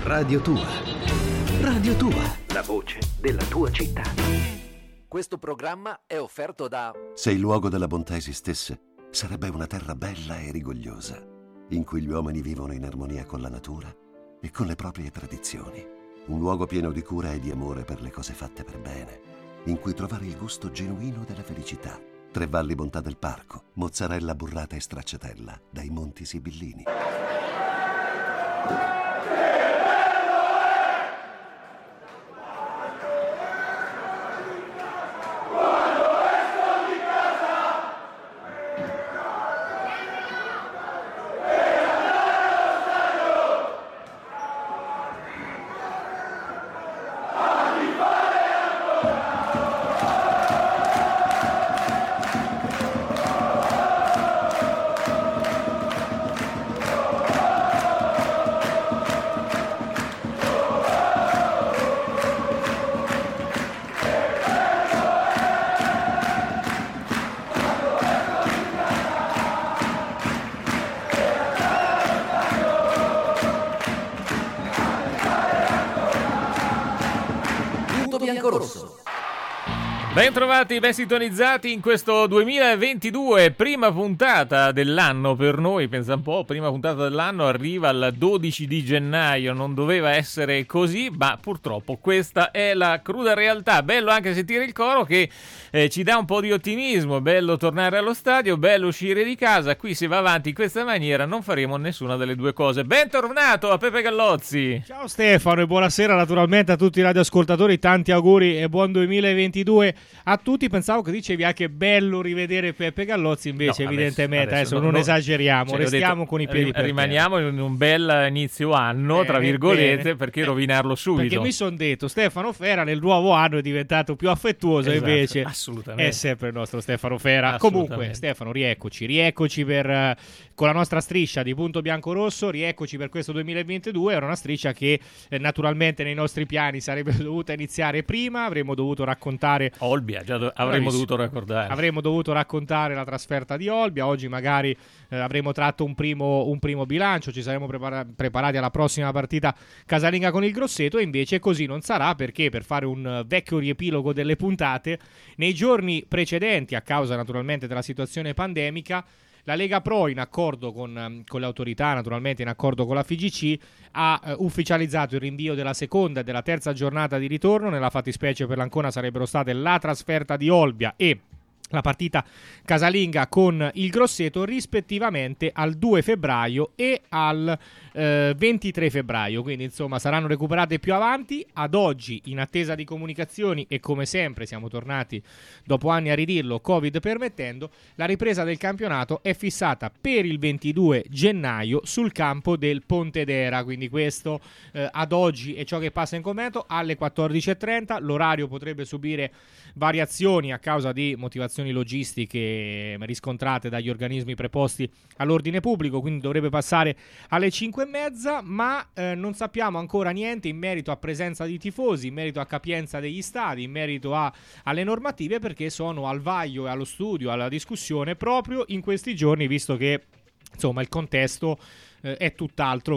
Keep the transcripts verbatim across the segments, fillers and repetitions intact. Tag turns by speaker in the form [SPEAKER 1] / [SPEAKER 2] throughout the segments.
[SPEAKER 1] Radio Tua. Radio Tua, la voce della tua città.
[SPEAKER 2] Questo programma è offerto da...
[SPEAKER 3] Se il luogo della bontà esistesse, sarebbe una terra bella e rigogliosa, in cui gli uomini vivono in armonia con la natura e con le proprie tradizioni. Un luogo pieno di cura e di amore per le cose fatte per bene, in cui trovare il gusto genuino della felicità. Tre Valli Bontà del Parco, mozzarella burrata e stracciatella, dai Monti Sibillini.
[SPEAKER 2] Biancorosso.
[SPEAKER 4] Ben trovati, ben sintonizzati in questo duemilaventidue, prima puntata dell'anno per noi, pensa un po', prima puntata dell'anno arriva il dodici di gennaio, non doveva essere così, ma purtroppo questa è la cruda realtà. Bello anche sentire il coro che eh, ci dà un po' di ottimismo, bello tornare allo stadio, bello uscire di casa, qui si va avanti in questa maniera, non faremo nessuna delle due cose. Bentornato a Pepe Gallozzi.
[SPEAKER 5] Ciao Stefano e buonasera naturalmente a tutti i radioascoltatori, tanti auguri e buon duemilaventidue a tutti. Pensavo che dicevi anche bello rivedere Pepe Gallozzi, invece no, evidentemente adesso, adesso non, non esageriamo, cioè, restiamo detto, con i piedi per
[SPEAKER 4] rimaniamo
[SPEAKER 5] terra.
[SPEAKER 4] In un bel inizio anno, eh, tra virgolette, bene. Perché rovinarlo subito?
[SPEAKER 5] Perché mi sono detto Stefano Fera nel nuovo anno è diventato più affettuoso, esatto, invece assolutamente. È sempre il nostro Stefano Fera. Comunque Stefano, rieccoci, rieccoci per uh, con la nostra striscia di Punto Biancorosso, rieccoci per questo duemilaventidue. Era una striscia che eh, naturalmente nei nostri piani sarebbe dovuta iniziare prima, avremmo dovuto raccontare
[SPEAKER 4] Olbia, già do- avremmo dovuto raccontare.
[SPEAKER 5] Avremmo dovuto raccontare la trasferta di Olbia. Oggi magari eh, avremmo tratto un primo, un primo bilancio, ci saremmo prepara- preparati alla prossima partita casalinga con il Grosseto, e invece così non sarà, perché per fare un uh, vecchio riepilogo delle puntate, nei giorni precedenti, a causa naturalmente della situazione pandemica, la Lega Pro, in accordo con, con le autorità, naturalmente in accordo con la F I G C, ha eh, ufficializzato il rinvio della seconda e della terza giornata di ritorno. Nella fattispecie per l'Ancona sarebbero state la trasferta di Olbia e la partita casalinga con il Grosseto, rispettivamente al due febbraio e al eh, ventitré febbraio, quindi insomma saranno recuperate più avanti. Ad oggi, in attesa di comunicazioni, e come sempre siamo tornati dopo anni a ridirlo, Covid permettendo, la ripresa del campionato è fissata per il ventidue gennaio sul campo del Pontedera, quindi questo eh, ad oggi è ciò che passa in commento. Alle quattordici e trenta l'orario potrebbe subire variazioni a causa di motivazioni logistiche riscontrate dagli organismi preposti all'ordine pubblico, quindi dovrebbe passare alle cinque e mezza, ma eh, non sappiamo ancora niente in merito a presenza di tifosi, in merito a capienza degli stadi, in merito a, alle normative, perché sono al vaglio e allo studio, alla discussione proprio in questi giorni, visto che insomma il contesto eh, è tutt'altro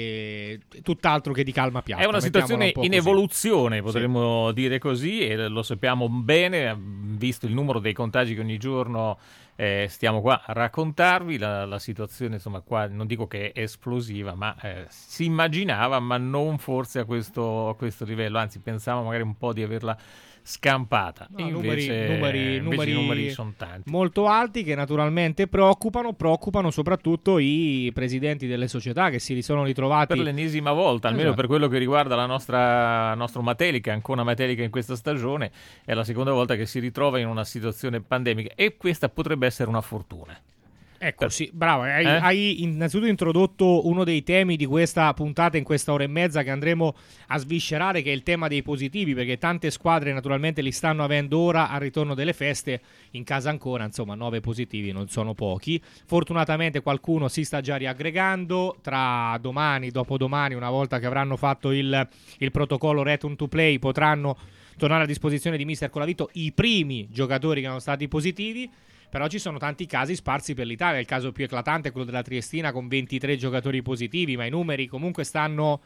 [SPEAKER 5] che tutt'altro che di calma piatta.
[SPEAKER 4] È una situazione
[SPEAKER 5] un
[SPEAKER 4] in
[SPEAKER 5] così.
[SPEAKER 4] evoluzione, potremmo sì. dire così, e lo sappiamo bene, visto il numero dei contagi che ogni giorno eh, stiamo qua a raccontarvi. La, la situazione, insomma, qua non dico che è esplosiva, ma eh, si immaginava, ma non forse a questo, a questo livello, anzi pensavamo magari un po' di averla scampata.
[SPEAKER 5] No,
[SPEAKER 4] invece,
[SPEAKER 5] numeri, numeri,
[SPEAKER 4] invece
[SPEAKER 5] numeri,
[SPEAKER 4] i numeri sono tanti,
[SPEAKER 5] molto alti, che naturalmente preoccupano preoccupano soprattutto i presidenti delle società, che si sono ritrovati
[SPEAKER 4] per l'ennesima volta, almeno esatto. per quello che riguarda la nostra nostro Matelica, ancora Matelica in questa stagione è la seconda volta che si ritrova in una situazione pandemica, e questa potrebbe essere una fortuna.
[SPEAKER 5] Ecco, sì, bravo, hai,
[SPEAKER 4] eh?
[SPEAKER 5] hai innanzitutto introdotto uno dei temi di questa puntata, in questa ora e mezza, che andremo a sviscerare, che è il tema dei positivi, perché tante squadre naturalmente li stanno avendo ora al ritorno delle feste. In casa ancora, insomma, nove positivi non sono pochi. Fortunatamente qualcuno si sta già riaggregando. Tra domani, dopodomani, una volta che avranno fatto il, il protocollo Return to Play, potranno tornare a disposizione di mister Colavito i primi giocatori che erano stati positivi. Però ci sono tanti casi sparsi per l'Italia. Il caso più eclatante è quello della Triestina, con ventitré giocatori positivi, ma i numeri comunque stanno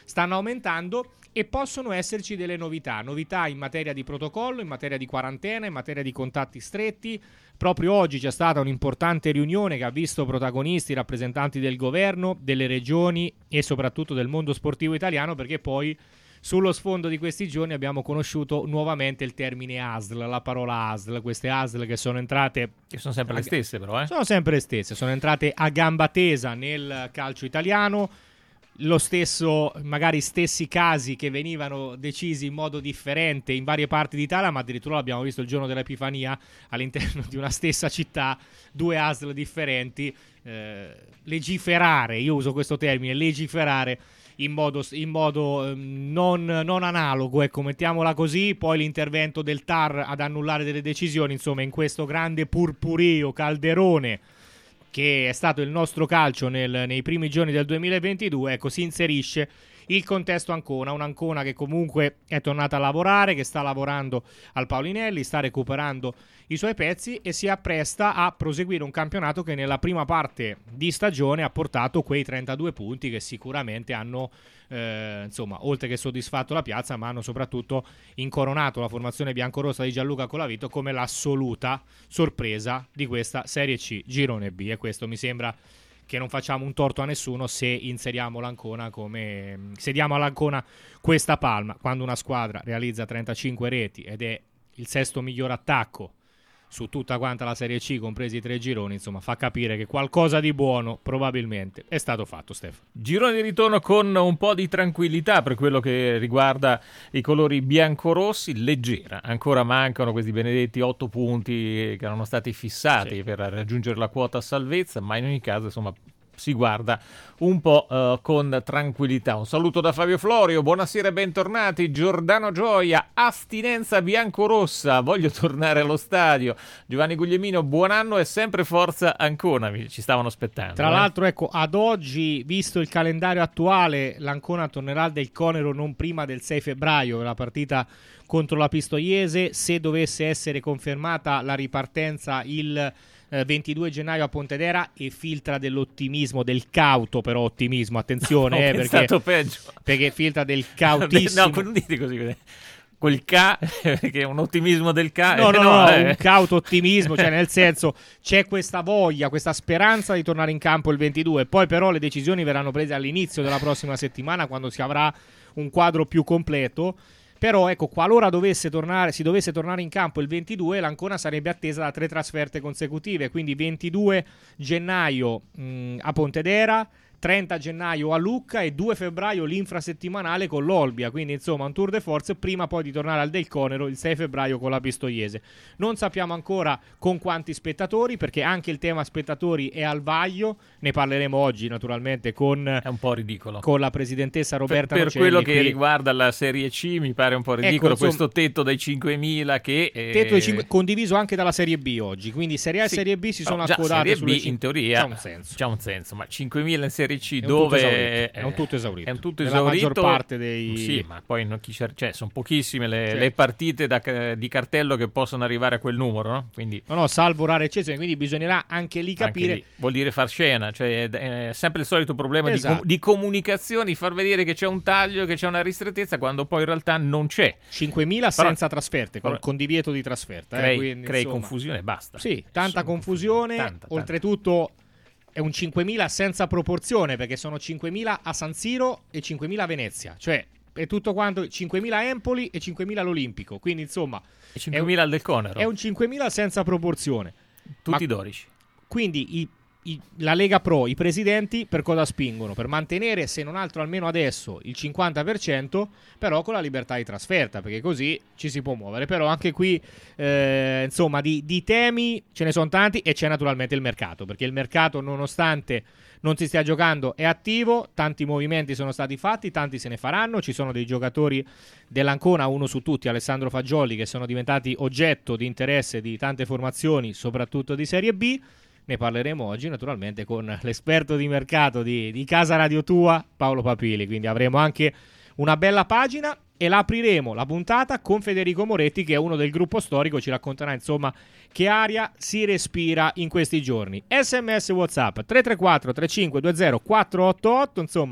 [SPEAKER 5] stanno aumentando e possono esserci delle novità, novità in materia di protocollo, in materia di quarantena, in materia di contatti stretti. Proprio oggi c'è stata un'importante riunione che ha visto protagonisti, rappresentanti del governo, delle regioni e soprattutto del mondo sportivo italiano, perché poi sullo sfondo di questi giorni abbiamo conosciuto nuovamente il termine A S L, la parola A S L, queste A S L che sono entrate...
[SPEAKER 4] Che sono sempre le stesse però, eh?
[SPEAKER 5] Sono sempre le stesse, sono entrate a gamba tesa nel calcio italiano, lo stesso, magari stessi casi che venivano decisi in modo differente in varie parti d'Italia, ma addirittura l'abbiamo visto il giorno dell'Epifania all'interno di una stessa città, due A S L differenti, eh, legiferare, io uso questo termine, legiferare in modo, in modo non, non analogo, ecco, mettiamola così, poi l'intervento del T A R ad annullare delle decisioni, insomma in questo grande purpurio, calderone che è stato il nostro calcio nel, nei primi giorni del duemilaventidue, ecco, si inserisce il contesto Ancona, un'Ancona che comunque è tornata a lavorare, che sta lavorando al Paulinelli, sta recuperando i suoi pezzi e si appresta a proseguire un campionato che nella prima parte di stagione ha portato quei trentadue punti che sicuramente hanno, eh, insomma, oltre che soddisfatto la piazza, ma hanno soprattutto incoronato la formazione biancorossa di Gianluca Colavito come l'assoluta sorpresa di questa Serie C Girone B, e questo mi sembra che non facciamo un torto a nessuno se inseriamo l'Ancona come se diamo all'Ancona questa palma, quando una squadra realizza trentacinque reti ed è il sesto miglior attacco su tutta quanta la Serie C, compresi i tre gironi, insomma fa capire che qualcosa di buono probabilmente è stato fatto, Stefano.
[SPEAKER 4] Girone di ritorno con un po' di tranquillità per quello che riguarda i colori biancorossi, leggera, ancora mancano questi benedetti otto punti che erano stati fissati sì. per raggiungere la quota salvezza, ma in ogni caso insomma si guarda un po' uh, con tranquillità. Un saluto da Fabio Florio, buonasera e bentornati. Giordano Gioia, astinenza biancorossa, voglio tornare allo stadio. Giovanni Guglielmino, buon anno e sempre forza Ancona, ci stavano aspettando.
[SPEAKER 5] Tra
[SPEAKER 4] eh?
[SPEAKER 5] l'altro, ecco, ad oggi, visto il calendario attuale, l'Ancona tornerà al Del Conero non prima del sei febbraio, la partita contro la Pistoiese. Se dovesse essere confermata la ripartenza il ventidue gennaio a Pontedera, e filtra dell'ottimismo, del cauto però ottimismo, attenzione,
[SPEAKER 4] no,
[SPEAKER 5] eh, perché,
[SPEAKER 4] peggio.
[SPEAKER 5] perché filtra del cautissimo.
[SPEAKER 4] No, non dite così, quel K, perché è un ottimismo del K.
[SPEAKER 5] No, no,
[SPEAKER 4] no,
[SPEAKER 5] no,
[SPEAKER 4] eh.
[SPEAKER 5] un cauto ottimismo, cioè nel senso c'è questa voglia, questa speranza di tornare in campo il ventidue, poi però le decisioni verranno prese all'inizio della prossima settimana, quando si avrà un quadro più completo. Però ecco, qualora dovesse tornare, si dovesse tornare in campo il ventidue, l'Ancona sarebbe attesa da tre trasferte consecutive, quindi ventidue gennaio mh, a Pontedera, trenta gennaio a Lucca e due febbraio l'infrasettimanale con l'Olbia, quindi insomma un tour de force prima poi di tornare al Del Conero il sei febbraio con la Pistoiese. Non sappiamo ancora con quanti spettatori, perché anche il tema spettatori è al vaglio, ne parleremo oggi naturalmente con,
[SPEAKER 4] è un po' ridicolo,
[SPEAKER 5] con la presidentessa Roberta
[SPEAKER 4] per, per
[SPEAKER 5] Nocelli.
[SPEAKER 4] quello che
[SPEAKER 5] qui
[SPEAKER 4] riguarda la Serie C mi pare un po' ridicolo, ecco, insomma, questo tetto dai cinquemila che eh...
[SPEAKER 5] tetto dei cinque, condiviso anche dalla Serie B oggi, quindi Serie A sì. e Serie B si sono no, accodate
[SPEAKER 4] sulle B
[SPEAKER 5] cinque...
[SPEAKER 4] in teoria
[SPEAKER 5] c'ha un senso,
[SPEAKER 4] c'ha un senso, ma cinquemila in Serie C
[SPEAKER 5] è
[SPEAKER 4] dove
[SPEAKER 5] è un tutto esaurito,
[SPEAKER 4] è un tutto
[SPEAKER 5] nella
[SPEAKER 4] esaurito,
[SPEAKER 5] maggior parte dei
[SPEAKER 4] sì, ma poi non chi cer- cioè, sono pochissime le,
[SPEAKER 5] certo.
[SPEAKER 4] le partite da, di cartello che possono arrivare a quel numero, no? Quindi
[SPEAKER 5] no, no, salvo rare eccezioni, quindi bisognerà anche lì capire,
[SPEAKER 4] anche lì. Vuol dire far scena, cioè è sempre il solito problema
[SPEAKER 5] esatto.
[SPEAKER 4] di, com- di comunicazioni, far vedere che c'è un taglio, che c'è una ristrettezza quando poi in realtà non c'è.
[SPEAKER 5] Cinquemila
[SPEAKER 4] però,
[SPEAKER 5] senza trasferte, con, con divieto di trasferta,
[SPEAKER 4] crei,
[SPEAKER 5] eh, quindi,
[SPEAKER 4] crei
[SPEAKER 5] insomma,
[SPEAKER 4] confusione e basta.
[SPEAKER 5] Sì, tanta confusione,
[SPEAKER 4] tanta,
[SPEAKER 5] oltretutto tanta. È un cinquemila senza proporzione, perché sono cinquemila a San Siro e cinquemila a Venezia, cioè è tutto quanto cinquemila a Empoli e cinquemila all'Olimpico, quindi insomma
[SPEAKER 4] e cinquemila al Del Conero.
[SPEAKER 5] È un cinquemila senza proporzione.
[SPEAKER 4] Tutti
[SPEAKER 5] Ma,
[SPEAKER 4] dodici.
[SPEAKER 5] Quindi i, i, la Lega Pro, i presidenti per cosa spingono? Per mantenere, se non altro almeno adesso, il cinquanta per cento, però con la libertà di trasferta, perché così ci si può muovere. Però anche qui eh, insomma di, di temi ce ne sono tanti, e c'è naturalmente il mercato, perché il mercato, nonostante non si stia giocando, è attivo, tanti movimenti sono stati fatti, tanti se ne faranno, ci sono dei giocatori dell'Ancona, uno su tutti, Alessandro Fagioli, che sono diventati oggetto di interesse di tante formazioni, soprattutto di Serie B. Ne parleremo oggi naturalmente con l'esperto di mercato di, di Casa Radio Tua, Paolo Papili, quindi avremo anche una bella pagina e la apriremo la puntata con Federico Moretti, che è uno del gruppo storico, ci racconterà insomma che aria si respira in questi giorni. S M S WhatsApp tre tre quattro tre cinque due zero quattro otto otto, insomma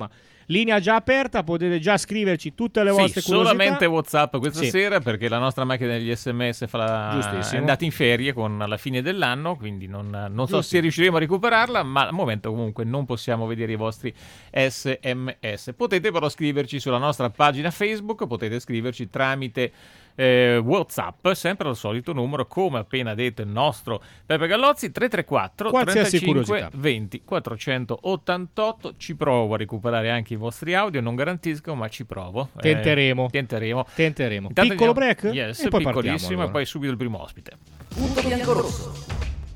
[SPEAKER 5] linea già aperta, potete già scriverci tutte le vostre
[SPEAKER 4] sì,
[SPEAKER 5] curiosità.
[SPEAKER 4] Solamente WhatsApp questa
[SPEAKER 5] sì.
[SPEAKER 4] sera, perché la nostra macchina degli sms fa la... è andata in ferie con la fine dell'anno, quindi non, non so se riusciremo a recuperarla, ma al momento comunque non possiamo vedere i vostri sms. Potete però scriverci sulla nostra pagina Facebook, potete scriverci tramite Eh, WhatsApp, sempre al solito numero, come appena detto il nostro Peppe Gallozzi, tre tre quattro trentacinque venti quattrocentottantotto. Ci provo a recuperare anche i vostri audio, non garantisco, ma ci provo.
[SPEAKER 5] Tenteremo.
[SPEAKER 4] Eh, tenteremo.
[SPEAKER 5] Tenteremo.
[SPEAKER 4] Intanto
[SPEAKER 5] Piccolo
[SPEAKER 4] andiamo...
[SPEAKER 5] break?
[SPEAKER 4] Yes,
[SPEAKER 5] e poi
[SPEAKER 4] piccolissimo,
[SPEAKER 5] partiamo, allora.
[SPEAKER 4] E poi subito il primo ospite.
[SPEAKER 2] Punto bianco rosso.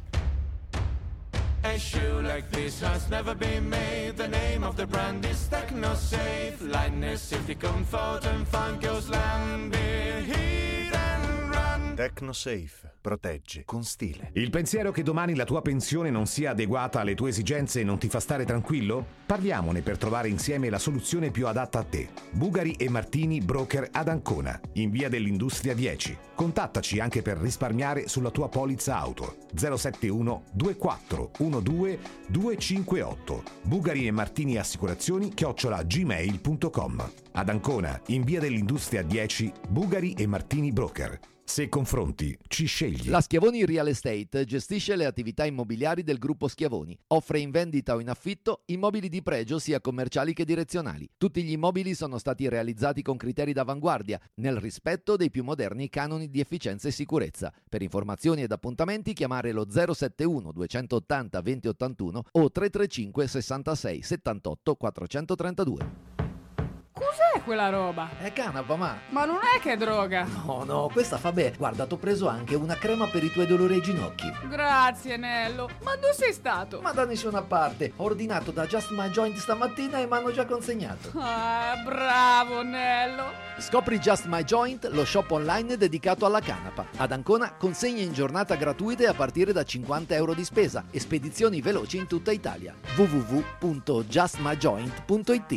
[SPEAKER 6] A shoe like this has never been made. The name of the brand is TechnoSafe. Lightness, safety, comfort and fun goes land. Hit and run.
[SPEAKER 7] TechnoSafe. Protegge con stile.
[SPEAKER 8] Il pensiero che domani la tua pensione non sia adeguata alle tue esigenze non ti fa stare tranquillo? Parliamone per trovare insieme la soluzione più adatta a te. Bugari e Martini Broker ad Ancona, in via dell'Industria dieci. Contattaci anche per risparmiare sulla tua polizza auto. zero sette uno due quattro uno due due cinque otto. Bugari e Martini Assicurazioni chiocciola gmail punto com. Ad Ancona, in via dell'Industria dieci, Bugari e Martini Broker. Se confronti, ci scegli.
[SPEAKER 2] La Schiavoni Real Estate gestisce le attività immobiliari del gruppo Schiavoni. Offre in vendita o in affitto immobili di pregio sia commerciali che direzionali. Tutti gli immobili sono stati realizzati con criteri d'avanguardia, nel rispetto dei più moderni canoni di efficienza e sicurezza. Per informazioni ed appuntamenti chiamare lo zero sette uno due otto zero due zero otto uno o tre tre cinque sessantasei settantotto quattrocentotrentadue.
[SPEAKER 9] Cos'è quella roba?
[SPEAKER 2] È canapa, ma...
[SPEAKER 9] Ma non è che è droga.
[SPEAKER 2] No, no, questa fa bene. Guarda, t'ho preso anche una crema per i tuoi dolori ai ginocchi.
[SPEAKER 9] Grazie, Nello. Ma dove sei stato?
[SPEAKER 2] Ma da nessuna parte. Ho ordinato da Just My Joint stamattina e mi hanno già consegnato.
[SPEAKER 9] Ah, bravo, Nello.
[SPEAKER 2] Scopri Just My Joint, lo shop online dedicato alla canapa. Ad Ancona consegne in giornata gratuite a partire da cinquanta euro di spesa e spedizioni veloci in tutta Italia. w w w punto just my joint punto i t.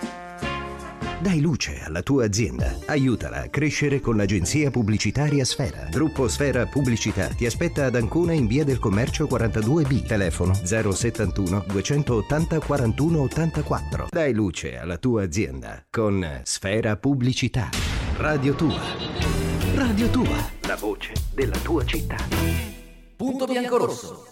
[SPEAKER 1] Dai luce alla tua azienda. Aiutala a crescere con l'agenzia pubblicitaria Sfera. Gruppo Sfera Pubblicità ti aspetta ad Ancona in via del Commercio quarantadue B. Telefono zero settantuno duecentottanta quarantuno ottantaquattro. Dai luce alla tua azienda con Sfera Pubblicità. Radio Tua. Radio Tua. La voce della tua città.
[SPEAKER 2] Punto bianco rosso.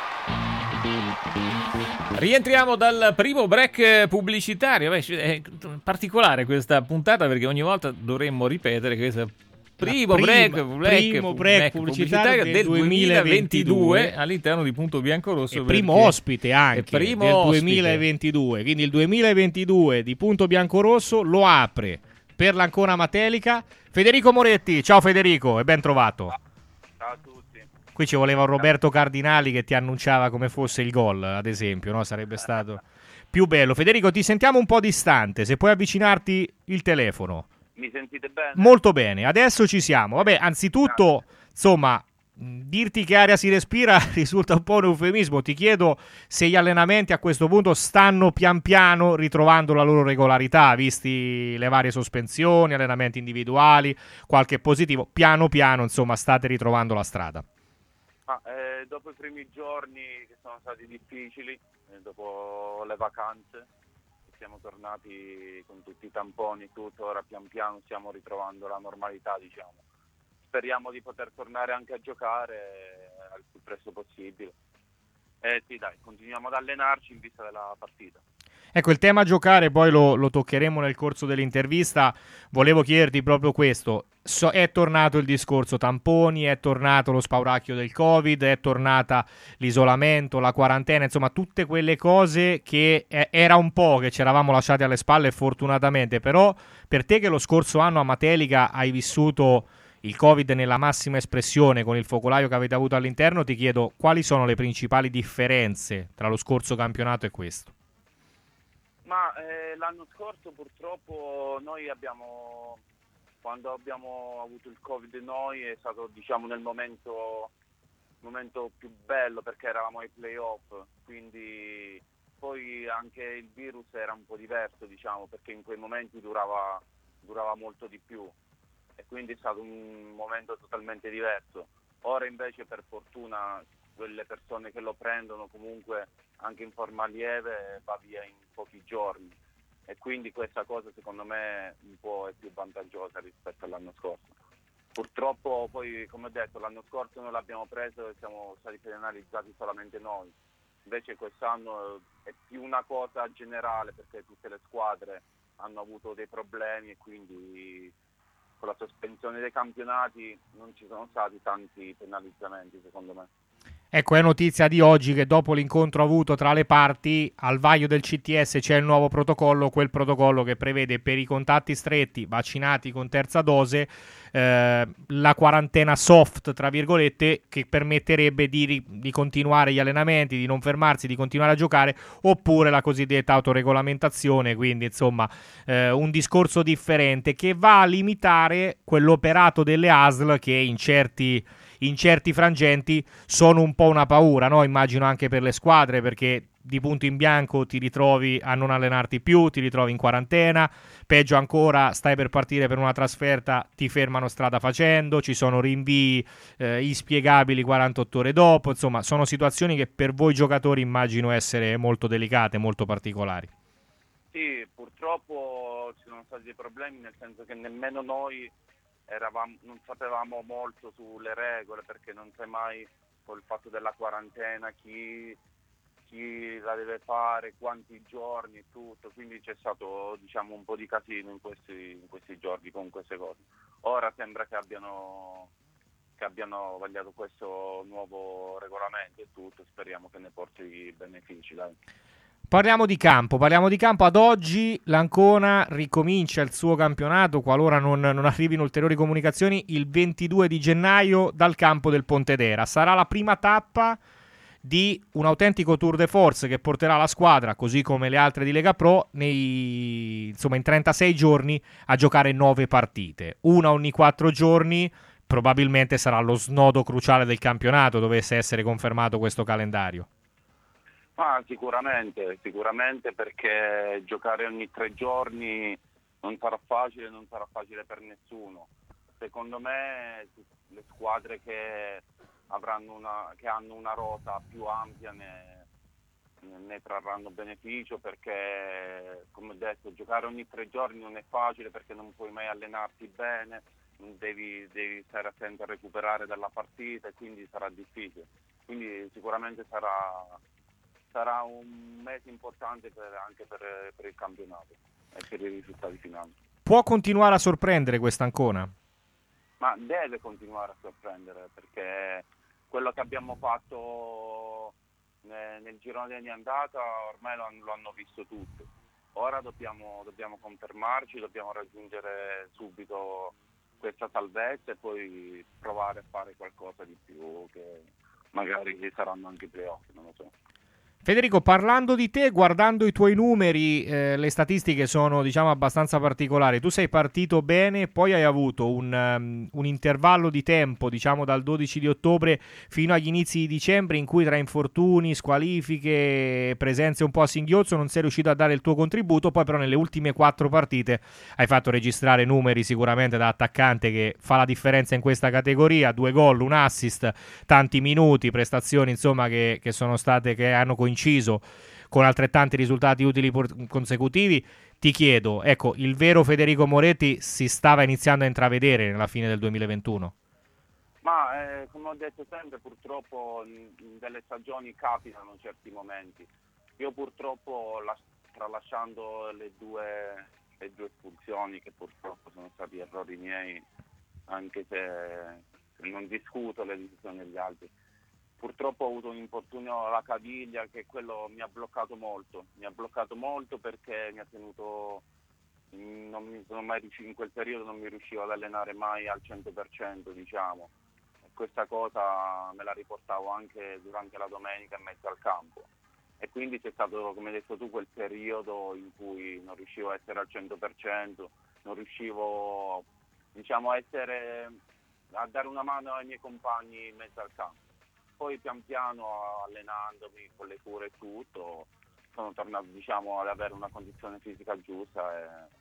[SPEAKER 4] Rientriamo dal primo break pubblicitario. Beh, è particolare questa puntata perché ogni volta dovremmo ripetere che questo primo
[SPEAKER 5] prima,
[SPEAKER 4] break, break,
[SPEAKER 5] primo break
[SPEAKER 4] break
[SPEAKER 5] pubblicitario
[SPEAKER 4] pubblicitario
[SPEAKER 5] del
[SPEAKER 4] del duemilaventidue,
[SPEAKER 5] duemilaventidue
[SPEAKER 4] all'interno di Punto Bianco Rosso.
[SPEAKER 5] E primo ospite anche
[SPEAKER 4] primo
[SPEAKER 5] del
[SPEAKER 4] ospite.
[SPEAKER 5] duemilaventidue. Quindi il duemilaventidue di Punto Bianco Rosso lo apre per l'Ancona Matelica Federico Moretti. Ciao Federico e ben trovato.
[SPEAKER 10] Ciao a tutti.
[SPEAKER 5] Qui ci voleva un Roberto Cardinali che ti annunciava come fosse il gol, ad esempio, no? Sarebbe stato più bello. Federico, ti sentiamo un po' distante, se puoi avvicinarti il telefono.
[SPEAKER 10] Mi sentite bene?
[SPEAKER 5] Molto bene, adesso ci siamo. Vabbè, anzitutto, insomma, dirti che aria si respira risulta un po' un eufemismo. Ti chiedo se gli allenamenti a questo punto stanno pian piano ritrovando la loro regolarità, visti le varie sospensioni, allenamenti individuali, qualche positivo. Piano piano, insomma, state ritrovando la strada.
[SPEAKER 10] Ah, eh, dopo i primi giorni che sono stati difficili, eh, dopo le vacanze, siamo tornati con tutti i tamponi e tutto, ora pian piano stiamo ritrovando la normalità, diciamo. Speriamo di poter tornare anche a giocare eh, al più presto possibile. Eh sì, dai, continuiamo ad allenarci in vista della partita.
[SPEAKER 5] Ecco, il tema giocare poi lo, lo toccheremo nel corso dell'intervista. Volevo chiederti proprio questo. So, è tornato il discorso tamponi, è tornato lo spauracchio del Covid, è tornata l'isolamento, la quarantena, insomma tutte quelle cose che eh, era un po' che ci eravamo lasciati alle spalle fortunatamente, però per te che lo scorso anno a Matelica hai vissuto il Covid nella massima espressione con il focolaio che avete avuto all'interno, ti chiedo quali sono le principali differenze tra lo scorso campionato e questo?
[SPEAKER 10] Ma eh, l'anno scorso purtroppo noi abbiamo, quando abbiamo avuto il Covid noi è stato diciamo nel momento, momento più bello perché eravamo ai playoff, quindi poi anche il virus era un po' diverso diciamo perché in quei momenti durava, durava molto di più e quindi è stato un momento totalmente diverso. Ora invece per fortuna quelle persone che lo prendono comunque anche in forma lieve va via in pochi giorni e quindi questa cosa secondo me un po' è più vantaggiosa rispetto all'anno scorso. Purtroppo poi, come ho detto, l'anno scorso noi l'abbiamo preso e siamo stati penalizzati solamente noi, invece quest'anno è più una cosa generale perché tutte le squadre hanno avuto dei problemi e quindi con la sospensione dei campionati non ci sono stati tanti penalizzamenti secondo me.
[SPEAKER 5] Ecco, è notizia di oggi che dopo l'incontro avuto tra le parti, al vaglio del C T S c'è il nuovo protocollo, quel protocollo che prevede per i contatti stretti vaccinati con terza dose eh, la quarantena soft, tra virgolette, che permetterebbe di, di continuare gli allenamenti, di non fermarsi, di continuare a giocare, oppure la cosiddetta autoregolamentazione, quindi insomma eh, un discorso differente che va a limitare quell'operato delle A S L che in certi in certi frangenti sono un po' una paura, no? Immagino anche per le squadre, perché di punto in bianco ti ritrovi a non allenarti più, ti ritrovi in quarantena, peggio ancora stai per partire per una trasferta, ti fermano strada facendo, ci sono rinvii eh, inspiegabili quarantotto ore dopo, insomma sono situazioni che per voi giocatori immagino essere molto delicate, molto particolari.
[SPEAKER 10] Sì, purtroppo ci sono stati dei problemi, nel senso che nemmeno noi Eravamo, non sapevamo molto sulle regole, perché non sai mai con il fatto della quarantena chi, chi la deve fare, quanti giorni e tutto, quindi c'è stato diciamo un po' di casino in questi, in questi giorni con queste cose. Ora sembra che abbiano, che abbiano vagliato questo nuovo regolamento e tutto, speriamo che ne porti benefici, dai.
[SPEAKER 5] Parliamo di campo, parliamo di campo. Ad oggi l'Ancona ricomincia il suo campionato, qualora non, non arrivino ulteriori comunicazioni, il ventidue di gennaio dal campo del Pontedera. Sarà la prima tappa di un autentico tour de force che porterà la squadra, così come le altre di Lega Pro, nei, insomma, in trentasei giorni a giocare nove partite. Una ogni quattro giorni, probabilmente sarà lo snodo cruciale del campionato, dovesse essere confermato questo calendario.
[SPEAKER 10] Ah, sicuramente, sicuramente perché giocare ogni tre giorni non sarà facile, non sarà facile per nessuno. Secondo me le squadre che avranno una, che hanno una rosa più ampia ne, ne trarranno beneficio, perché come ho detto giocare ogni tre giorni non è facile perché non puoi mai allenarti bene, devi, devi stare attento a recuperare dalla partita e quindi sarà difficile. Quindi sicuramente sarà... sarà un mese importante per, anche per, per il campionato e per i risultati finali.
[SPEAKER 5] Può continuare a sorprendere questa Ancona?
[SPEAKER 10] Ma deve continuare a sorprendere, perché quello che abbiamo fatto nel, nel girone di andata ormai lo, lo hanno visto tutti. Ora dobbiamo, dobbiamo confermarci, dobbiamo raggiungere subito questa salvezza e poi provare a fare qualcosa di più, che magari saranno anche i playoff, non lo so.
[SPEAKER 5] Federico, parlando di te, guardando i tuoi numeri, eh, le statistiche sono diciamo abbastanza particolari. Tu sei partito bene, poi hai avuto un, um, un intervallo di tempo, diciamo dal dodici di ottobre fino agli inizi di dicembre, in cui tra infortuni, squalifiche, presenze un po' a singhiozzo non sei riuscito a dare il tuo contributo. Poi però nelle ultime quattro partite hai fatto registrare numeri sicuramente da attaccante che fa la differenza in questa categoria: due gol, un assist, tanti minuti, prestazioni insomma che, che sono state, che hanno coinciso inciso con altrettanti risultati utili consecutivi. Ti chiedo, ecco, il vero Federico Moretti si stava iniziando a intravedere nella fine del duemilaventuno?
[SPEAKER 10] Ma eh, come ho detto sempre, purtroppo in, in delle stagioni capitano certi momenti. Io purtroppo, la, tralasciando le due, le due espulsioni, che purtroppo sono stati errori miei, anche se, se non discuto le decisioni degli altri, purtroppo ho avuto un infortunio alla caviglia che quello mi ha bloccato molto, mi ha bloccato molto perché mi ha tenuto, non mi sono mai riuscito, in quel periodo non mi riuscivo ad allenare mai al cento per cento, diciamo. E questa cosa me la riportavo anche durante la domenica in mezzo al campo. E quindi c'è stato, come hai detto tu, quel periodo in cui non riuscivo a essere al cento per cento, non riuscivo, diciamo, a essere, a dare una mano ai miei compagni in mezzo al campo. Poi pian piano, allenandomi con le cure e tutto, sono tornato diciamo ad avere una condizione fisica giusta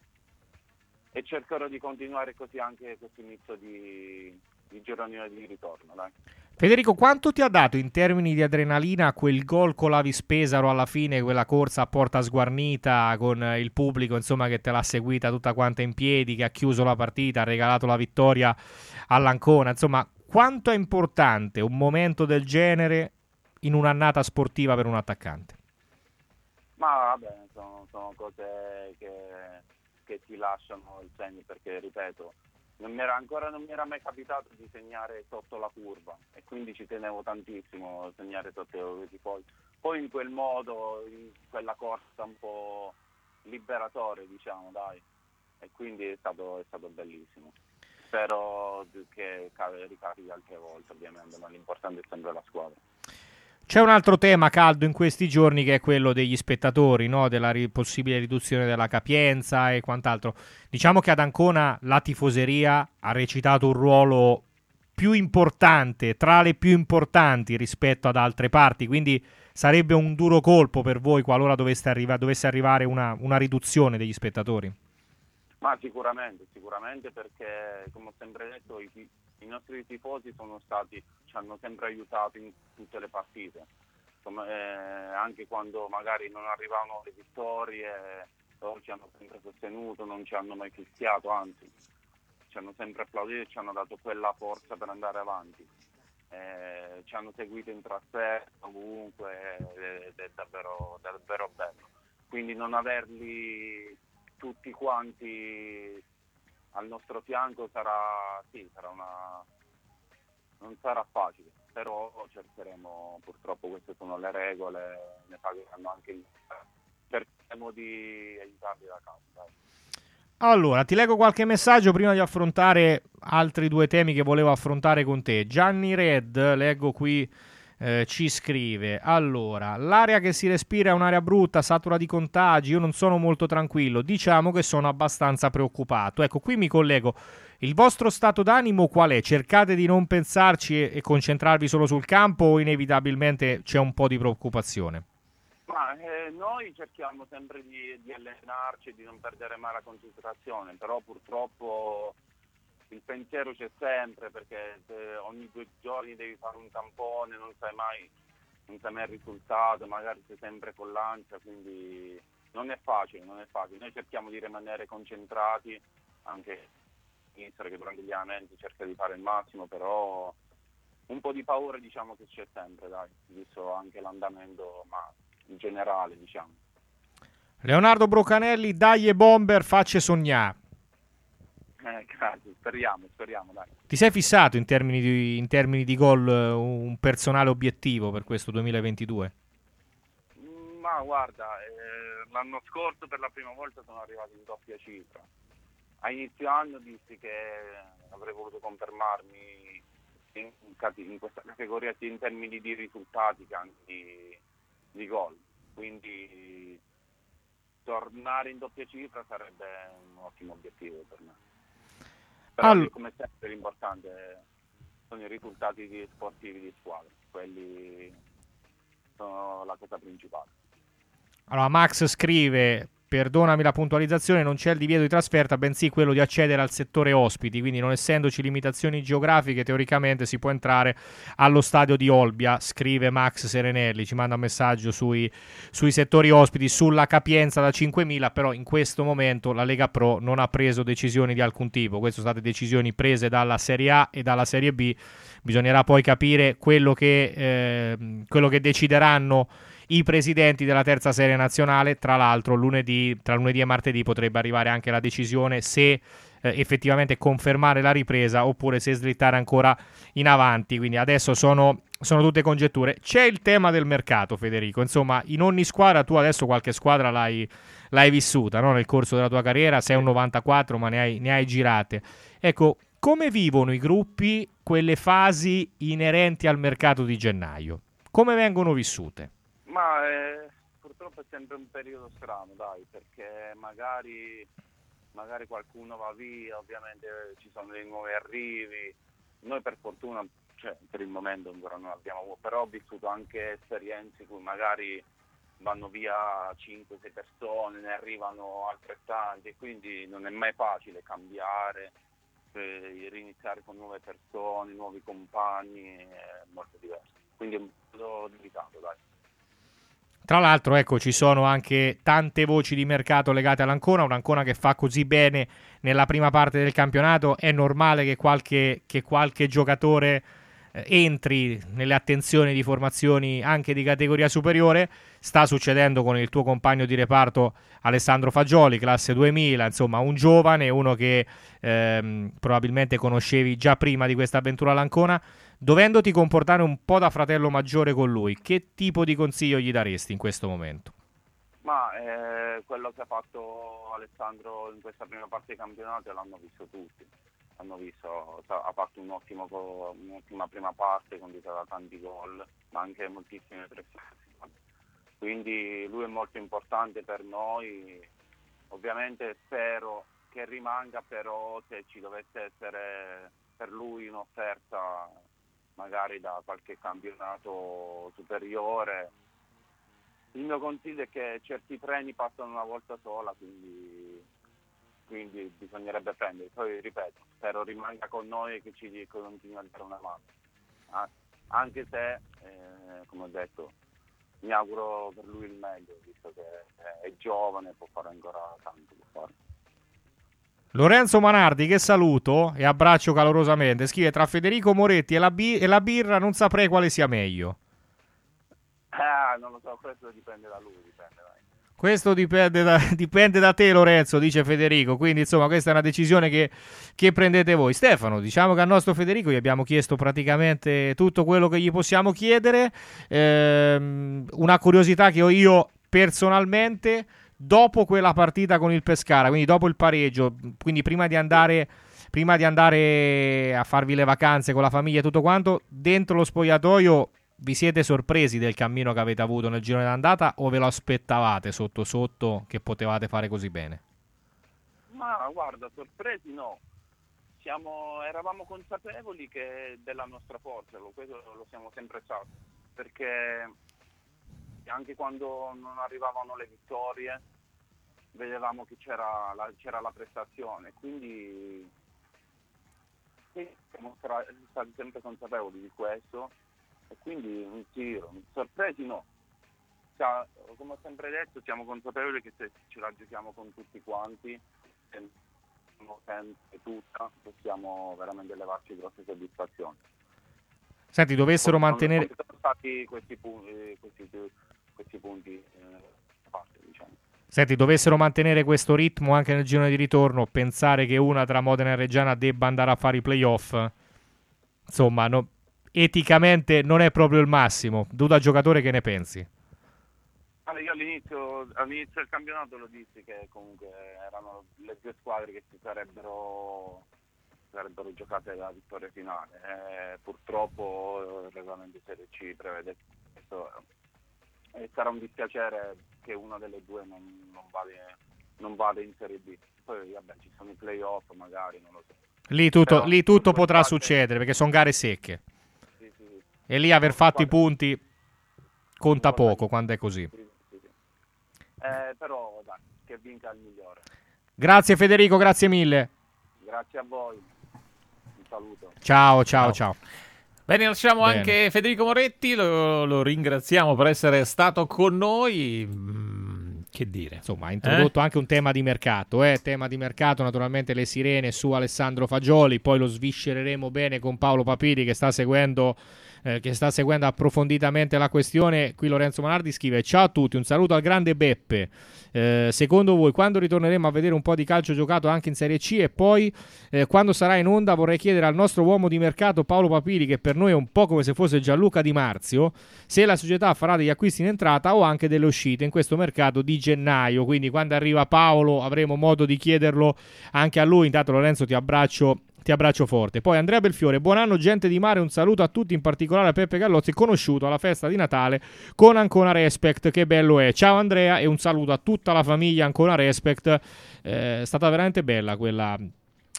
[SPEAKER 10] e, e cercherò di continuare così anche questo inizio di, di girone di ritorno. Dai.
[SPEAKER 5] Federico, quanto ti ha dato in termini di adrenalina quel gol con la Vispesaro alla fine, quella corsa a porta sguarnita con il pubblico insomma che te l'ha seguita tutta quanta in piedi, che ha chiuso la partita, ha regalato la vittoria all'Ancona, insomma quanto è importante un momento del genere in un'annata sportiva per un attaccante?
[SPEAKER 10] Ma vabbè, sono, sono cose che, che ti lasciano il segno, perché ripeto, non mi era, ancora non mi era mai capitato di segnare sotto la curva e quindi ci tenevo tantissimo a segnare sotto i tifosi. Poi in quel modo, in quella corsa un po' liberatoria, diciamo, dai, e quindi è stato, è stato bellissimo. Spero che ricapiti altre volte, ovviamente, ma l'importante è sempre la squadra.
[SPEAKER 5] C'è un altro tema caldo in questi giorni che è quello degli spettatori, no? Della ri- possibile riduzione della capienza e quant'altro. Diciamo che ad Ancona la tifoseria ha recitato un ruolo più importante, tra le più importanti rispetto ad altre parti, quindi sarebbe un duro colpo per voi qualora doveste arriva- dovesse arrivare una, una riduzione degli spettatori.
[SPEAKER 10] Ma sicuramente, sicuramente perché, come ho sempre detto, i, i nostri tifosi sono stati, ci hanno sempre aiutato in tutte le partite, come, eh, anche quando magari non arrivavano le vittorie, loro ci hanno sempre sostenuto, non ci hanno mai fischiato, anzi, ci hanno sempre applaudito e ci hanno dato quella forza per andare avanti. Eh, ci hanno seguito in trasferta ovunque ed è davvero, davvero bello. Quindi non averli tutti quanti al nostro fianco sarà, sì, sarà una, non sarà facile, però cercheremo, purtroppo queste sono le regole, ne pagheranno anche il, cercheremo di aiutarli da casa, dai.
[SPEAKER 5] Allora, ti leggo qualche messaggio prima di affrontare altri due temi che volevo affrontare con te. Gianni Red, leggo qui, eh, ci scrive: allora, l'aria che si respira è un'aria brutta, satura di contagi, io non sono molto tranquillo, diciamo che sono abbastanza preoccupato. Ecco, qui mi collego. Il vostro stato d'animo qual è? Cercate di non pensarci e, e concentrarvi solo sul campo o inevitabilmente c'è un po' di preoccupazione?
[SPEAKER 10] Ma eh, noi cerchiamo sempre di, di allenarci e di non perdere mai la concentrazione, però purtroppo il pensiero c'è sempre, perché eh, ogni due giorni devi fare un tampone, non sai mai, non sai mai il risultato, magari sei sempre con l'ansia, quindi non è facile, non è facile. Noi cerchiamo di rimanere concentrati, anche che durante gli allenamenti cerca di fare il massimo, però un po' di paura diciamo che c'è sempre, dai, visto anche l'andamento, ma in generale, diciamo.
[SPEAKER 5] Leonardo Brocanelli, dai e bomber, facce sognare.
[SPEAKER 10] Eh, grazie, speriamo, speriamo, dai.
[SPEAKER 5] Ti sei fissato in termini di, in termini di gol un personale obiettivo per questo duemilaventidue?
[SPEAKER 10] Ma guarda, eh, l'anno scorso per la prima volta sono arrivato in doppia cifra. A inizio anno dissi che avrei voluto confermarmi in, in questa categoria sia in termini di risultati che anche di, di gol, quindi tornare in doppia cifra sarebbe un ottimo obiettivo per me. Però All... come sempre l'importante sono i risultati di sportivi di squadra, quelli sono la cosa principale.
[SPEAKER 5] Allora Max scrive: perdonami la puntualizzazione, non c'è il divieto di trasferta, bensì quello di accedere al settore ospiti, quindi non essendoci limitazioni geografiche teoricamente si può entrare allo stadio di Olbia, scrive Max Serenelli, ci manda un messaggio sui, sui settori ospiti, sulla capienza da cinquemila, però in questo momento la Lega Pro non ha preso decisioni di alcun tipo, queste sono state decisioni prese dalla Serie A e dalla Serie B, bisognerà poi capire quello che, eh, quello che decideranno i presidenti della terza serie nazionale. Tra l'altro lunedì, tra lunedì e martedì potrebbe arrivare anche la decisione se eh, effettivamente confermare la ripresa oppure se slittare ancora in avanti, quindi adesso sono, sono tutte congetture. C'è il tema del mercato, Federico, insomma in ogni squadra, tu adesso qualche squadra l'hai, l'hai vissuta, no? Nel corso della tua carriera, sei un novantaquattro ma ne hai, ne hai girate, ecco, come vivono i gruppi quelle fasi inerenti al mercato di gennaio? Come vengono vissute?
[SPEAKER 10] Ma eh, purtroppo è sempre un periodo strano, dai, perché magari, magari qualcuno va via, ovviamente ci sono dei nuovi arrivi. Noi per fortuna, cioè, per il momento ancora non abbiamo, però ho vissuto anche esperienze in cui magari vanno via cinque sei persone, ne arrivano altrettanti, quindi non è mai facile cambiare. eh, riniziare con nuove persone, nuovi compagni, è molto diverso. Quindi è un po' delicato, dai.
[SPEAKER 5] Tra l'altro, ecco, ci sono anche tante voci di mercato legate all'Ancona, un'Ancona che fa così bene nella prima parte del campionato, è normale che qualche, che qualche giocatore eh, entri nelle attenzioni di formazioni anche di categoria superiore. Sta succedendo con il tuo compagno di reparto Alessandro Fagioli, classe duemila, insomma un giovane, uno che ehm, probabilmente conoscevi già prima di questa avventura all'Ancona. Dovendoti comportare un po' da fratello maggiore con lui, che tipo di consiglio gli daresti in questo momento?
[SPEAKER 10] Ma eh, quello che ha fatto Alessandro in questa prima parte di campionato l'hanno visto tutti. Hanno visto, ha fatto un ottimo, un'ottima prima parte, condita da tanti gol, ma anche moltissime prestazioni. Quindi lui è molto importante per noi. Ovviamente spero che rimanga, però se ci dovesse essere per lui un'offerta magari da qualche campionato superiore, il mio consiglio è che certi treni passano una volta sola, quindi, quindi bisognerebbe prendere. Poi ripeto, spero rimanga con noi e che ci continui a dare una mano, ah, anche se eh, come ho detto mi auguro per lui il meglio, visto che è giovane e può fare ancora tanto può fare.
[SPEAKER 5] Lorenzo Manardi, che saluto e abbraccio calorosamente, scrive: tra Federico Moretti e la, bi- e la birra non saprei quale sia meglio.
[SPEAKER 10] Ah, non lo so, questo dipende da lui, dipende da me.
[SPEAKER 5] Questo dipende da, dipende da te, Lorenzo, dice Federico, quindi insomma questa è una decisione che, che prendete voi. Stefano, diciamo che al nostro Federico gli abbiamo chiesto praticamente tutto quello che gli possiamo chiedere. Ehm, una curiosità che ho io personalmente: dopo quella partita con il Pescara, quindi dopo il pareggio, quindi prima di andare prima di andare a farvi le vacanze con la famiglia e tutto quanto, dentro lo spogliatoio vi siete sorpresi del cammino che avete avuto nel girone d'andata o ve lo aspettavate sotto sotto che potevate fare così bene?
[SPEAKER 10] Ma guarda, sorpresi no. Siamo, eravamo consapevoli che della nostra forza, lo, questo lo siamo sempre stati, perché anche quando non arrivavano le vittorie vedevamo che c'era la, c'era la prestazione, quindi sì, siamo stati sempre consapevoli di questo e quindi un tiro, sorpresi no. Cioè, come ho sempre detto, siamo consapevoli che se ce la giochiamo con tutti quanti e tutta possiamo veramente levarci grosse soddisfazioni.
[SPEAKER 5] Senti, dovessero
[SPEAKER 10] Come
[SPEAKER 5] mantenere
[SPEAKER 10] sono stati questi punti, questi, questi punti eh, parte, diciamo.
[SPEAKER 5] Senti, dovessero mantenere questo ritmo anche nel girone di ritorno, pensare che una tra Modena e Reggiana debba andare a fare i playoff, insomma, no, eticamente non è proprio il massimo. Tu da giocatore che ne pensi?
[SPEAKER 10] Allora, io all'inizio, all'inizio del campionato lo dissi che comunque erano le due squadre che si sarebbero, sarebbero giocate la vittoria finale. Eh, purtroppo il regolamento di Serie C prevede questo e sarà un dispiacere che una delle due non, non, vada, non vada in Serie B. Poi vabbè, ci sono i playoff magari, non lo so.
[SPEAKER 5] Lì tutto,
[SPEAKER 10] Però,
[SPEAKER 5] lì tutto potrà
[SPEAKER 10] parte...
[SPEAKER 5] succedere perché sono gare secche.
[SPEAKER 10] Sì, sì, sì.
[SPEAKER 5] E lì aver fatto
[SPEAKER 10] Guarda,
[SPEAKER 5] i punti conta poco quando è così.
[SPEAKER 10] Sì, sì, sì. Eh, però dai, che vinca il migliore.
[SPEAKER 5] Grazie Federico, grazie mille.
[SPEAKER 10] Grazie a voi. Un saluto.
[SPEAKER 5] Ciao, ciao, ciao.
[SPEAKER 4] Bene, lasciamo
[SPEAKER 5] Bene.
[SPEAKER 4] anche Federico Moretti, lo, lo ringraziamo per essere stato con noi. Mm, che dire?
[SPEAKER 5] Insomma, ha introdotto
[SPEAKER 4] eh?
[SPEAKER 5] anche un tema di mercato, eh? tema di mercato, naturalmente le sirene su Alessandro Fagioli, poi lo sviscereremo bene con Paolo Papiri che sta seguendo eh, che sta seguendo approfonditamente la questione. Qui Lorenzo Manardi scrive: ciao a tutti, un saluto al grande Beppe. Eh, secondo voi quando ritorneremo a vedere un po' di calcio giocato anche in Serie C? E poi eh, quando sarà in onda vorrei chiedere al nostro uomo di mercato Paolo Papiri, che per noi è un po' come se fosse Gianluca Di Marzio, se la società farà degli acquisti in entrata o anche delle uscite in questo mercato di gennaio. Quindi quando arriva Paolo avremo modo di chiederlo anche a lui. Intanto Lorenzo ti abbraccio Ti abbraccio forte. Poi Andrea Belfiore: buon anno gente di mare, un saluto a tutti, in particolare a Peppe Gallozzi, conosciuto alla festa di Natale con Ancona Respect, che bello è. Ciao Andrea e un saluto a tutta la famiglia Ancona Respect. Eh, è stata veramente bella quella,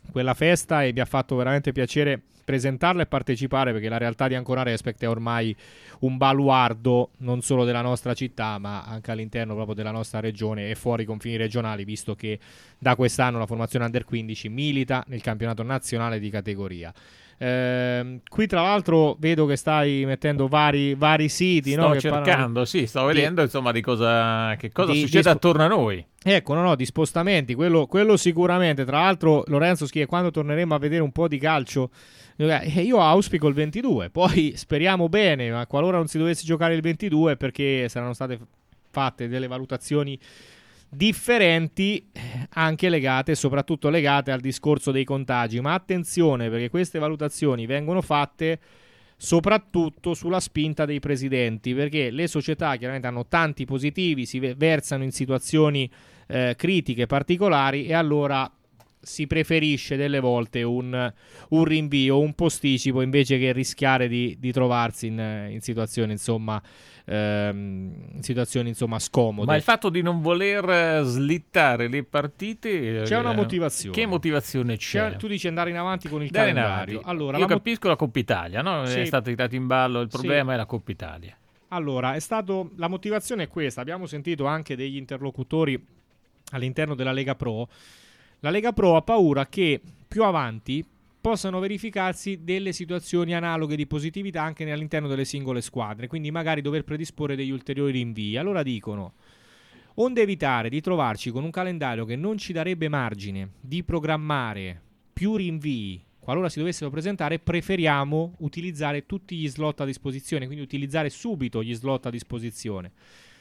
[SPEAKER 5] quella festa e mi ha fatto veramente piacere presentarla e partecipare, perché la realtà di Ancona Respect è ormai un baluardo non solo della nostra città ma anche all'interno proprio della nostra regione e fuori i confini regionali, visto che da quest'anno la formazione Under quindici milita nel campionato nazionale di categoria. Eh, qui tra l'altro vedo che stai mettendo vari, vari siti.
[SPEAKER 4] Sto
[SPEAKER 5] no, che
[SPEAKER 4] cercando,
[SPEAKER 5] parlano...
[SPEAKER 4] sì, sto vedendo
[SPEAKER 5] di...
[SPEAKER 4] insomma di cosa, che cosa
[SPEAKER 5] di,
[SPEAKER 4] succede
[SPEAKER 5] di sp...
[SPEAKER 4] attorno a noi.
[SPEAKER 5] Ecco, no, no, di spostamenti, quello, quello sicuramente. Tra l'altro Lorenzo scrive: quando torneremo a vedere un po' di calcio, io auspico il ventidue, poi speriamo bene, ma qualora non si dovesse giocare il ventidue, perché saranno state fatte delle valutazioni differenti, anche legate, soprattutto legate al discorso dei contagi. Ma attenzione, perché queste valutazioni vengono fatte soprattutto sulla spinta dei presidenti, perché le società chiaramente hanno tanti positivi, si versano in situazioni eh, critiche particolari, e allora si preferisce delle volte un, un rinvio, un posticipo, invece che rischiare di, di trovarsi in, in situazioni insomma ehm, in situazioni insomma scomode.
[SPEAKER 4] Ma il fatto di non voler slittare le partite,
[SPEAKER 5] c'è una
[SPEAKER 4] eh,
[SPEAKER 5] motivazione.
[SPEAKER 4] Che motivazione c'è?
[SPEAKER 5] c'è? Tu dici andare in avanti con il
[SPEAKER 4] Andare
[SPEAKER 5] calendario. Allora,
[SPEAKER 4] io
[SPEAKER 5] la
[SPEAKER 4] capisco mo- la Coppa Italia, no?
[SPEAKER 5] Sì.
[SPEAKER 4] È stato tirato in ballo, il problema
[SPEAKER 5] sì.
[SPEAKER 4] è la Coppa Italia.
[SPEAKER 5] Allora, è stato, la motivazione è questa. Abbiamo sentito anche degli interlocutori all'interno della Lega Pro. La Lega Pro ha paura che più avanti possano verificarsi delle situazioni analoghe di positività anche all'interno delle singole squadre, quindi magari dover predisporre degli ulteriori rinvii. Allora dicono: onde evitare di trovarci con un calendario che non ci darebbe margine di programmare più rinvii qualora si dovessero presentare, preferiamo utilizzare tutti gli slot a disposizione, quindi utilizzare subito gli slot a disposizione,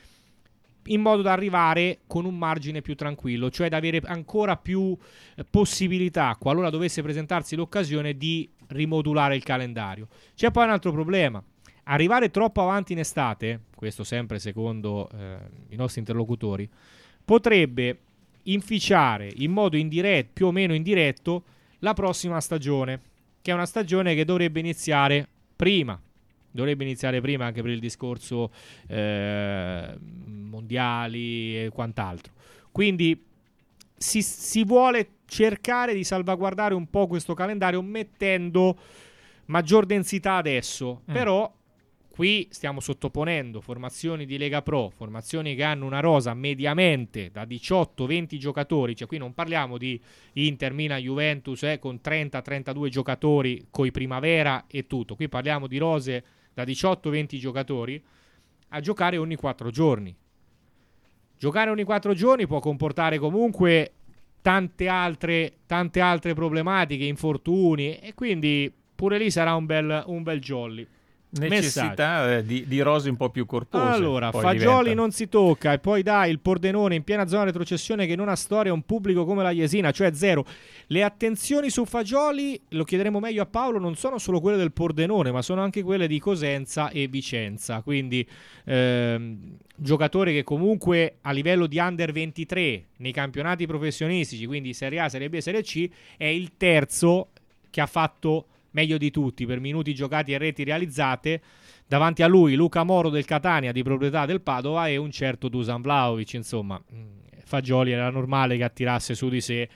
[SPEAKER 5] in modo da arrivare con un margine più tranquillo, cioè da avere ancora più eh, possibilità, qualora dovesse presentarsi l'occasione, di rimodulare il calendario. C'è poi un altro problema: arrivare troppo avanti in estate, questo sempre secondo eh, i nostri interlocutori, potrebbe inficiare in modo indiretto, più o meno indiretto, la prossima stagione, che è una stagione che dovrebbe iniziare prima. Dovrebbe iniziare prima anche per il discorso eh, mondiali e quant'altro. Quindi si, si vuole cercare di salvaguardare un po' questo calendario mettendo maggior densità adesso. Mm. Però qui stiamo sottoponendo formazioni di Lega Pro, formazioni che hanno una rosa mediamente da diciotto venti giocatori, cioè qui non parliamo di Inter, Milan, Juventus eh, con trenta trentadue giocatori coi primavera e tutto. Qui parliamo di rose da diciotto venti giocatori a giocare ogni quattro giorni. Giocare ogni quattro giorni può comportare comunque tante altre, tante altre problematiche, infortuni, e quindi pure lì sarà un bel, un bel jolly.
[SPEAKER 4] Necessità di, di rose un po' più corpose.
[SPEAKER 5] Allora,
[SPEAKER 4] poi
[SPEAKER 5] Fagioli
[SPEAKER 4] diventa.
[SPEAKER 5] non si tocca, e poi dai il Pordenone in piena zona retrocessione che non ha storia, un pubblico come la Jesina, cioè zero. Le attenzioni su Fagioli, lo chiederemo meglio a Paolo, non sono solo quelle del Pordenone, ma sono anche quelle di Cosenza e Vicenza. Quindi ehm, giocatore che comunque a livello di under ventitré nei campionati professionistici, quindi Serie A, Serie B e Serie C, è il terzo che ha fatto meglio di tutti per minuti giocati e reti realizzate. Davanti a lui Luca Moro del Catania, di proprietà del Padova, e un certo Dusan Vlahovic. Insomma, Fagioli era normale che attirasse su di sé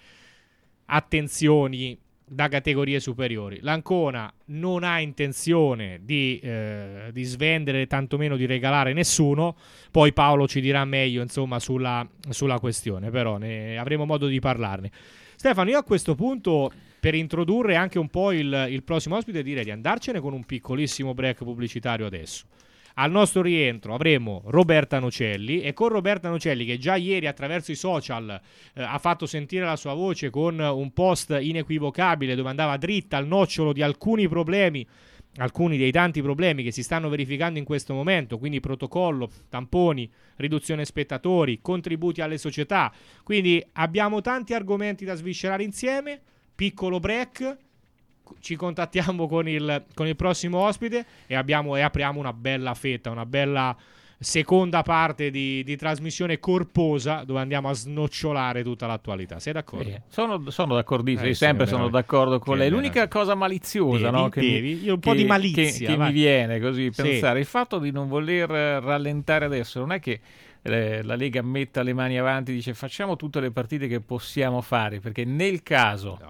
[SPEAKER 5] attenzioni da categorie superiori. L'Ancona non ha intenzione di, eh, di svendere, tantomeno di regalare nessuno. Poi Paolo ci dirà meglio insomma sulla, sulla questione, però ne avremo modo di parlarne. Stefano, io a questo punto, per introdurre anche un po' il, il prossimo ospite, direi di andarcene con un piccolissimo break pubblicitario adesso. Al nostro rientro avremo Roberta Nocelli, e con Roberta Nocelli, che già ieri attraverso i social eh, ha fatto sentire la sua voce con un post inequivocabile dove andava dritta al nocciolo di alcuni problemi, alcuni dei tanti problemi che si stanno verificando in questo momento, quindi protocollo, tamponi, riduzione spettatori, contributi alle società. Quindi abbiamo tanti argomenti da sviscerare insieme. Piccolo break, ci contattiamo con il, con il prossimo ospite e, abbiamo, e apriamo una bella fetta, una bella seconda parte di, di trasmissione corposa dove andiamo a snocciolare tutta l'attualità. Sei d'accordo?
[SPEAKER 4] Eh, sono, sono d'accordissimo,
[SPEAKER 5] Eh,
[SPEAKER 4] sempre
[SPEAKER 5] sì,
[SPEAKER 4] sono
[SPEAKER 5] veramente.
[SPEAKER 4] d'accordo con
[SPEAKER 5] Che
[SPEAKER 4] lei.
[SPEAKER 5] veramente.
[SPEAKER 4] L'unica cosa maliziosa,
[SPEAKER 5] Devi,
[SPEAKER 4] no, che,
[SPEAKER 5] devi.
[SPEAKER 4] mi,
[SPEAKER 5] Io un po'
[SPEAKER 4] che-
[SPEAKER 5] di malizia,
[SPEAKER 4] che, che
[SPEAKER 5] vai.
[SPEAKER 4] mi viene così
[SPEAKER 5] Sì.
[SPEAKER 4] pensare, il fatto di non voler rallentare adesso, non è che eh, la Lega metta le mani avanti e dice facciamo tutte le partite che possiamo fare, perché nel caso
[SPEAKER 5] No, ma dai.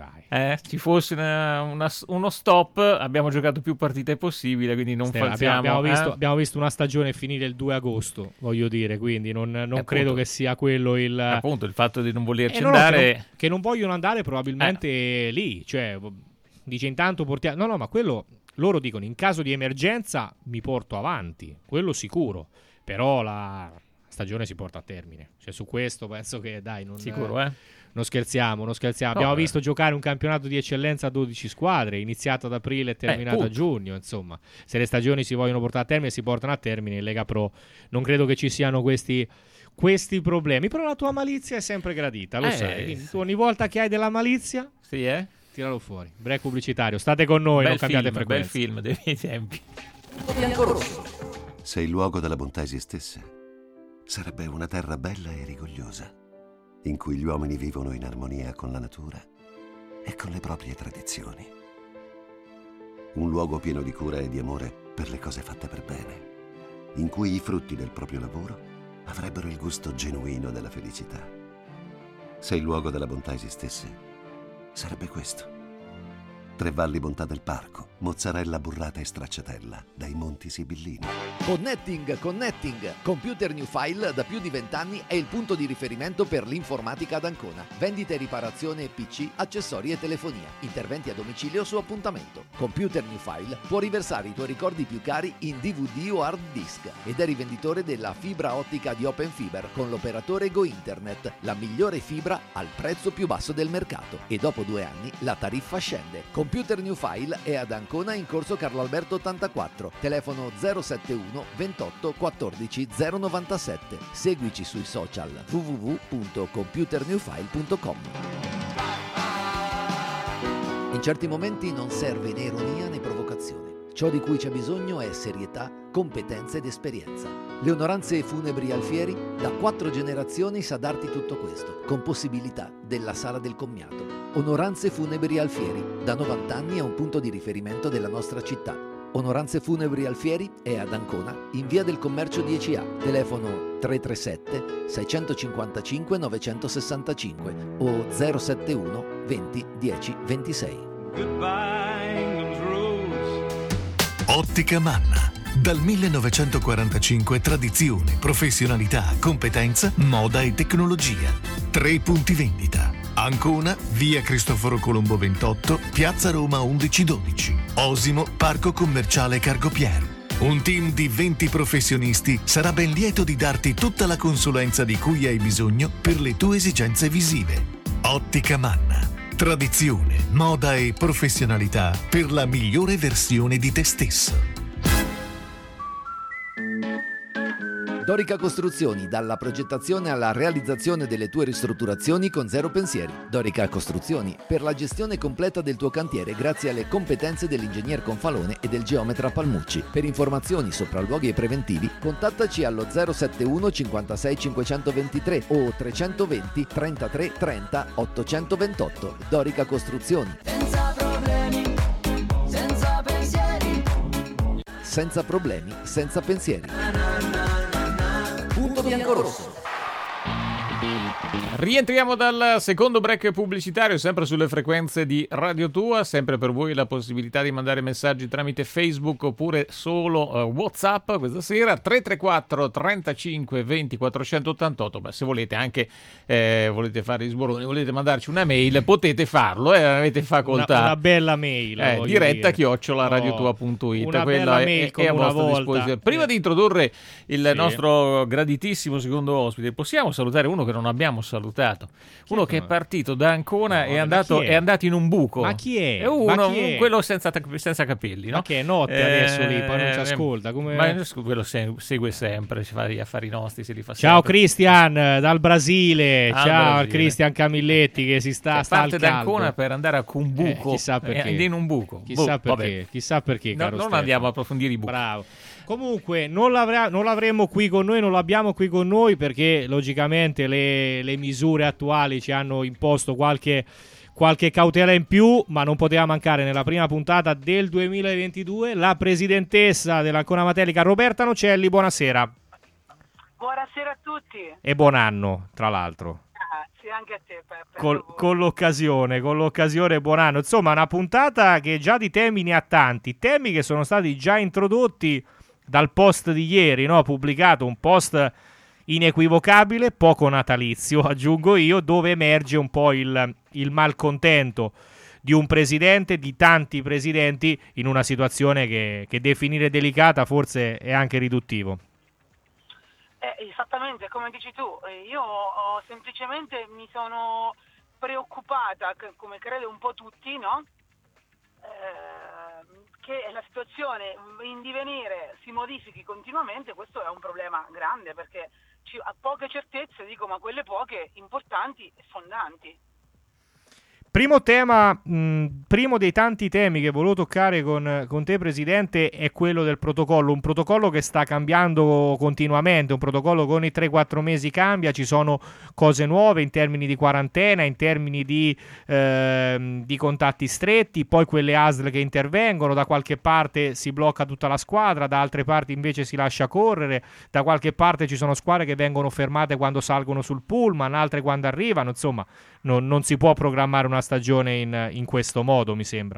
[SPEAKER 5] vedrai.
[SPEAKER 4] Eh, ci fosse una, una, uno stop, abbiamo giocato più partite possibile, quindi non
[SPEAKER 5] Stella,
[SPEAKER 4] falsiamo.
[SPEAKER 5] abbiamo, abbiamo, visto,
[SPEAKER 4] eh?
[SPEAKER 5] abbiamo visto una stagione finire il due agosto, voglio dire, quindi non, non
[SPEAKER 4] appunto,
[SPEAKER 5] credo che sia quello il...
[SPEAKER 4] Appunto, il fatto di non volerci
[SPEAKER 5] eh, no, no,
[SPEAKER 4] andare...
[SPEAKER 5] che, non, che non vogliono andare probabilmente eh. lì, cioè dice intanto portiamo... No, no, ma quello... Loro dicono in caso di emergenza mi porto avanti, quello sicuro, però la stagione si porta a termine, cioè su questo penso che dai non,
[SPEAKER 4] sicuro, eh?
[SPEAKER 5] non scherziamo, non scherziamo.
[SPEAKER 4] No,
[SPEAKER 5] abbiamo
[SPEAKER 4] eh.
[SPEAKER 5] visto giocare un campionato di eccellenza a dodici squadre, iniziato ad aprile e terminato
[SPEAKER 4] eh,
[SPEAKER 5] a giugno, insomma, se le stagioni si vogliono portare a termine si portano a termine in Lega Pro, non credo che ci siano questi questi problemi, però la tua malizia è sempre gradita, lo
[SPEAKER 4] eh,
[SPEAKER 5] sai, quindi
[SPEAKER 4] sì.
[SPEAKER 5] tu ogni volta che hai della malizia
[SPEAKER 4] sì, eh?
[SPEAKER 5] tiralo fuori. Break pubblicitario. State con noi,
[SPEAKER 4] bel
[SPEAKER 5] non cambiate
[SPEAKER 4] film,
[SPEAKER 5] frequenza.
[SPEAKER 4] Bel film dei miei tempi.
[SPEAKER 3] Se il luogo della bontà esistesse, sarebbe una terra bella e rigogliosa, in cui gli uomini vivono in armonia con la natura e con le proprie tradizioni. Un luogo pieno di cura e di amore per le cose fatte per bene, in cui i frutti del proprio lavoro avrebbero il gusto genuino della felicità. Se il luogo della bontà esistesse, sarebbe questo. Tre Valli Bontà del Parco, mozzarella burrata e stracciatella dai Monti Sibillini.
[SPEAKER 2] Connecting, Connecting. Computer New File da più di vent'anni è il punto di riferimento per l'informatica ad Ancona. Vendita e riparazione P C, accessori e telefonia. Interventi a domicilio su appuntamento. Computer New File può riversare i tuoi ricordi più cari in D V D o hard disk ed è rivenditore della fibra ottica di Open Fiber con l'operatore Go Internet, la migliore fibra al prezzo più basso del mercato. E dopo due anni la tariffa scende. Computer New File è ad Ancona in corso Carlo Alberto ottantaquattro, telefono zero settantuno ventotto quattordici zero novantasette. Seguici sui social w w w punto computer new file punto com. In certi momenti non serve né ironia né provocazione. Ciò di cui c'è bisogno è serietà, competenza ed esperienza. Le Onoranze Funebri Alfieri da quattro generazioni sa darti tutto questo, con possibilità della sala del commiato. Onoranze Funebri Alfieri, da novanta anni è un punto di riferimento della nostra città. Onoranze Funebri Alfieri è ad Ancona, in via del Commercio dieci A, telefono tre tre sette sei cinque cinque nove sei cinque o zero settantuno venti dieci ventisei.
[SPEAKER 11] Ottica Manna. Dal millenovecentoquarantacinque tradizione, professionalità, competenza, moda e tecnologia. Tre punti vendita. Ancona, via Cristoforo Colombo ventotto, piazza Roma undici dodici. Osimo, parco commerciale Cargopier. Un team di venti professionisti sarà ben lieto di darti tutta la consulenza di cui hai bisogno per le tue esigenze visive. Ottica Manna. Tradizione, moda e professionalità per la migliore versione di te stesso.
[SPEAKER 2] Dorica Costruzioni, dalla progettazione alla realizzazione delle tue ristrutturazioni con zero pensieri. Dorica Costruzioni, per la gestione completa del tuo cantiere grazie alle competenze dell'ingegner Confalone e del geometra Palmucci. Per informazioni, sopralluoghi e preventivi, contattaci allo zero settantuno cinquantasei cinquecentoventitré o trecentoventi trentatré trenta ottocentoventotto. Dorica Costruzioni.
[SPEAKER 12] Senza problemi, senza pensieri.
[SPEAKER 2] Senza problemi, senza pensieri. Punto bianco-rosso.
[SPEAKER 4] Rientriamo dal secondo break pubblicitario, sempre sulle frequenze di Radio Tua, sempre per voi la possibilità di mandare messaggi tramite Facebook oppure solo uh, WhatsApp questa sera, tre tre quattro trentacinque venti quattrocentottantotto. Beh, se volete anche eh, volete fare gli sboroni, volete mandarci una mail, potete farlo, eh, avete facoltà.
[SPEAKER 5] Una, una bella mail,
[SPEAKER 4] eh, diretta chiocciola radiotua punto it,
[SPEAKER 5] una
[SPEAKER 4] quella
[SPEAKER 5] bella
[SPEAKER 4] è,
[SPEAKER 5] mail
[SPEAKER 4] è a
[SPEAKER 5] come una
[SPEAKER 4] vostra
[SPEAKER 5] volta.
[SPEAKER 4] disposizione. Prima
[SPEAKER 5] Eh.
[SPEAKER 4] di introdurre il
[SPEAKER 5] Sì.
[SPEAKER 4] nostro graditissimo secondo ospite, possiamo salutare uno che non abbiamo salutato, uno che è partito da Ancona
[SPEAKER 5] No,
[SPEAKER 4] e è
[SPEAKER 5] ma
[SPEAKER 4] andato,
[SPEAKER 5] chi è?
[SPEAKER 4] è andato in un buco.
[SPEAKER 5] Ma chi è?
[SPEAKER 4] È uno,
[SPEAKER 5] Ma chi è?
[SPEAKER 4] quello senza, senza capelli, no?
[SPEAKER 5] Ma che è notte adesso lì, poi non ci ascolta, come-
[SPEAKER 4] Ma quello se- segue sempre, ci fa gli affari nostri, se li fa
[SPEAKER 5] Ciao
[SPEAKER 4] sempre.
[SPEAKER 5] Cristian dal Brasile,
[SPEAKER 4] Al
[SPEAKER 5] ciao
[SPEAKER 4] Brasile.
[SPEAKER 5] Cristian Camilletti che si sta,
[SPEAKER 4] Che
[SPEAKER 5] sta al
[SPEAKER 4] parte da
[SPEAKER 5] caldo.
[SPEAKER 4] Ancona per andare a Cumbuco,
[SPEAKER 5] Eh, chissà perché.
[SPEAKER 4] eh, in un buco.
[SPEAKER 5] Chissà
[SPEAKER 4] Boh,
[SPEAKER 5] perché,
[SPEAKER 4] vabbè.
[SPEAKER 5] chissà perché,
[SPEAKER 4] No,
[SPEAKER 5] caro
[SPEAKER 4] non
[SPEAKER 5] Stefano.
[SPEAKER 4] andiamo a approfondire i buchi.
[SPEAKER 5] Bravo. Comunque non, l'avrà- non l'avremo qui con noi, non l'abbiamo qui con noi perché logicamente le, le misure attuali ci hanno imposto qualche, qualche cautela in più, ma non poteva mancare nella prima puntata del duemilaventidue la presidentessa dell'Ancona Matelica Roberta Nocelli. Buonasera
[SPEAKER 13] Buonasera a tutti.
[SPEAKER 5] e buon anno tra l'altro.
[SPEAKER 13] Grazie, anche a te, Peppe.
[SPEAKER 5] Col, con l'occasione, con l'occasione, buon anno. Insomma, una puntata che già di temi ne ha tanti, temi che sono stati già introdotti dal post di ieri, no? Pubblicato un post inequivocabile, poco natalizio, aggiungo io, dove emerge un po' il, il malcontento di un presidente, di tanti presidenti, in una situazione che, che definire delicata forse è anche riduttivo.
[SPEAKER 13] Eh, esattamente, come dici tu, io ho, semplicemente mi sono preoccupata, come credo un po' tutti, no? Eh, che la situazione in divenire si modifichi continuamente. Questo è un problema grande, perché ci, ha poche certezze, dico, ma quelle poche importanti e fondanti.
[SPEAKER 5] Primo tema, mh, primo dei tanti temi che volevo toccare con, con te, Presidente, è quello del protocollo, un protocollo che sta cambiando continuamente, un protocollo che ogni tre quattro mesi cambia, ci sono cose nuove in termini di quarantena, in termini di, eh, di contatti stretti, poi quelle A S L che intervengono, da qualche parte si blocca tutta la squadra, da altre parti invece si lascia correre, da qualche parte ci sono squadre che vengono fermate quando salgono sul pullman, altre quando arrivano, insomma non, non si può programmare una stagione in, in questo modo, mi sembra.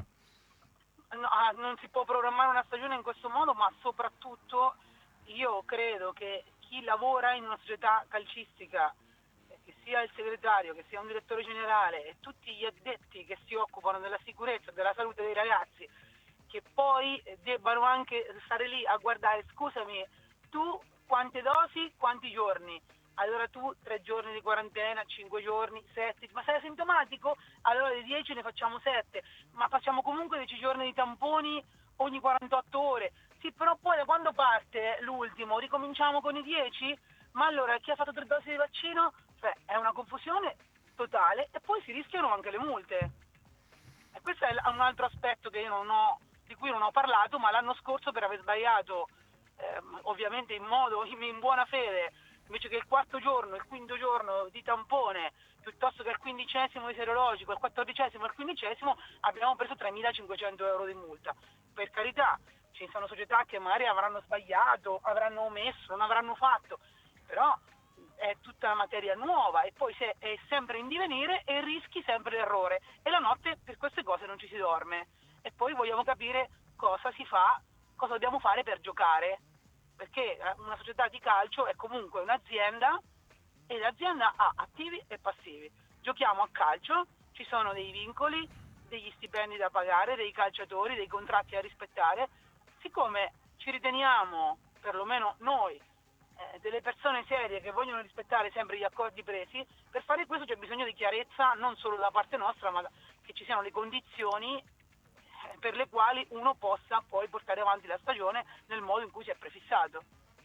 [SPEAKER 13] No, non si può programmare una stagione in questo modo, ma soprattutto io credo che chi lavora in una società calcistica, che sia il segretario, che sia un direttore generale e tutti gli addetti che si occupano della sicurezza e della salute dei ragazzi, che poi debbano anche stare lì a guardare, scusami, tu quante dosi, quanti giorni? Allora tu tre giorni di quarantena, cinque giorni, sette, ma sei asintomatico? Allora di dieci ne facciamo sette, ma facciamo comunque dieci giorni di tamponi ogni quarantotto ore. Sì, però poi da quando parte l'ultimo ricominciamo con i dieci? Ma allora chi ha fatto tre dosi di vaccino? Cioè è una confusione totale, e poi si rischiano anche le multe. E questo è un altro aspetto che io non ho, di cui non ho parlato, ma l'anno scorso, per aver sbagliato, eh, ovviamente in modo, in buona fede, invece che il quarto giorno, il quinto giorno di tampone, piuttosto che il quindicesimo di serologico, il quattordicesimo e il quindicesimo, abbiamo preso tremilacinquecento euro di multa. Per carità, ci sono società che magari avranno sbagliato, avranno omesso, non avranno fatto, però è tutta una materia nuova, e poi se è sempre in divenire e rischi sempre l'errore, e la notte per queste cose non ci si dorme, e poi vogliamo capire cosa si fa, cosa dobbiamo fare per giocare, perché una società di calcio è comunque un'azienda, e l'azienda ha attivi e passivi. Giochiamo a calcio, ci sono dei vincoli, degli stipendi da pagare, dei calciatori, dei contratti a rispettare. Siccome ci riteniamo, perlomeno noi, eh, delle persone serie che vogliono rispettare sempre gli accordi presi, per fare questo c'è bisogno di chiarezza, non solo da parte nostra, ma che ci siano le condizioni per le quali uno possa poi portare avanti la stagione nel modo in cui si è prefissato.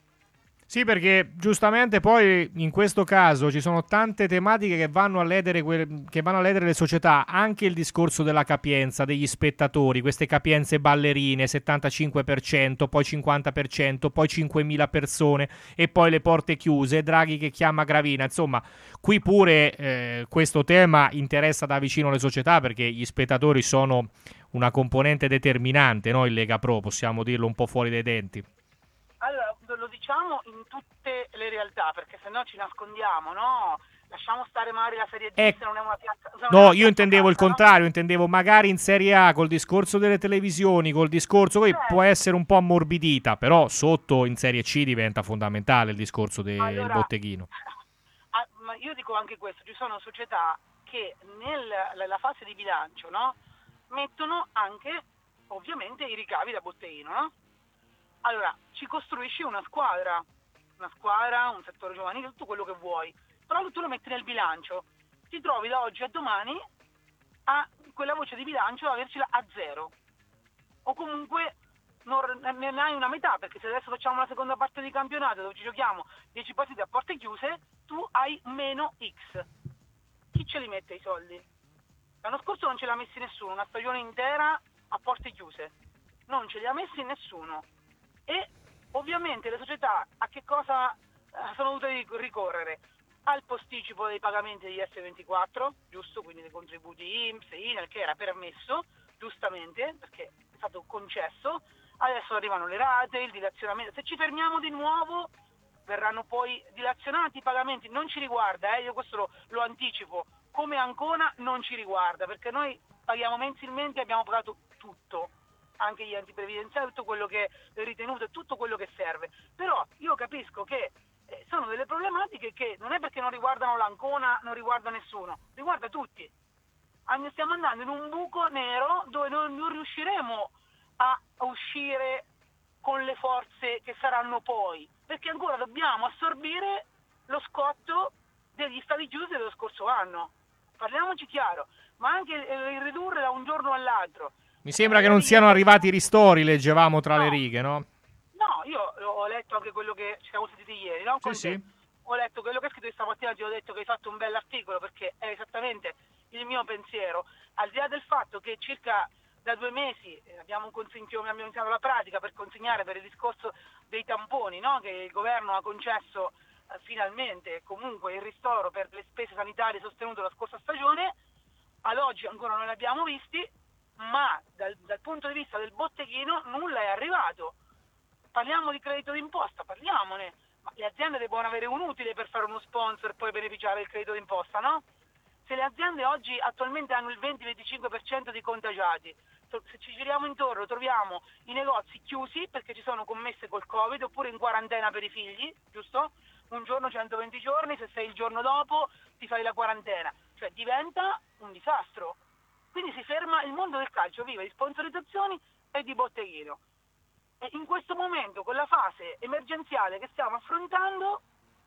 [SPEAKER 5] Sì, perché giustamente poi in questo caso ci sono tante tematiche che vanno a ledere, que- che vanno a ledere le società, anche il discorso della capienza degli spettatori, queste capienze ballerine, settantacinque per cento, poi cinquanta per cento, poi cinquemila persone, e poi le porte chiuse, Draghi che chiama Gravina, insomma qui pure eh, questo tema interessa da vicino le società, perché gli spettatori sono una componente determinante, no? In Lega Pro, possiamo dirlo un po' fuori dai denti.
[SPEAKER 13] Allora, lo diciamo in tutte le realtà, perché se no ci nascondiamo, no? Lasciamo stare magari la Serie D,
[SPEAKER 5] Eh,
[SPEAKER 13] se non è una piazza...
[SPEAKER 5] No, io intendevo il contrario, intendevo magari in Serie A col discorso delle televisioni, col discorso che
[SPEAKER 13] Eh.
[SPEAKER 5] può essere un po' ammorbidita, però sotto in Serie C diventa fondamentale il discorso del
[SPEAKER 13] Allora,
[SPEAKER 5] botteghino.
[SPEAKER 13] Ah, ma io dico anche questo, ci sono società che nella fase di bilancio, no, mettono anche ovviamente i ricavi da botteghino, no? Allora, ci costruisci una squadra, una squadra, un settore giovanile, tutto quello che vuoi, però tu lo metti nel bilancio, ti trovi da oggi a domani a quella voce di bilancio a avercela a zero, o comunque non, ne hai una metà, perché se adesso facciamo la seconda parte di campionato dove ci giochiamo dieci partite a porte chiuse, tu hai meno X. Chi ce li mette i soldi? L'anno scorso non ce li ha messi nessuno, una stagione intera a porte chiuse, non ce li ha messi nessuno. E ovviamente le società a che cosa sono dovute ricorrere? Al posticipo dei pagamenti degli S ventiquattro, giusto, quindi dei contributi I N P S, I N E L, che era permesso, giustamente, perché è stato concesso. Adesso arrivano le rate, il dilazionamento. Se ci fermiamo di nuovo, verranno poi dilazionati i pagamenti, non ci riguarda, eh, io questo lo, lo anticipo, come Ancona non ci riguarda, perché noi paghiamo mensilmente e abbiamo pagato tutto, anche gli antiprevidenziali, tutto quello che è ritenuto e tutto quello che serve. Però io capisco che eh, sono delle problematiche che non è perché non riguardano l'Ancona, non riguarda nessuno, riguarda tutti. Stiamo andando in un buco nero dove non, non riusciremo a uscire con le forze che saranno poi, perché ancora dobbiamo assorbire lo scotto degli stati chiusi dello scorso anno. Parliamoci chiaro, ma anche il ridurre da un giorno all'altro.
[SPEAKER 5] Mi sembra che non siano arrivati i ristori, leggevamo tra no. le righe, no?
[SPEAKER 13] No, io ho letto anche quello che ci siamo sentiti ieri, no?
[SPEAKER 5] Sì, sì.
[SPEAKER 13] Ho letto quello che hai scritto stamattina, ti ho detto che hai fatto un bell'articolo, perché è esattamente il mio pensiero, al di là del fatto che circa da due mesi abbiamo, consegnato, abbiamo iniziato la pratica per consegnare per il discorso dei tamponi, no? Che il governo ha concesso eh, finalmente comunque il ristoro per le spese sanitarie sostenute la scorsa stagione, ad oggi ancora non li abbiamo visti, ma dal, dal punto di vista del botteghino nulla è arrivato. Parliamo di credito d'imposta, parliamone, ma le aziende devono avere un utile per fare uno sponsor e poi beneficiare del credito d'imposta, no? Se le aziende oggi attualmente hanno il venti venticinque per cento di contagiati, se ci giriamo intorno troviamo i negozi chiusi perché ci sono commesse col Covid oppure in quarantena per i figli, giusto? Un giorno centoventi giorni, se sei il giorno dopo ti fai la quarantena, cioè diventa un disastro. Quindi si ferma, il mondo del calcio vive di sponsorizzazioni e di botteghino. E in questo momento, con la fase emergenziale che stiamo affrontando,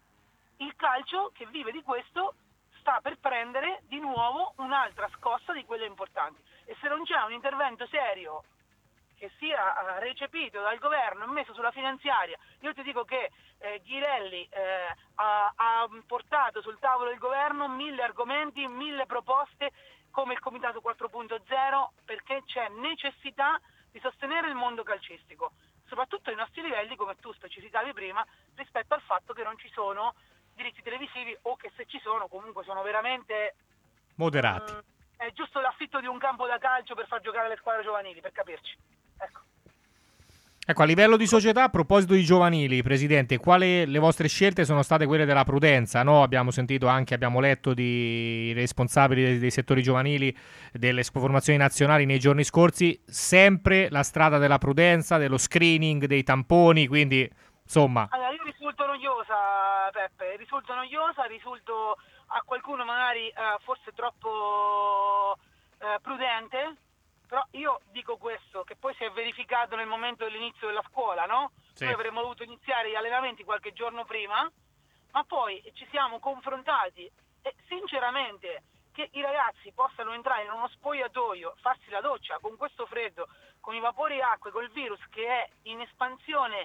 [SPEAKER 13] il calcio che vive di questo sta per prendere di nuovo un'altra scossa di quelle importanti. E se non c'è un intervento serio che sia recepito dal governo e messo sulla finanziaria, io ti dico che eh, Ghirelli eh, ha, ha portato sul tavolo del governo mille argomenti, mille proposte come il Comitato quattro punto zero, perché c'è necessità di sostenere il mondo calcistico, soprattutto ai nostri livelli, come tu specificavi prima, rispetto al fatto che non ci sono diritti televisivi o che se ci sono comunque sono veramente
[SPEAKER 5] moderati.
[SPEAKER 13] Mh, è giusto l'affitto di un campo da calcio per far giocare le squadre giovanili, per capirci. Ecco.
[SPEAKER 5] Ecco, a livello di società, a proposito di giovanili, Presidente, quali le vostre scelte sono state quelle della prudenza? No? Abbiamo sentito anche, abbiamo letto di responsabili dei, dei settori giovanili delle formazioni nazionali nei giorni scorsi, sempre la strada della prudenza, dello screening, dei tamponi, quindi insomma...
[SPEAKER 13] Allora, io risulto noiosa, Peppe, risulto noiosa, risulto a qualcuno magari eh, forse troppo eh, prudente, però io dico questo, che poi si è verificato nel momento dell'inizio della scuola, no? Sì. Noi avremmo dovuto iniziare gli allenamenti qualche giorno prima, ma poi ci siamo confrontati e sinceramente che i ragazzi possano entrare in uno spogliatoio, farsi la doccia con questo freddo, con i vapori acque, col virus che è in espansione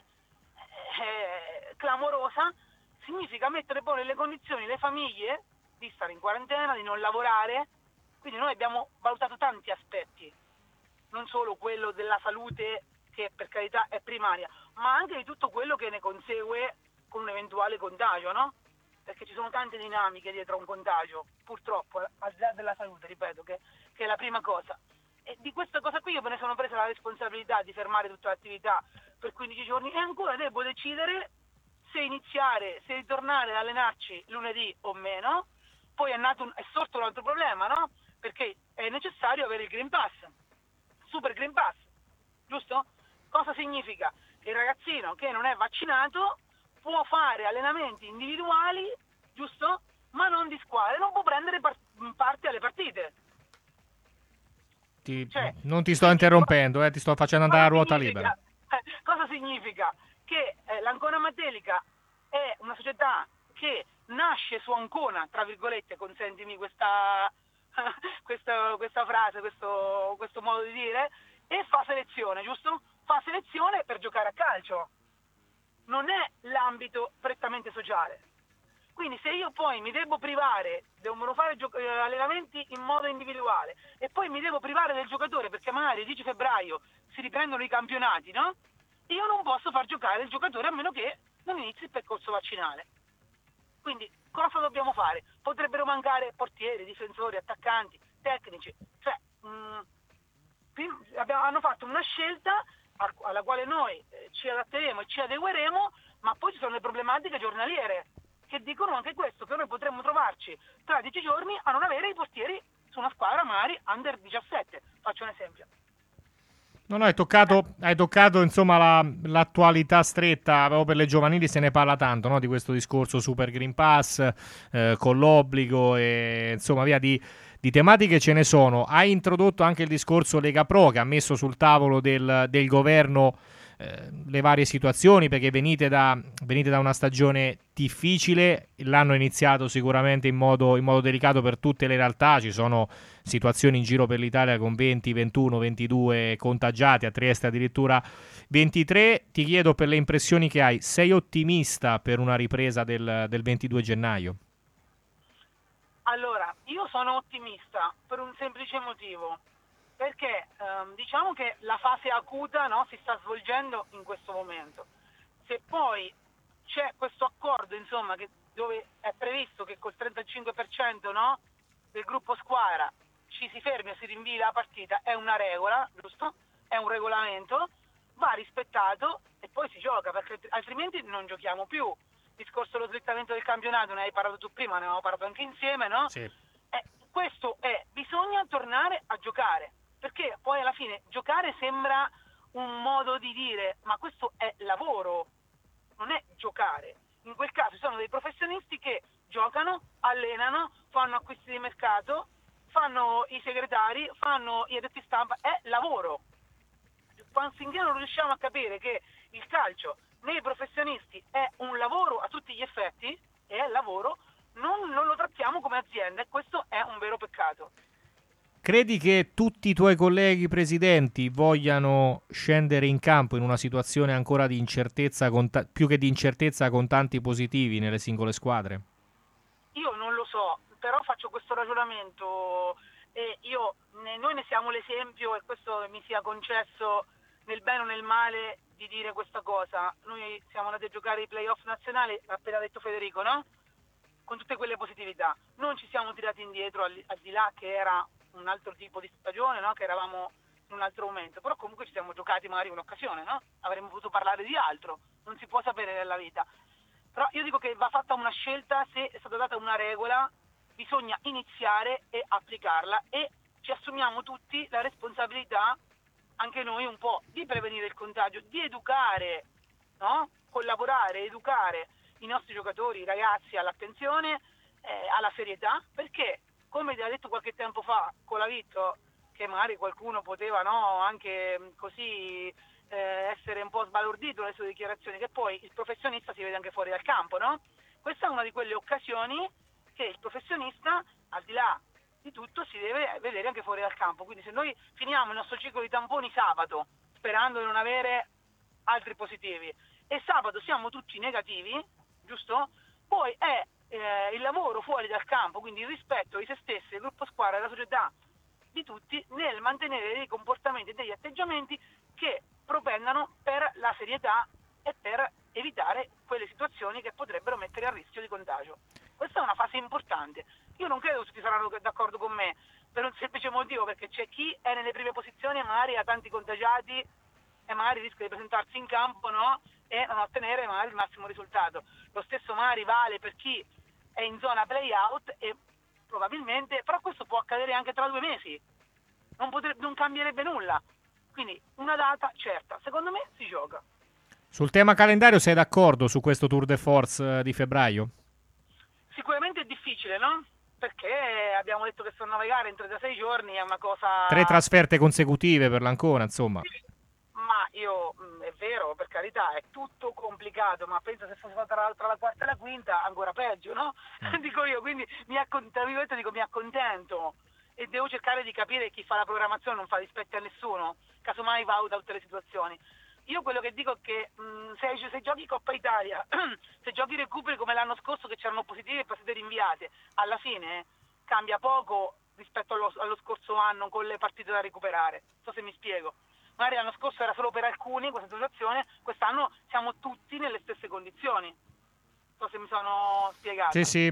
[SPEAKER 13] eh, clamorosa, significa mettere poi nelle condizioni le famiglie di stare in quarantena, di non lavorare. Quindi noi abbiamo valutato tanti aspetti, non solo quello della salute, che per carità è primaria, ma anche di tutto quello che ne consegue con un eventuale contagio, no? Perché ci sono tante dinamiche dietro a un contagio, purtroppo, al di là della salute, ripeto, che, che è la prima cosa. E di questa cosa qui io me ne sono presa la responsabilità di fermare tutta l'attività per quindici giorni e ancora devo decidere se iniziare, se ritornare ad allenarci lunedì o meno. Poi è, nato un, è sorto un altro problema, no? Perché è necessario avere il Green Pass, Super Green Pass, giusto? Cosa significa? Che il ragazzino che non è vaccinato può fare allenamenti individuali, giusto? Ma non di squadre, non può prendere par- parte alle partite.
[SPEAKER 5] Ti, cioè, non ti sto interrompendo, eh, ti sto facendo andare a ruota libera.
[SPEAKER 13] Eh, cosa significa? Che eh, l'Ancona Matelica è una società che nasce su Ancona, tra virgolette, consentimi questa, questa, questa frase, questo, questo modo di dire, e fa selezione, giusto? Fa selezione per giocare a calcio. Non è l'ambito prettamente sociale. Quindi se io poi mi devo privare, devono fare gio- allenamenti in modo individuale e poi mi devo privare del giocatore perché magari il dieci febbraio si riprendono i campionati, no? Io non posso far giocare il giocatore a meno che non inizi il percorso vaccinale. Quindi cosa dobbiamo fare? Potrebbero mancare portieri, difensori, attaccanti, tecnici. Cioè, mh, abbiamo, hanno fatto una scelta alla quale noi eh, ci adatteremo e ci adegueremo, ma poi ci sono le problematiche giornaliere che dicono anche questo, che noi potremmo trovarci tra dieci giorni a non avere i portieri su una squadra magari under diciassette, faccio un esempio.
[SPEAKER 5] No, no, hai toccato, hai toccato insomma la, l'attualità stretta, proprio per le giovanili se ne parla tanto, no? Di questo discorso Super Green Pass, eh, con l'obbligo e insomma via di, di tematiche ce ne sono. Hai introdotto anche il discorso Lega Pro, che ha messo sul tavolo del, del governo eh, le varie situazioni, perché venite da, venite da una stagione difficile, l'hanno iniziato sicuramente in modo, in modo delicato per tutte le realtà, ci sono situazioni in giro per l'Italia con venti, ventuno, ventidue contagiati, a Trieste addirittura ventitré. Ti chiedo per le impressioni che hai, sei ottimista per una ripresa del, del ventidue gennaio?
[SPEAKER 13] Allora, io sono ottimista per un semplice motivo, perché ehm, diciamo che la fase acuta, no, si sta svolgendo in questo momento. Se poi c'è questo accordo, insomma, che, dove è previsto che col trentacinque per cento, no, del gruppo squadra ci si fermi o si rinvii la partita, è una regola, giusto? È un regolamento, va rispettato e poi si gioca, perché altrimenti non giochiamo più. Il discorso dello slittamento del campionato, ne hai parlato tu prima, ne avevamo parlato anche insieme, no?
[SPEAKER 5] Sì.
[SPEAKER 13] Eh, questo è, bisogna tornare a giocare, perché poi alla fine giocare sembra un modo di dire, ma questo è lavoro, non è giocare. In quel caso ci sono dei professionisti che giocano, allenano, fanno acquisti di mercato, fanno i segretari, fanno gli addetti stampa, è lavoro. Finché non riusciamo a capire che il calcio nei professionisti è un lavoro a tutti gli effetti, e è lavoro, non, non lo trattiamo come azienda, e questo è un vero peccato.
[SPEAKER 5] Credi che tutti i tuoi colleghi presidenti vogliano scendere in campo in una situazione ancora di incertezza, con ta- più che di incertezza, con tanti positivi nelle singole squadre?
[SPEAKER 13] Io non lo so, però faccio questo ragionamento e io ne, noi ne siamo l'esempio, e questo mi sia concesso nel bene o nel male di dire questa cosa. Noi siamo andati a giocare i playoff nazionali, ha appena detto Federico, no? Con tutte quelle positività. Non ci siamo tirati indietro al, al di là che era un altro tipo di stagione, no? Che eravamo in un altro momento, però comunque ci siamo giocati magari un'occasione, no? Avremmo potuto parlare di altro, non si può sapere nella vita. Però io dico che va fatta una scelta, se è stata data una regola, bisogna iniziare e applicarla, e ci assumiamo tutti la responsabilità, anche noi un po', di prevenire il contagio, di educare, no? Collaborare, educare i nostri giocatori, i ragazzi all'attenzione, eh, alla serietà, perché come ti ha detto qualche tempo fa Colavitto, che magari qualcuno poteva, no, anche così eh, essere un po' sbalordito nelle sue dichiarazioni, che poi il professionista si vede anche fuori dal campo, no? Questa è una di quelle occasioni che il professionista, al di là di tutto, si deve vedere anche fuori dal campo. Quindi se noi finiamo il nostro ciclo di tamponi sabato, sperando di non avere altri positivi, e sabato siamo tutti negativi, giusto? Poi è eh, il lavoro fuori dal campo, quindi il rispetto di se stessi, del gruppo squadra, della società, di tutti, nel mantenere dei comportamenti e degli atteggiamenti che propendano per la serietà e per evitare quelle situazioni che potrebbero mettere a rischio di contagio. Questa è una fase importante. Io non credo che tutti saranno d'accordo con me, per un semplice motivo, perché c'è chi è nelle prime posizioni e magari ha tanti contagiati e magari rischia di presentarsi in campo, no? E non ottenere magari il massimo risultato. Lo stesso magari vale per chi è in zona play-out, e probabilmente, però questo può accadere anche tra due mesi, non, potrebbe, non cambierebbe nulla. Quindi una data certa, secondo me si gioca.
[SPEAKER 5] Sul tema calendario sei d'accordo su questo Tour de Force di febbraio?
[SPEAKER 13] Sicuramente è difficile, no? Perché abbiamo detto che sono navigare in trentasei giorni è una cosa...
[SPEAKER 5] Tre trasferte consecutive per l'Ancona, insomma.
[SPEAKER 13] Ma io, mh, è vero, per carità, è tutto complicato, ma penso se fosse fatta tra, tra la quarta e la quinta, ancora peggio, no? Mm. dico io, quindi mi accontento, dico, mi accontento, e devo cercare di capire chi fa la programmazione non fa dispetti a nessuno, casomai valuta tutte le situazioni. Io quello che dico è che mh, se, se giochi Coppa Italia, se giochi recuperi come l'anno scorso che c'erano positivi e partite rinviate, alla fine eh, cambia poco rispetto allo, allo scorso anno con le partite da recuperare. Non so se mi spiego. Magari l'anno scorso era solo per alcuni questa situazione, quest'anno siamo tutti nelle stesse condizioni. Non so se mi sono spiegato.
[SPEAKER 5] Sì, sì.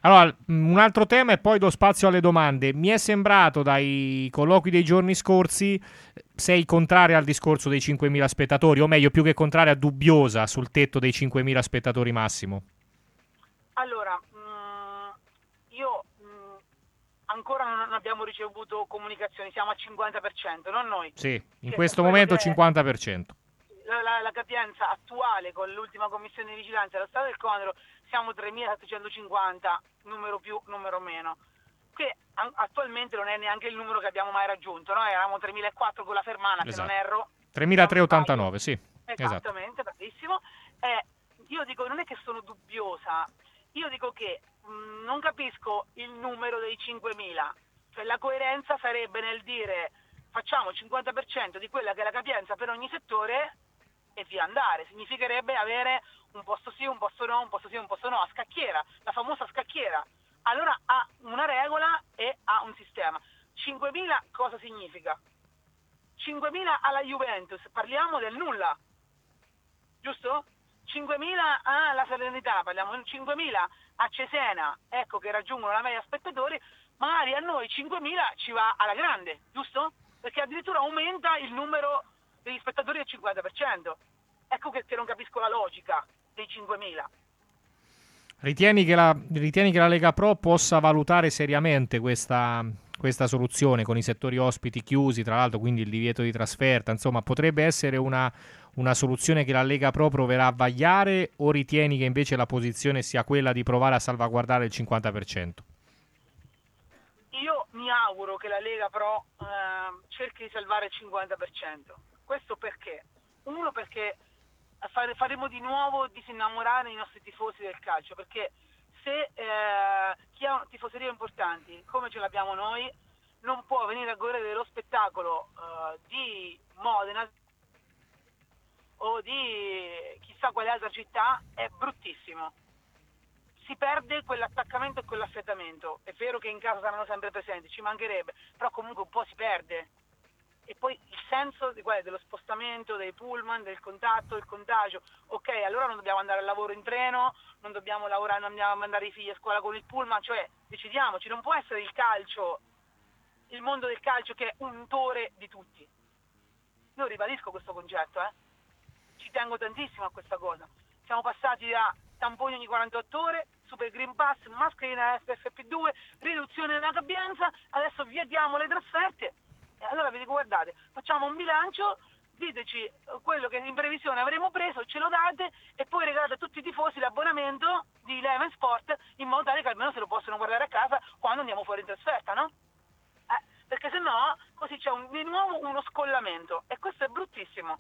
[SPEAKER 5] Allora, un altro tema e poi do spazio alle domande. Mi è sembrato dai colloqui dei giorni scorsi, sei contraria al discorso dei cinquemila spettatori, o meglio, più che contraria, dubbiosa sul tetto dei cinquemila spettatori massimo.
[SPEAKER 13] Allora, mh, io mh, ancora non abbiamo ricevuto comunicazioni, siamo al cinquanta per cento, non noi.
[SPEAKER 5] Sì, in
[SPEAKER 13] Che
[SPEAKER 5] questo
[SPEAKER 13] è
[SPEAKER 5] momento
[SPEAKER 13] quello che è-
[SPEAKER 5] cinquanta per cento.
[SPEAKER 13] La, la, la capienza attuale con l'ultima commissione di vigilanza dello Stato del Condro siamo tremilasettecentocinquanta, numero più, numero meno, che a- attualmente non è neanche il numero che abbiamo mai raggiunto, no? Eravamo tremilaquattrocento con la Fermana,
[SPEAKER 5] Esatto.
[SPEAKER 13] se non erro.
[SPEAKER 5] tremilatrecentottantanove, sì. Esatto.
[SPEAKER 13] Esattamente, bravissimo. Eh, io dico, non è che sono dubbiosa, io dico che mh, non capisco il numero dei cinquemila, cioè la coerenza sarebbe nel dire facciamo il cinquanta per cento di quella che è la capienza per ogni settore e via andare, significherebbe avere un posto sì, un posto no, un posto sì, un posto no, a scacchiera, la famosa scacchiera. Allora ha una regola e ha un sistema. cinquemila cosa significa? cinquemila alla Juventus, parliamo del nulla, giusto? cinquemila alla Salernitana, parliamo cinquemila a Cesena, ecco che raggiungono la media spettatori, magari a noi cinquemila ci va alla grande, giusto? Perché addirittura aumenta il numero degli spettatori del cinquanta per cento. Ecco che, che non capisco la logica dei cinquemila.
[SPEAKER 5] Ritieni che, la, ritieni che la Lega Pro possa valutare seriamente questa, questa soluzione con i settori ospiti chiusi, tra l'altro, quindi il divieto di trasferta? Insomma, potrebbe essere una, una soluzione che la Lega Pro proverà a vagliare, o ritieni che invece la posizione sia quella di provare a salvaguardare il cinquanta per cento?
[SPEAKER 13] Io mi auguro che la Lega Pro eh, cerchi di salvare il cinquanta per cento. Questo perché? Uno, perché fare, faremo di nuovo disinnamorare i nostri tifosi del calcio, perché se eh, chi ha tifoserie importanti, come ce l'abbiamo noi, non può venire a godere dello spettacolo eh, di Modena o di chissà quale altra città, è bruttissimo. Si perde quell'attaccamento e quell'affiatamento. È vero che in casa saranno sempre presenti, ci mancherebbe, però comunque un po' si perde. E poi il senso di, dello spostamento, dei pullman, del contatto, del contagio. Ok, allora non dobbiamo andare al lavoro in treno, non dobbiamo lavorare, non andiamo a mandare i figli a scuola con il pullman, cioè decidiamoci, non può essere il calcio, il mondo del calcio che è un motore di tutti. Io ribadisco questo concetto, eh. Ci tengo tantissimo a questa cosa. Siamo passati da tamponi ogni quarantotto ore, super green pass, mascherina F F P due, riduzione della capienza, adesso vietiamo le trasferte. E allora vi dico, guardate, facciamo un bilancio, diteci quello che in previsione avremo preso, ce lo date e poi regalate a tutti i tifosi l'abbonamento di Eleven Sport in modo tale che almeno se lo possono guardare a casa quando andiamo fuori in trasferta, no? Eh, perché se no così c'è un, di nuovo uno scollamento e questo è bruttissimo.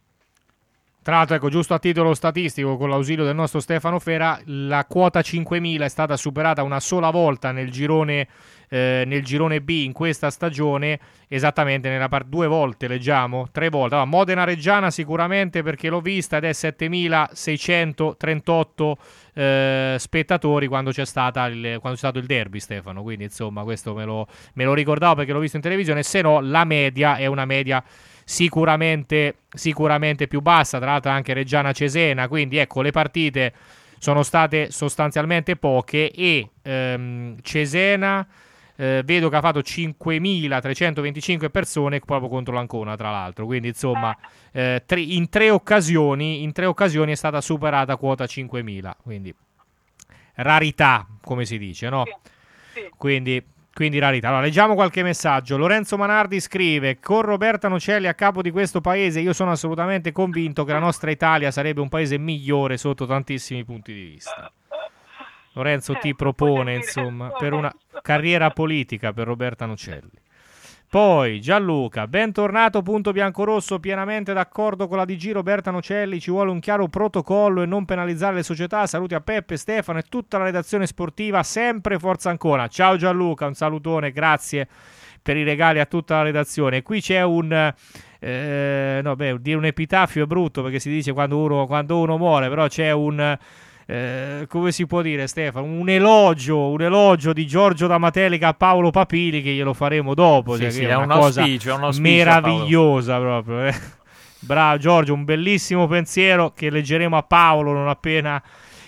[SPEAKER 5] Tra l'altro, ecco, giusto a titolo statistico, con l'ausilio del nostro Stefano Fera, la quota cinquemila è stata superata una sola volta nel girone, eh, nel girone B in questa stagione, esattamente nella par- due volte, leggiamo, tre volte. Allora, Modena-Reggiana sicuramente, perché l'ho vista, ed è settemilaseicentotrentotto eh, spettatori quando c'è, stata il, quando c'è stato il derby, Stefano. Quindi, insomma, questo me lo, me lo ricordavo perché l'ho visto in televisione, se no la media è una media sicuramente sicuramente più bassa, tra l'altro anche Reggiana-Cesena, quindi ecco, le partite sono state sostanzialmente poche e ehm, Cesena eh, vedo che ha fatto cinquemilatrecentoventicinque persone proprio contro l'Ancona, tra l'altro, quindi insomma eh, tre, in tre occasioni in tre occasioni è stata superata quota cinquemila, quindi rarità, come si dice, no? Quindi Quindi rarità. Allora, leggiamo qualche messaggio. Lorenzo Manardi scrive: con Roberta Nocelli a capo di questo paese io sono assolutamente convinto che la nostra Italia sarebbe un paese migliore sotto tantissimi punti di vista. Lorenzo ti propone, insomma, per una carriera politica per Roberta Nocelli. Poi Gianluca: bentornato punto biancorosso, pienamente d'accordo con la D G Roberta Nocelli, ci vuole un chiaro protocollo e non penalizzare le società. Saluti a Peppe, Stefano e tutta la redazione sportiva, sempre forza Ancona. Ciao Gianluca, un salutone, grazie per i regali a tutta la redazione. Qui c'è un eh, no, beh, dire un epitafio è brutto perché si dice quando uno, quando uno muore, però c'è un Eh, come si può dire, Stefano, un elogio un elogio di Giorgio Damatelica a Paolo Papili, che glielo faremo dopo,
[SPEAKER 4] sì,
[SPEAKER 5] cioè,
[SPEAKER 4] sì,
[SPEAKER 5] che è
[SPEAKER 4] è
[SPEAKER 5] una
[SPEAKER 4] un
[SPEAKER 5] cosa
[SPEAKER 4] auspicio, è un auspicio
[SPEAKER 5] meravigliosa proprio, eh. Bravo Giorgio, un bellissimo pensiero che leggeremo a Paolo non appena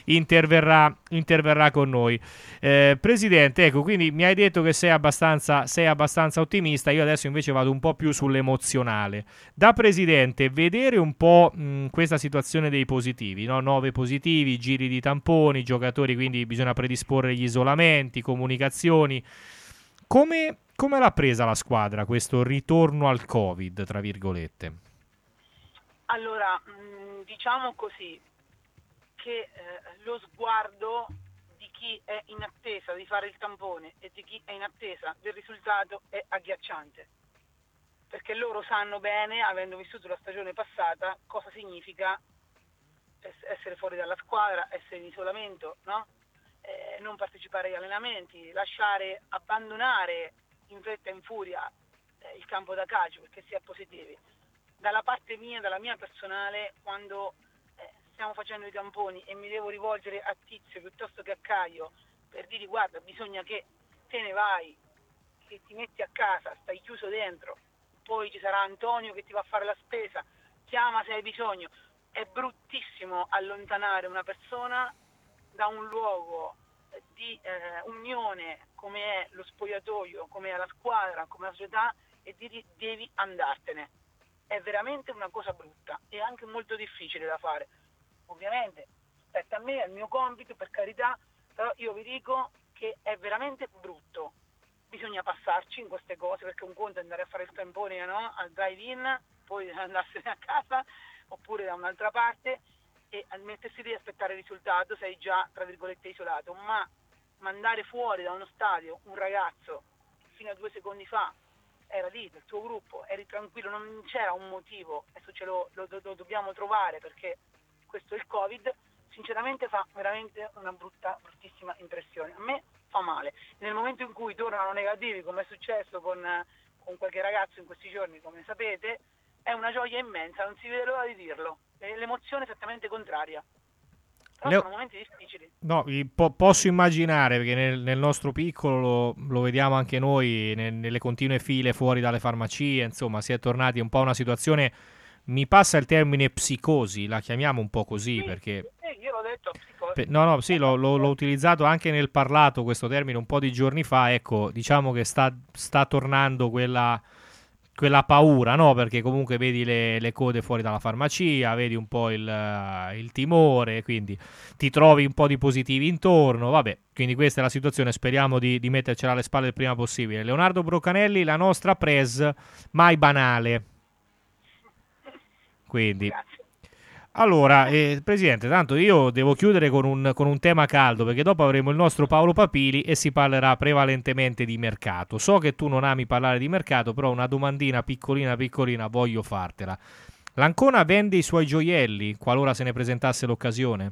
[SPEAKER 5] interverrà, interverrà con noi. Eh, Presidente, ecco, quindi mi hai detto che sei abbastanza, sei abbastanza ottimista, io adesso invece vado un po' più sull'emozionale. Da Presidente, vedere un po' mh, questa situazione dei positivi, no? Nove positivi, giri di tamponi, giocatori, quindi bisogna predisporre gli isolamenti, comunicazioni. Come, come l'ha presa la squadra questo ritorno al Covid, tra virgolette?
[SPEAKER 13] Allora, mh, diciamo così, che eh, lo sguardo di chi è in attesa di fare il tampone e di chi è in attesa del risultato è agghiacciante, perché loro sanno bene, avendo vissuto la stagione passata, cosa significa essere fuori dalla squadra, essere in isolamento, no? Eh, non partecipare agli allenamenti, lasciare, abbandonare in fretta e in furia eh, il campo da calcio perché si è positivi. Dalla parte mia, dalla mia personale, quando eh, stiamo facendo i tamponi e mi devo rivolgere a Tizio piuttosto che a Caio per dire guarda, bisogna che te ne vai, che ti metti a casa, stai chiuso dentro, poi ci sarà Antonio che ti va a fare la spesa, chiama se hai bisogno. È bruttissimo allontanare una persona da un luogo di eh, unione come è lo spogliatoio, come è la squadra, come la società, e dire devi andartene. È veramente una cosa brutta e anche molto difficile da fare. Ovviamente spetta a me, è il mio compito, per carità, però io vi dico che è veramente brutto. Bisogna passarci in queste cose, perché un conto è andare a fare il tampone, no? Al drive-in, poi andarsene a casa oppure da un'altra parte, e al mettersi lì e aspettare il risultato sei già tra virgolette isolato, ma mandare fuori da uno stadio un ragazzo che fino a due secondi fa era lì del tuo gruppo, eri tranquillo, non c'era un motivo, adesso ce lo, lo, lo dobbiamo trovare perché questo è il Covid, sinceramente fa veramente una brutta, bruttissima impressione. A me fa male. Nel momento in cui tornano negativi, come è successo con, con qualche ragazzo in questi giorni, come sapete, è una gioia immensa, non si vede l'ora di dirlo. L'emozione è esattamente contraria. Però
[SPEAKER 5] Leo...
[SPEAKER 13] sono momenti difficili.
[SPEAKER 5] No, po- posso immaginare, perché nel, nel nostro piccolo lo, lo vediamo anche noi, ne, nelle continue file fuori dalle farmacie, insomma, si è tornati un po' a una situazione, mi passa il termine psicosi, la chiamiamo un po' così,
[SPEAKER 13] sì,
[SPEAKER 5] perché...
[SPEAKER 13] Sì, io l'ho detto, psicosi.
[SPEAKER 5] Per, no, no, sì, l'ho, l'ho, l'ho utilizzato anche nel parlato questo termine un po' di giorni fa, ecco, diciamo che sta, sta tornando quella... quella paura, no? Perché comunque vedi le, le code fuori dalla farmacia, vedi un po' il, il timore, quindi ti trovi un po' di positivi intorno, vabbè, quindi questa è la situazione, speriamo di, di mettercela alle spalle il prima possibile. Leonardo Broccanelli, la nostra press mai banale. Quindi... Allora, eh, Presidente, tanto io devo chiudere con un, con un tema caldo, perché dopo avremo il nostro Paolo Papili e si parlerà prevalentemente di mercato. So che tu non ami parlare di mercato, però una domandina piccolina piccolina voglio fartela. L'Ancona vende i suoi gioielli, qualora se ne presentasse l'occasione?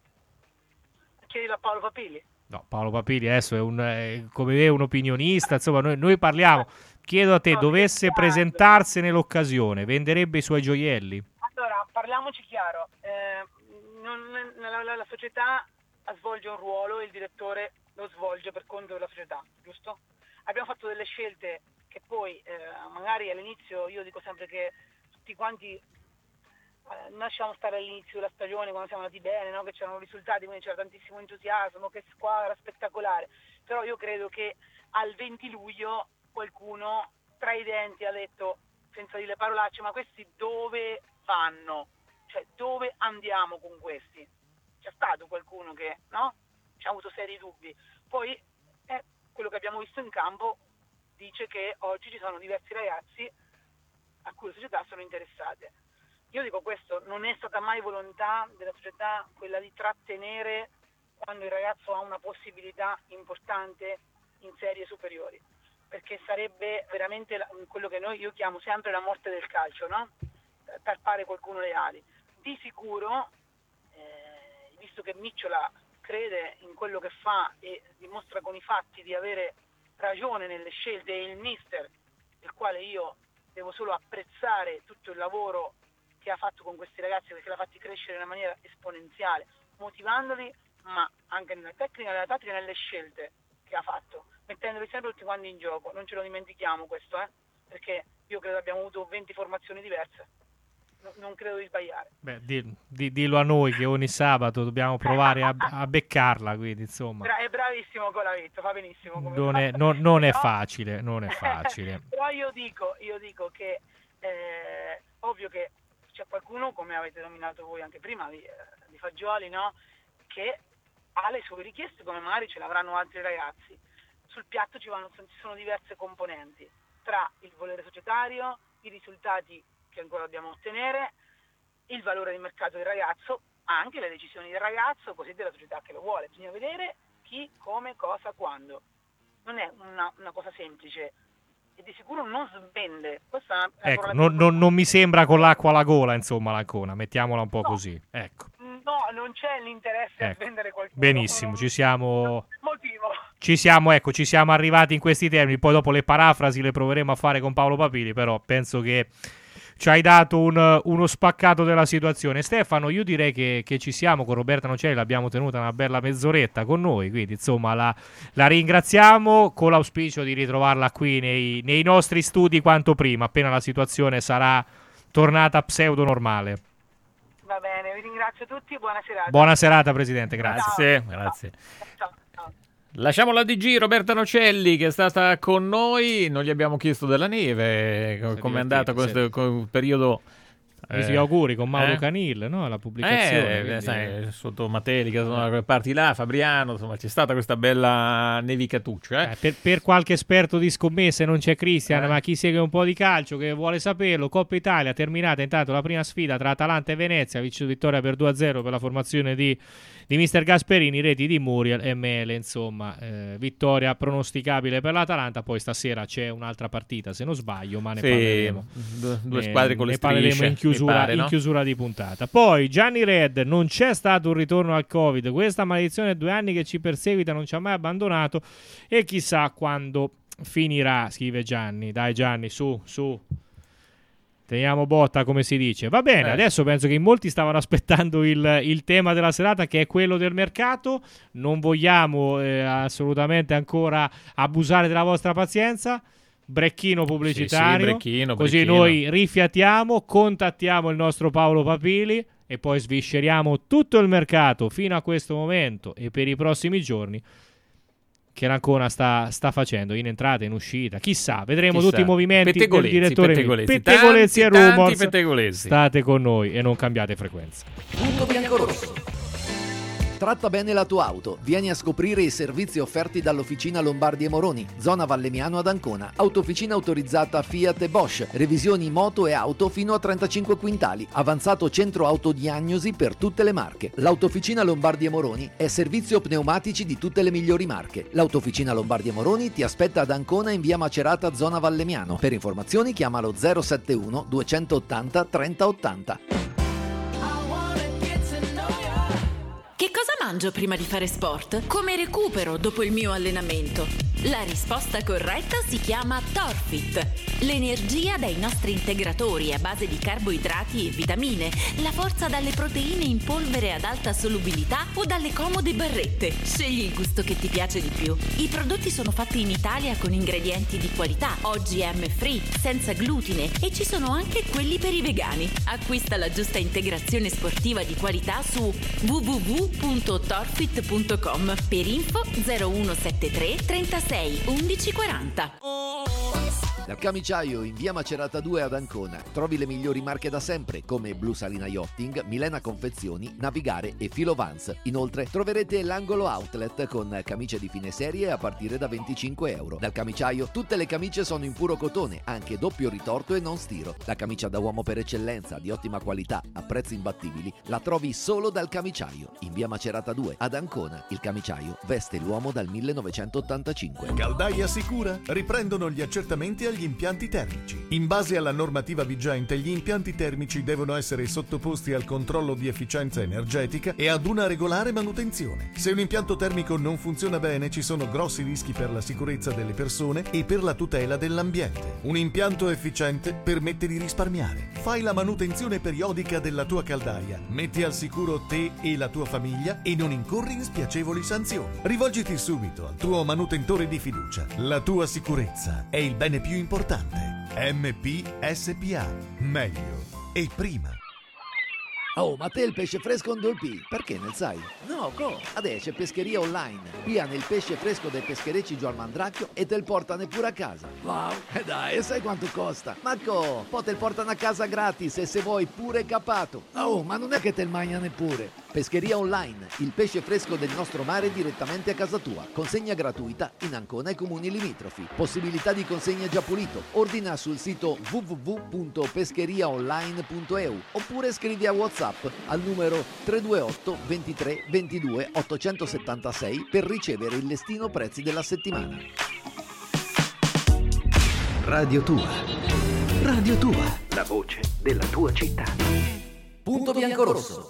[SPEAKER 13] Chiedilo a Paolo Papili.
[SPEAKER 5] No, Paolo Papili adesso è un, è, come è un opinionista, insomma noi, noi parliamo. Chiedo a te, no, dovesse presentarsene l'occasione, venderebbe i suoi gioielli?
[SPEAKER 13] Allora, parliamoci chiaro, eh, non, la, la, la società svolge un ruolo e il direttore lo svolge per conto della società, giusto? Abbiamo fatto delle scelte che poi eh, magari all'inizio, io dico sempre che tutti quanti eh, lasciamo stare all'inizio della stagione quando siamo andati bene, no? Che c'erano risultati, quindi c'era tantissimo entusiasmo, che squadra spettacolare, però io credo che al venti luglio qualcuno tra i denti ha detto, senza dire parolacce, ma questi dove vanno? Cioè dove andiamo con questi? C'è stato qualcuno che, no? Ci ha avuto seri dubbi. Poi eh, quello che abbiamo visto in campo dice che oggi ci sono diversi ragazzi a cui le società sono interessate. Io dico questo, non è stata mai volontà della società quella di trattenere quando il ragazzo ha una possibilità importante in serie superiori, perché sarebbe veramente la, quello che noi io chiamo sempre la morte del calcio, no? Tarpare qualcuno le ali. Di sicuro, eh, visto che Micciola crede in quello che fa e dimostra con i fatti di avere ragione nelle scelte, e il mister, del quale io devo solo apprezzare tutto il lavoro che ha fatto con questi ragazzi, perché l'ha fatti crescere in una maniera esponenziale, motivandoli, ma anche nella tecnica, nella tattica e nelle scelte che ha fatto, mettendoli sempre tutti quanti in gioco. Non ce lo dimentichiamo questo, eh? Perché io credo che abbiamo avuto venti formazioni diverse. non credo di sbagliare.
[SPEAKER 5] Beh, di, di, dillo a noi che ogni sabato dobbiamo provare a, a beccarla, quindi insomma.
[SPEAKER 13] Bra- è bravissimo Colavito, fa benissimo. Come
[SPEAKER 5] Non
[SPEAKER 13] fa.
[SPEAKER 5] è, non, non è
[SPEAKER 13] Però-
[SPEAKER 5] facile, non è facile.
[SPEAKER 13] Però io dico, io dico che eh, ovvio che c'è qualcuno, come avete nominato voi anche prima, di, eh, di Fagioli, no? Che ha le sue richieste, come magari ce l'avranno altri ragazzi. Sul piatto ci, vanno, ci sono diverse componenti, tra il volere societario, i risultati che ancora dobbiamo ottenere, il valore di mercato del ragazzo, anche le decisioni del ragazzo, così della società che lo vuole. Bisogna vedere chi, come, cosa, quando. Non è una, una cosa semplice e di sicuro non svende. Questa è una
[SPEAKER 5] Ecco,
[SPEAKER 13] parola
[SPEAKER 5] non,
[SPEAKER 13] che-
[SPEAKER 5] non- non mi sembra con l'acqua alla gola, insomma, l'Ancona, mettiamola un po' così. Ecco,
[SPEAKER 13] No, non c'è l'interesse a
[SPEAKER 5] Ecco.
[SPEAKER 13] vendere qualcuno.
[SPEAKER 5] benissimo, ci siamo...
[SPEAKER 13] Motivo.
[SPEAKER 5] Ci siamo, ecco, ci siamo arrivati in questi termini. Poi dopo le parafrasi le proveremo a fare con Paolo Papili, però penso che ci hai dato un- uno spaccato della situazione. Stefano, io direi che, che ci siamo con Roberta Nocelli, l'abbiamo tenuta una bella mezz'oretta con noi, quindi insomma la, la ringraziamo con l'auspicio di ritrovarla qui nei, nei nostri studi quanto prima, appena la situazione sarà tornata pseudo normale.
[SPEAKER 13] Va bene, vi ringrazio tutti e buona serata.
[SPEAKER 5] Buona serata, Presidente, grazie.
[SPEAKER 4] Grazie, grazie. Lasciamo la D G Roberta Nocelli che è stata con noi, non gli abbiamo chiesto della neve, co- come è andato questo
[SPEAKER 5] sì.
[SPEAKER 4] co- periodo.
[SPEAKER 5] Questi
[SPEAKER 4] eh,
[SPEAKER 5] auguri con Mauro
[SPEAKER 4] eh?
[SPEAKER 5] Canil, no? La pubblicazione.
[SPEAKER 4] Eh,
[SPEAKER 5] quindi-
[SPEAKER 4] sai, sotto Matelica, sono da quelle parti là, Fabriano, insomma c'è stata questa bella nevicatuccia. Eh?
[SPEAKER 5] Eh, per, per qualche esperto di scommesse non c'è Cristian,
[SPEAKER 4] Eh.
[SPEAKER 5] ma chi segue un po' di calcio che vuole saperlo, Coppa Italia terminata intanto la prima sfida tra Atalanta e Venezia, vic- vittoria per due a zero per la formazione di, di mister Gasperini, reti di Muriel e Mele, insomma eh, vittoria pronosticabile per l'Atalanta. Poi stasera c'è un'altra partita se non sbaglio, ma ne
[SPEAKER 4] Sì,
[SPEAKER 5] parleremo.
[SPEAKER 4] due- due
[SPEAKER 5] Ne-
[SPEAKER 4] squadre con le
[SPEAKER 5] ne parleremo
[SPEAKER 4] strisce,
[SPEAKER 5] in chiusura,
[SPEAKER 4] mi pare, no?
[SPEAKER 5] in chiusura di puntata. Poi Gianni Red, non c'è stato un ritorno al Covid, questa maledizione è due anni che ci perseguita, non ci ha mai abbandonato e chissà quando finirà, scrive Gianni. Dai Gianni, su, su, teniamo botta, come si dice. Va bene,
[SPEAKER 4] Eh.
[SPEAKER 5] adesso penso che in molti stavano aspettando il, il tema della serata, che è quello del mercato. Non vogliamo eh, assolutamente ancora abusare della vostra pazienza. Brecchino pubblicitario,
[SPEAKER 4] Sì, sì, brecchino,
[SPEAKER 5] così
[SPEAKER 4] brecchino.
[SPEAKER 5] noi rifiatiamo, contattiamo il nostro Paolo Papili e poi svisceriamo tutto il mercato fino a questo momento e per i prossimi giorni che l'Ancona sta, sta facendo in entrata, in uscita, chissà, vedremo
[SPEAKER 4] Chissà.
[SPEAKER 5] tutti i movimenti del
[SPEAKER 4] Pettegolezzi,
[SPEAKER 5] direttore
[SPEAKER 4] pettegolezzi,
[SPEAKER 5] Pettegolezzi e
[SPEAKER 4] tanti, tanti
[SPEAKER 5] rumors.
[SPEAKER 4] pettegolezzi.
[SPEAKER 5] State con noi e non cambiate frequenza.
[SPEAKER 2] Punto biancorosso. Tratta bene la tua auto. Vieni a scoprire i servizi offerti dall'Officina Lombardi e Moroni, zona Vallemiano ad Ancona. Autofficina autorizzata Fiat e Bosch. Revisioni moto e auto fino a trentacinque quintali. Avanzato centro autodiagnosi per tutte le marche. L'Autofficina Lombardi e Moroni è servizio pneumatici di tutte le migliori marche. L'Autofficina Lombardi e Moroni ti aspetta ad Ancona in via Macerata, zona Vallemiano. Per informazioni chiamalo zero sette uno duecentottanta trenta ottanta.
[SPEAKER 14] Che cosa mangio prima di fare sport? Come recupero dopo il mio allenamento? La risposta corretta si chiama Torfit. L'energia dai nostri integratori a base di carboidrati e vitamine, la forza dalle proteine in polvere ad alta solubilità o dalle comode barrette. Scegli il gusto che ti piace di più. I prodotti sono fatti in Italia con ingredienti di qualità, O G M free, senza glutine e ci sono anche quelli per i vegani. Acquista la giusta integrazione sportiva di qualità su w w w punto torfit punto com. Per info zero uno sette tre trentasei undici quaranta.
[SPEAKER 2] Dal Camiciaio in via Macerata due ad Ancona trovi le migliori marche da sempre come Blu Salina Yachting, Milena Confezioni, Navigare e Filo Vans. Inoltre troverete l'angolo outlet con camicie di fine serie a partire da venticinque euro. Dal Camiciaio tutte le camicie sono in puro cotone, anche doppio ritorto e non stiro. La camicia da uomo per eccellenza, di ottima qualità, a prezzi imbattibili, la trovi solo dal Camiciaio in via Macerata due ad Ancona. Il Camiciaio veste l'uomo dal millenovecentottantacinque.
[SPEAKER 15] Caldaia Sicura riprendono gli accertamenti agli impianti termici. In base alla normativa vigente, gli impianti termici devono essere sottoposti al controllo di efficienza energetica e ad una regolare manutenzione. Se un impianto termico non funziona bene, ci sono grossi rischi per la sicurezza delle persone e per la tutela dell'ambiente. Un impianto efficiente permette di risparmiare. Fai la manutenzione periodica della tua caldaia, metti al sicuro te e la tua famiglia e non incorri in spiacevoli sanzioni. Rivolgiti subito al tuo manutentore di fiducia. La tua sicurezza è il bene più importante. M P S P A. Meglio e prima.
[SPEAKER 2] Oh, ma te il pesce fresco non dolpi? Perché ne sai? No, co? Adesso c'è Pescheria Online. Piano il pesce fresco dai pescherecci giù al Mandracchio e te il portano pure a casa. Wow, e dai, e sai quanto costa? Ma co? Poi te il portano a casa gratis e se vuoi pure capato. Oh, ma non è che te il mangia neppure. Pescheria Online, il pesce fresco del nostro mare direttamente a casa tua. Consegna gratuita in Ancona e comuni limitrofi. Possibilità di consegna già pulito. Ordina sul sito w w w punto pescheriaonline punto e u oppure scrivi a WhatsApp al numero tre due otto ventitré ventidue ottocentosettantasei per ricevere il listino prezzi della settimana.
[SPEAKER 1] Radio Tua. Radio Tua. La voce della tua città.
[SPEAKER 2] Punto bianco-rosso.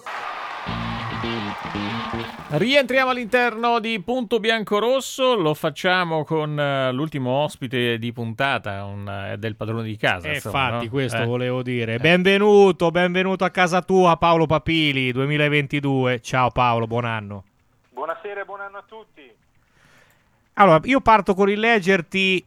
[SPEAKER 4] Rientriamo all'interno di Punto Bianco-Rosso, lo facciamo con uh, l'ultimo ospite di puntata, un, uh, del padrone di casa.
[SPEAKER 5] Eh,
[SPEAKER 4] insomma,
[SPEAKER 5] infatti,
[SPEAKER 4] no?
[SPEAKER 5] questo
[SPEAKER 4] eh.
[SPEAKER 5] volevo dire. Eh. Benvenuto, benvenuto a casa tua, Paolo Papili, duemilaventidue. Ciao Paolo, buon anno.
[SPEAKER 16] Buonasera e buon anno a tutti.
[SPEAKER 5] Allora, io parto con il leggerti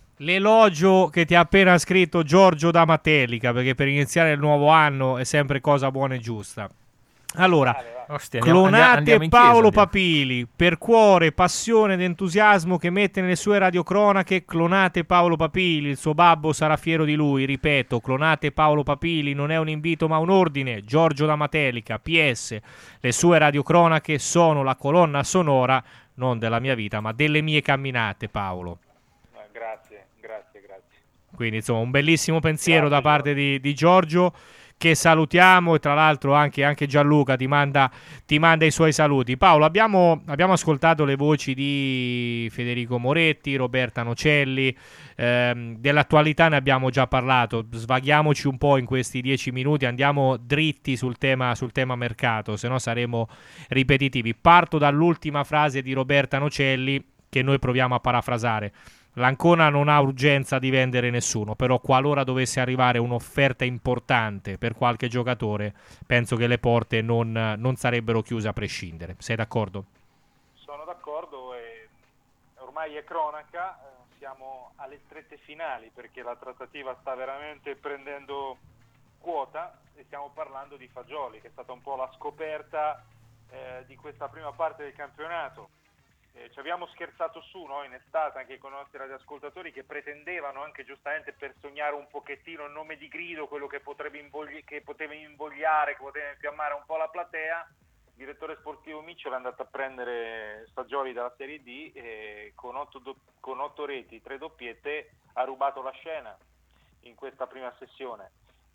[SPEAKER 5] l'elogio che ti ha appena scritto Giorgio da Matelica, perché per iniziare il nuovo anno è sempre cosa buona e giusta. Allora,
[SPEAKER 4] Ostia, andiamo,
[SPEAKER 5] clonate
[SPEAKER 4] andiamo in
[SPEAKER 5] Paolo
[SPEAKER 4] chiesa,
[SPEAKER 5] Papili, per cuore, passione ed entusiasmo che mette nelle sue radiocronache, clonate Paolo Papili, il suo babbo sarà fiero di lui, ripeto, clonate Paolo Papili, non è un invito ma un ordine, Giorgio da Matelica, P S, le sue radiocronache sono la colonna sonora, non della mia vita, ma delle mie camminate, Paolo.
[SPEAKER 16] Eh, grazie, grazie, grazie.
[SPEAKER 5] Quindi insomma un bellissimo pensiero grazie, da parte di, di Giorgio, che salutiamo, e tra l'altro anche, anche Gianluca ti manda, ti manda i suoi saluti. Paolo, abbiamo, abbiamo ascoltato le voci di Federico Moretti, Roberta Nocelli, ehm, dell'attualità ne abbiamo già parlato, svaghiamoci un po' in questi dieci minuti, andiamo dritti sul tema, sul tema mercato, se no saremo ripetitivi. Parto dall'ultima frase di Roberta Nocelli che noi proviamo a parafrasare. L'Ancona non ha urgenza di vendere nessuno, però qualora dovesse arrivare un'offerta importante per qualche giocatore, penso che le porte non, non sarebbero chiuse a prescindere. Sei d'accordo?
[SPEAKER 16] Sono d'accordo e ormai è cronaca, eh, siamo alle strette finali perché la trattativa sta veramente prendendo quota e stiamo parlando di Fagioli, che è stata un po' la scoperta eh, di questa prima parte del campionato. Eh, ci abbiamo scherzato su, no, in estate anche con i nostri radioascoltatori che pretendevano anche giustamente per sognare un pochettino il nome di grido, quello che, potrebbe invogli- che poteva invogliare, che poteva infiammare un po' la platea. Il direttore sportivo Miccio è andato a prendere Fagioli dalla Serie D e con otto, do- con otto reti, tre doppiette ha rubato la scena in questa prima sessione.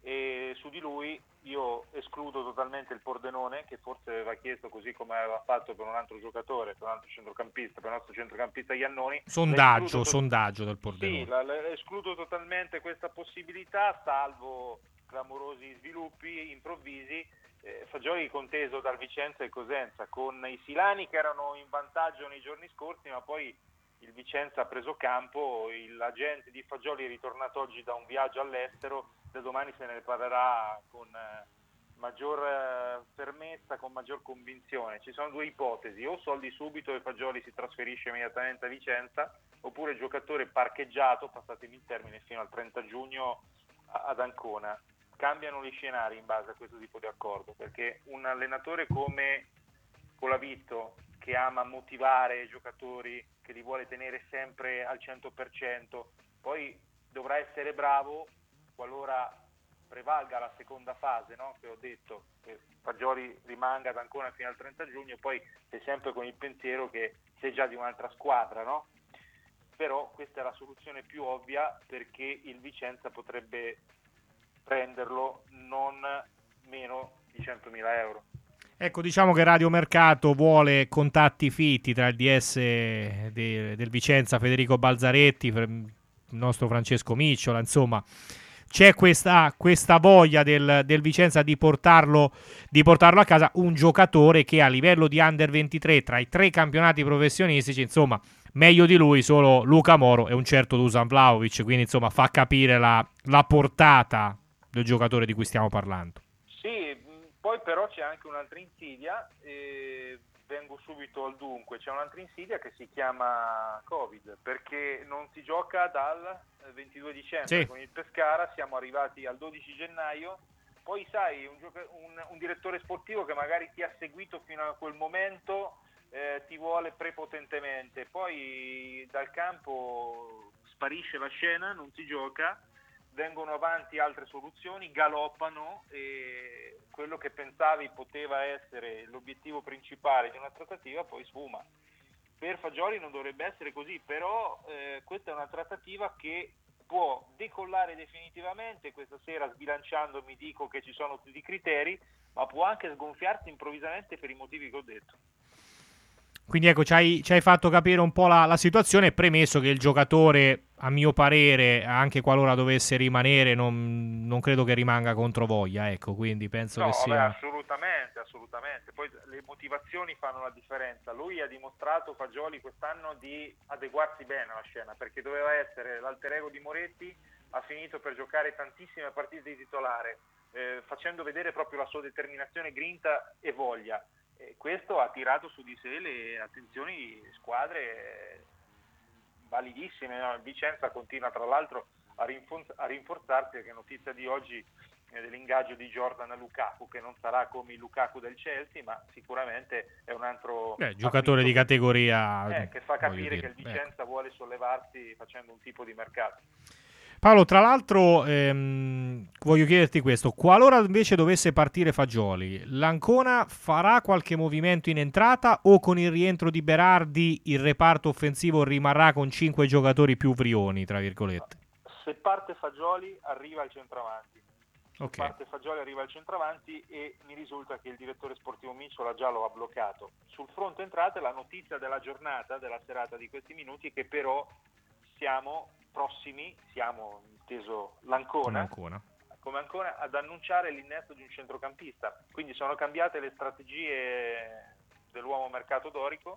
[SPEAKER 16] E su di lui io escludo totalmente il Pordenone, che forse aveva chiesto, così come aveva fatto per un altro giocatore, per un altro centrocampista, per il nostro centrocampista Iannoni.
[SPEAKER 5] Sondaggio,
[SPEAKER 16] to-
[SPEAKER 5] sondaggio del Pordenone.
[SPEAKER 16] Sì, la, la, escludo totalmente questa possibilità, salvo clamorosi sviluppi improvvisi. Eh, Fagioli conteso dal Vicenza e Cosenza, con i Silani che erano in vantaggio nei giorni scorsi, ma poi il Vicenza ha preso campo, l'agente di Fagioli è ritornato oggi da un viaggio all'estero, da domani se ne parlerà con eh, maggior eh, fermezza, con maggior convinzione. Ci sono due ipotesi: o soldi subito e Fagioli si trasferisce immediatamente a Vicenza, oppure giocatore parcheggiato, passatemi il termine, fino al trenta giugno a, ad Ancona. Cambiano gli scenari in base a questo tipo di accordo, perché un allenatore come Colavitto, che ama motivare i giocatori, che li vuole tenere sempre al cento per cento, poi dovrà essere bravo qualora prevalga la seconda fase, no? Che ho detto, che Fagioli rimanga ad Ancona fino al trenta giugno, poi sei sempre con il pensiero che sei già di un'altra squadra, no? Però questa è la soluzione più ovvia, perché il Vicenza potrebbe prenderlo non meno di centomila euro.
[SPEAKER 5] Ecco, diciamo che Radio Mercato vuole contatti fitti tra il D S de, del Vicenza, Federico Balzaretti, il nostro Francesco Micciola, insomma c'è questa, questa voglia del, del Vicenza di portarlo, di portarlo a casa, un giocatore che a livello di under ventitré tra i tre campionati professionistici, insomma, meglio di lui solo Luca Moro e un certo Dusan Vlahovic, quindi insomma fa capire la, la portata del giocatore di cui stiamo parlando.
[SPEAKER 16] Sì, poi però c'è anche un'altra insidia, e vengo subito al dunque, c'è un'altra insidia che si chiama Covid, perché non si gioca dal ventidue dicembre, sì. Con il Pescara siamo arrivati al dodici gennaio Poi sai, un, gioca- un, un direttore sportivo che magari ti ha seguito fino a quel momento eh, ti vuole prepotentemente, poi dal campo sparisce la scena, non si gioca, vengono avanti altre soluzioni, galoppano e quello che pensavi poteva essere l'obiettivo principale di una trattativa poi sfuma. Per Fagioli non dovrebbe essere così, però eh, questa è una trattativa che può decollare definitivamente. Questa sera, sbilanciando, mi dico che ci sono tutti i criteri, ma può anche sgonfiarsi improvvisamente per i motivi che ho detto.
[SPEAKER 5] Quindi ecco, ci hai, ci hai fatto capire un po' la, la situazione, premesso che il giocatore, a mio parere, anche qualora dovesse rimanere, non, non credo che rimanga contro voglia, ecco, quindi penso
[SPEAKER 16] No,
[SPEAKER 5] che sia...
[SPEAKER 16] vabbè, assolutamente, assolutamente. Poi le motivazioni fanno la differenza. Lui ha dimostrato, Fagioli, quest'anno di adeguarsi bene alla scena, perché doveva essere l'alter ego di Moretti, ha finito per giocare tantissime partite di titolare, eh, facendo vedere proprio la sua determinazione, grinta e voglia. E questo ha tirato su di sé le attenzioni di squadre validissime, no? Vicenza continua tra l'altro a, rinfor- a rinforzarsi, perché notizia di oggi eh, dell'ingaggio di Jordan Lukaku, che non sarà come il Lukaku del Chelsea, ma sicuramente è un altro
[SPEAKER 5] Beh, giocatore di categoria,
[SPEAKER 16] eh, che fa capire
[SPEAKER 5] dire,
[SPEAKER 16] che il Vicenza ecco. vuole sollevarsi facendo un tipo di mercato.
[SPEAKER 5] Paolo, tra l'altro ehm, voglio chiederti questo: qualora invece dovesse partire Fagioli, l'Ancona farà qualche movimento in entrata o con il rientro di Berardi il reparto offensivo rimarrà con cinque giocatori più vrioni, tra virgolette?
[SPEAKER 16] Se parte Fagioli arriva al centravanti. Se
[SPEAKER 5] okay.
[SPEAKER 16] parte Fagioli arriva al centravanti e mi risulta che il direttore sportivo Micciola già lo ha bloccato. Sul fronte entrate la notizia della giornata, della serata di questi minuti, è che però siamo prossimi, siamo inteso l'Ancona,
[SPEAKER 5] Ancona.
[SPEAKER 16] come Ancona, ad annunciare l'innesto di un centrocampista. Quindi sono cambiate le strategie dell'uomo mercato dorico,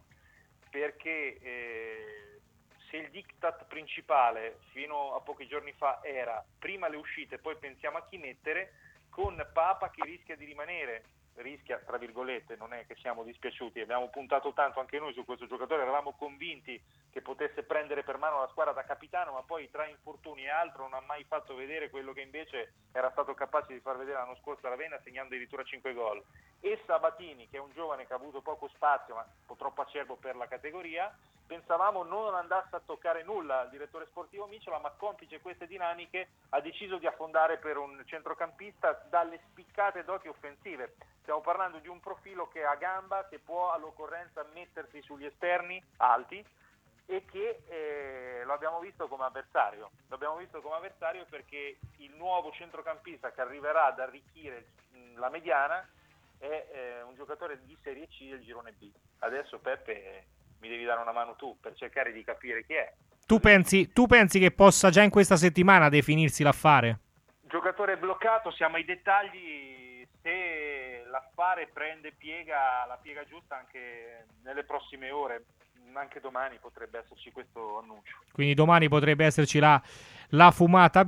[SPEAKER 16] perché eh, se il diktat principale fino a pochi giorni fa era prima le uscite, poi pensiamo a chi mettere, con Papa che rischia di rimanere, rischia tra virgolette, non è che siamo dispiaciuti, abbiamo puntato tanto anche noi su questo giocatore, eravamo convinti che potesse prendere per mano la squadra da capitano, ma poi tra infortuni e altro non ha mai fatto vedere quello che invece era stato capace di far vedere l'anno scorso a Ravenna, segnando addirittura cinque gol. E Sabatini, che è un giovane che ha avuto poco spazio ma un po' troppo acerbo per la categoria, pensavamo non andasse a toccare nulla al direttore sportivo Micciola, ma complice queste dinamiche ha deciso di affondare per un centrocampista dalle spiccate doti offensive. Stiamo parlando di un profilo che ha gamba, che può all'occorrenza mettersi sugli esterni alti e che eh, lo abbiamo visto come avversario. Lo abbiamo visto come avversario perché il nuovo centrocampista che arriverà ad arricchire mh, la mediana è eh, un giocatore di Serie C del girone B. Adesso Peppe mi devi dare una mano tu per cercare di capire chi è.
[SPEAKER 5] Tu pensi, tu pensi che possa già in questa settimana definirsi l'affare?
[SPEAKER 16] Giocatore bloccato, siamo ai dettagli. Se l'affare prende piega, la piega giusta anche nelle prossime ore, anche domani potrebbe esserci questo annuncio.
[SPEAKER 5] Quindi domani potrebbe esserci la, la fumata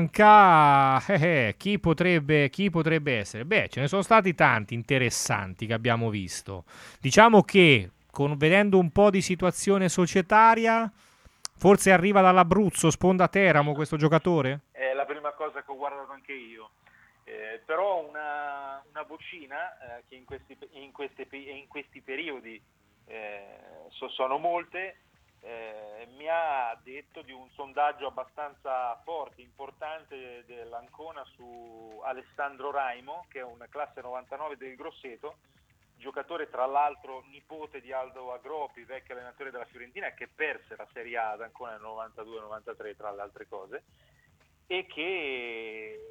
[SPEAKER 5] bianca. Eh, eh, chi potrebbe, chi potrebbe essere? Beh, ce ne sono stati tanti interessanti che abbiamo visto. Diciamo che, con, vedendo un po' di situazione societaria, forse arriva dall'Abruzzo, sponda Teramo questo giocatore?
[SPEAKER 16] È la prima cosa che ho guardato anche io. Eh, però una, una vocina eh, che in questi, in, queste, in questi periodi eh, so, sono molte, eh, mi ha detto di un sondaggio abbastanza forte, importante dell'Ancona su Alessandro Raimo, che è un classe novantanove del Grosseto, giocatore tra l'altro nipote di Aldo Agropi, vecchio allenatore della Fiorentina, che perse la Serie A ad Ancona nel novantadue novantatré tra le altre cose, e che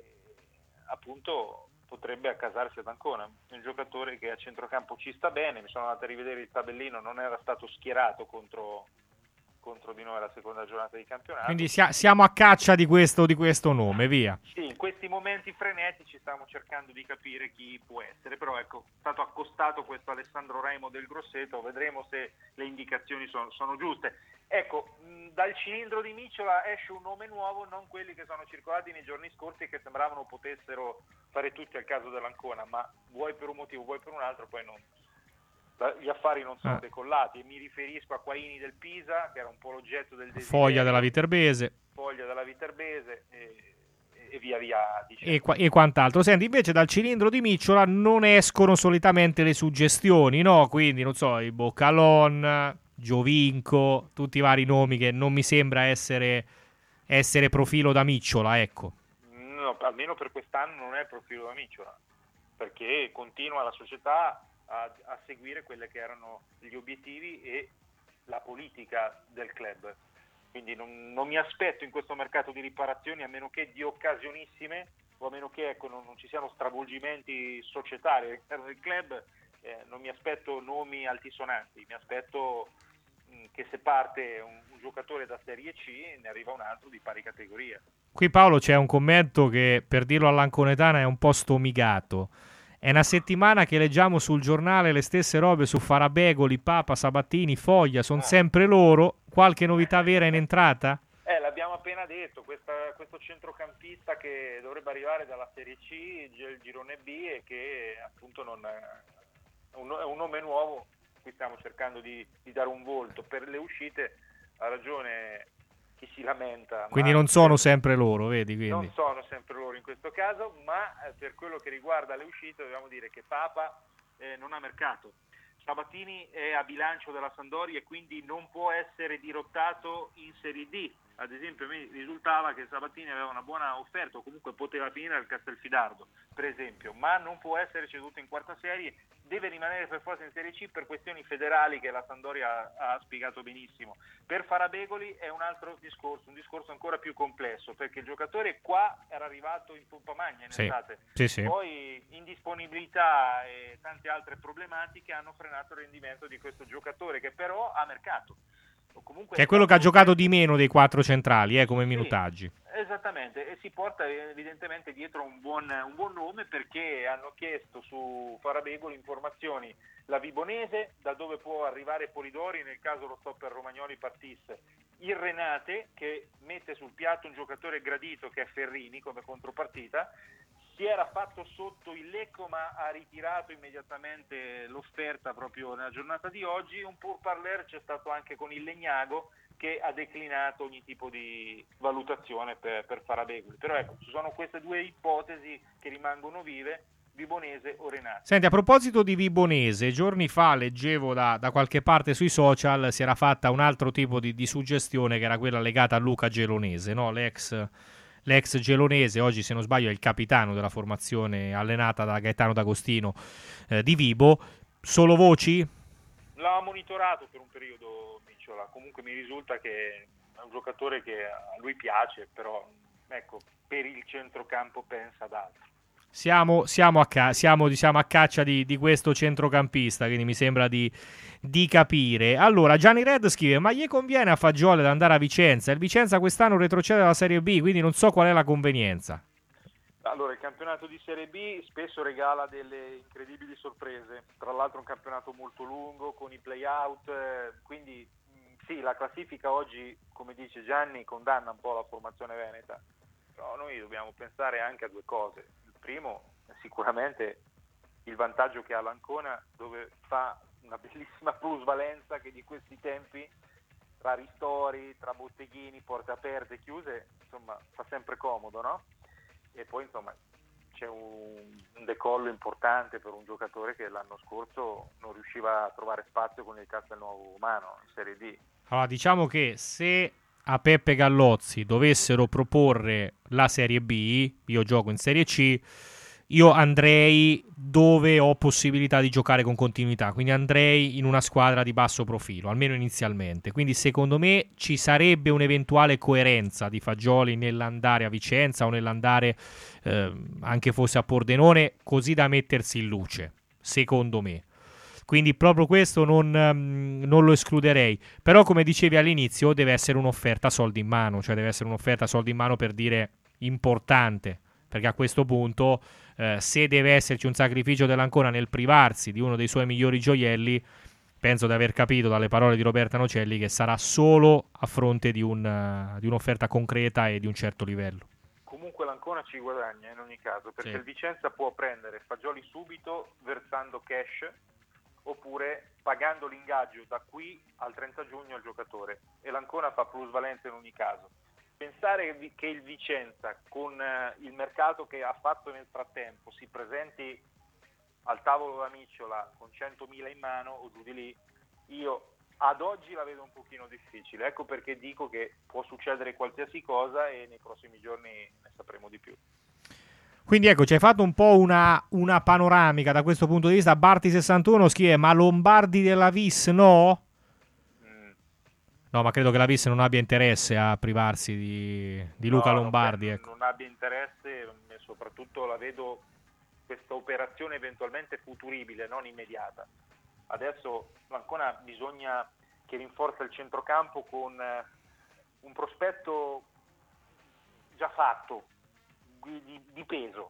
[SPEAKER 16] appunto potrebbe accasarsi ad Ancona. Un giocatore che a centrocampo ci sta bene, mi sono andato a rivedere il tabellino, non era stato schierato contro, contro di noi la seconda giornata di campionato.
[SPEAKER 5] Quindi sia, siamo a caccia di questo, di questo nome, via.
[SPEAKER 16] Sì, in questi momenti frenetici stiamo cercando di capire chi può essere, però ecco, è stato accostato questo Alessandro Raimo del Grosseto, vedremo se le indicazioni sono, sono giuste. Ecco, mh, dal cilindro di Micciola esce un nome nuovo, non quelli che sono circolati nei giorni scorsi e che sembravano potessero fare tutti al caso dell'Ancona, ma vuoi per un motivo, vuoi per un altro, poi non. Gli affari non sono
[SPEAKER 5] ah.
[SPEAKER 16] decollati, e mi riferisco a Quaini del Pisa, che era un po' l'oggetto del desiderio,
[SPEAKER 5] Foglia della Viterbese,
[SPEAKER 16] Foglia della Viterbese e, e via via dicendo.
[SPEAKER 5] E, qua- e quant'altro. Senti, invece dal cilindro di Micciola non escono solitamente le suggestioni, no? Quindi, non so, il Boccalon, Giovinco, tutti i vari nomi che non mi sembra essere, essere profilo da Micciola, ecco.
[SPEAKER 16] No, almeno per quest'anno non è profilo da Micciola, perché continua la società a, a seguire quelli che erano gli obiettivi e la politica del club. Quindi non, non mi aspetto in questo mercato di riparazioni, a meno che di occasionissime, o a meno che ecco, non, non ci siano stravolgimenti societari all'interno del club, eh, non mi aspetto nomi altisonanti, mi aspetto mh, che se parte un, un giocatore da Serie C ne arriva un altro di pari categoria.
[SPEAKER 5] Qui Paolo c'è un commento che, per dirlo all'anconetana, è un po' stomicato. È una settimana che leggiamo sul giornale le stesse robe su Farabegoli, Papa, Sabattini, Foglia, sono sempre loro. Qualche novità vera in entrata?
[SPEAKER 16] Eh, l'abbiamo appena detto, questa, questo centrocampista che dovrebbe arrivare dalla Serie C, il girone B, e che appunto non è un, è un nome nuovo, qui stiamo cercando di, di dare un volto. Per le uscite ha ragione chi si lamenta.
[SPEAKER 5] Quindi
[SPEAKER 16] ma
[SPEAKER 5] non sono sempre loro, vedi? Quindi.
[SPEAKER 16] Non sono sempre loro in questo caso, ma eh, per quello che riguarda le uscite dobbiamo dire che Papa eh, non ha mercato. Sabattini è a bilancio della Sampdoria e quindi non può essere dirottato in Serie D. Ad esempio mi risultava che Sabattini aveva una buona offerta o comunque poteva finire al Castelfidardo, per esempio, ma non può essere ceduto in quarta serie, deve rimanere per forza in Serie C per questioni federali che la Sampdoria ha spiegato benissimo. Per Farabegoli è un altro discorso, un discorso ancora più complesso, perché il giocatore qua era arrivato in pompa magna in
[SPEAKER 5] Sì,
[SPEAKER 16] estate,
[SPEAKER 5] sì, sì.
[SPEAKER 16] poi indisponibilità e tante altre problematiche hanno frenato il rendimento di questo giocatore che però ha mercato. O comunque
[SPEAKER 5] Che è quello che ha giocato di meno dei quattro centrali, eh, come minutaggi.
[SPEAKER 16] Esattamente, e si porta evidentemente dietro un buon, un buon nome, perché hanno chiesto su Farabegoli informazioni la Vibonese, da dove può arrivare Polidori nel caso lo stopper Romagnoli partisse, il Renate che mette sul piatto un giocatore gradito che è Ferrini come contropartita, si era fatto sotto il Lecco ma ha ritirato immediatamente l'offerta proprio nella giornata di oggi. Un pourparler c'è stato anche con il Legnago che ha declinato ogni tipo di valutazione per, per Farabegoli, però ecco, ci sono queste due ipotesi che rimangono vive, Vibonese o Renate.
[SPEAKER 5] Senti, a proposito di Vibonese, giorni fa leggevo da, da qualche parte sui social si era fatta un altro tipo di, di suggestione, che era quella legata a Luca Gelonese, no? l'ex L'ex gelonese, oggi se non sbaglio è il capitano della formazione allenata da Gaetano D'Agostino eh, di Vibo. Solo voci?
[SPEAKER 16] L'ha monitorato per un periodo Micciola, comunque mi risulta che è un giocatore che a lui piace, però ecco, per il centrocampo pensa ad altro.
[SPEAKER 5] Siamo, siamo, a, ca- siamo diciamo, a caccia di, di questo centrocampista, quindi mi sembra di, di capire. Allora, Gianni Red scrive: ma gli conviene a Fagioli ad andare a Vicenza? Il Vicenza quest'anno retrocede dalla Serie B, quindi non so qual è la convenienza.
[SPEAKER 16] Allora, il campionato di Serie B spesso regala delle incredibili sorprese, tra l'altro un campionato molto lungo con i play-out, eh, quindi mh, sì, la classifica oggi, come dice Gianni, condanna un po' la formazione veneta, però noi dobbiamo pensare anche a due cose. Primo, sicuramente il vantaggio che ha l'Ancona, dove fa una bellissima plusvalenza che di questi tempi, tra ristori, tra botteghini, porte aperte e chiuse, insomma, fa sempre comodo, no? E poi, insomma, c'è un, un decollo importante per un giocatore che l'anno scorso non riusciva a trovare spazio con il Castelnuovo umano in Serie D.
[SPEAKER 5] Allora, diciamo che se a Peppe Gallozzi dovessero proporre la Serie B, io gioco in Serie C, io andrei dove ho possibilità di giocare con continuità, quindi andrei in una squadra di basso profilo, almeno inizialmente. Quindi secondo me ci sarebbe un'eventuale coerenza di Fagioli nell'andare a Vicenza o nell'andare eh, anche fosse a Pordenone, così da mettersi in luce, secondo me. Quindi proprio questo non, um, non lo escluderei. Però, come dicevi all'inizio, deve essere un'offerta soldi in mano, cioè deve essere un'offerta soldi in mano per dire importante, perché a questo punto eh, se deve esserci un sacrificio dell'Ancona nel privarsi di uno dei suoi migliori gioielli, penso di aver capito dalle parole di Roberta Nocelli che sarà solo a fronte di, un, uh, di un'offerta concreta e di un certo livello.
[SPEAKER 16] Comunque l'Ancona ci guadagna in ogni caso, perché
[SPEAKER 5] Sì.
[SPEAKER 16] il Vicenza può prendere Fagioli subito versando cash, oppure pagando l'ingaggio da qui al trenta giugno al giocatore, e l'Ancona fa plusvalenza in ogni caso. pensare che il Vicenza, con il mercato che ha fatto nel frattempo, si presenti al tavolo da Micciola con centomila in mano o giù di lì, io ad oggi la vedo un pochino difficile. Ecco perché dico che può succedere qualsiasi cosa e nei prossimi giorni ne sapremo di più.
[SPEAKER 5] Quindi ecco, ci hai fatto un po' una, una panoramica da questo punto di vista. Barti sessantuno scrive: ma Lombardi della Vis no? Mm. No, ma credo che la Vis non abbia interesse a privarsi di, di Luca
[SPEAKER 16] no,
[SPEAKER 5] Lombardi.
[SPEAKER 16] Non,
[SPEAKER 5] ecco.
[SPEAKER 16] non abbia interesse, e soprattutto la vedo questa operazione eventualmente futuribile, non immediata. Adesso l'Ancona bisogna che rinforza il centrocampo con un prospetto già fatto, di, di, di peso.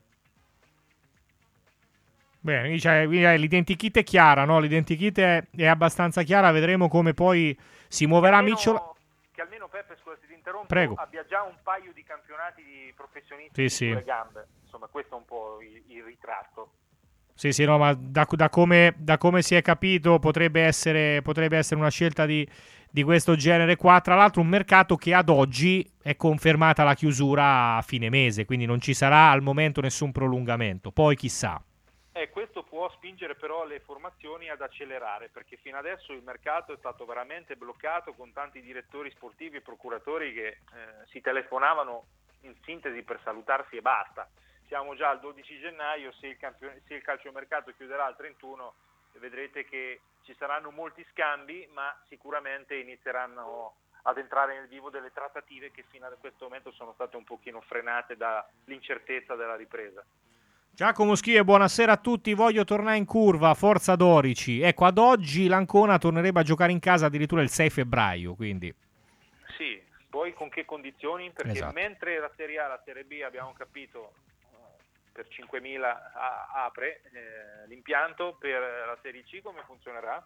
[SPEAKER 5] Bene, cioè, l'identikit è chiara, no? L'identikit è, è abbastanza chiara, vedremo come poi si muoverà
[SPEAKER 16] almeno,
[SPEAKER 5] Micciola.
[SPEAKER 16] Che almeno Peppe, scusa se ti interrompo,
[SPEAKER 5] Prego.
[SPEAKER 16] abbia già un paio di campionati di professionisti
[SPEAKER 5] Sì, sì.
[SPEAKER 16] sulle gambe. Insomma, questo è un po' il, il ritratto.
[SPEAKER 5] Sì, sì, no, ma da, da, come, da come si è capito potrebbe essere, potrebbe essere una scelta di, di questo genere qua. Tra l'altro un mercato che ad oggi è confermata la chiusura a fine mese, quindi non ci sarà al momento nessun prolungamento. Poi chissà.
[SPEAKER 16] Eh, questo può spingere però le formazioni ad accelerare, perché fino adesso il mercato è stato veramente bloccato con tanti direttori sportivi e procuratori che eh, si telefonavano in sintesi per salutarsi e basta. Siamo già al dodici gennaio, se il, campion- se il calciomercato chiuderà al trentuno vedrete che ci saranno molti scambi, ma sicuramente inizieranno ad entrare nel vivo delle trattative che fino a questo momento sono state un pochino frenate dall'incertezza della ripresa.
[SPEAKER 5] Giacomo scrive: buonasera a tutti, voglio tornare in curva, forza Dorici. Ecco, ad oggi l'Ancona tornerebbe a giocare in casa addirittura il sei febbraio, quindi...
[SPEAKER 16] Sì, poi con che condizioni? Perché
[SPEAKER 5] esatto.
[SPEAKER 16] Mentre la Serie A e la Serie B abbiamo capito per cinquemila a- apre eh, l'impianto, per la Serie C come funzionerà?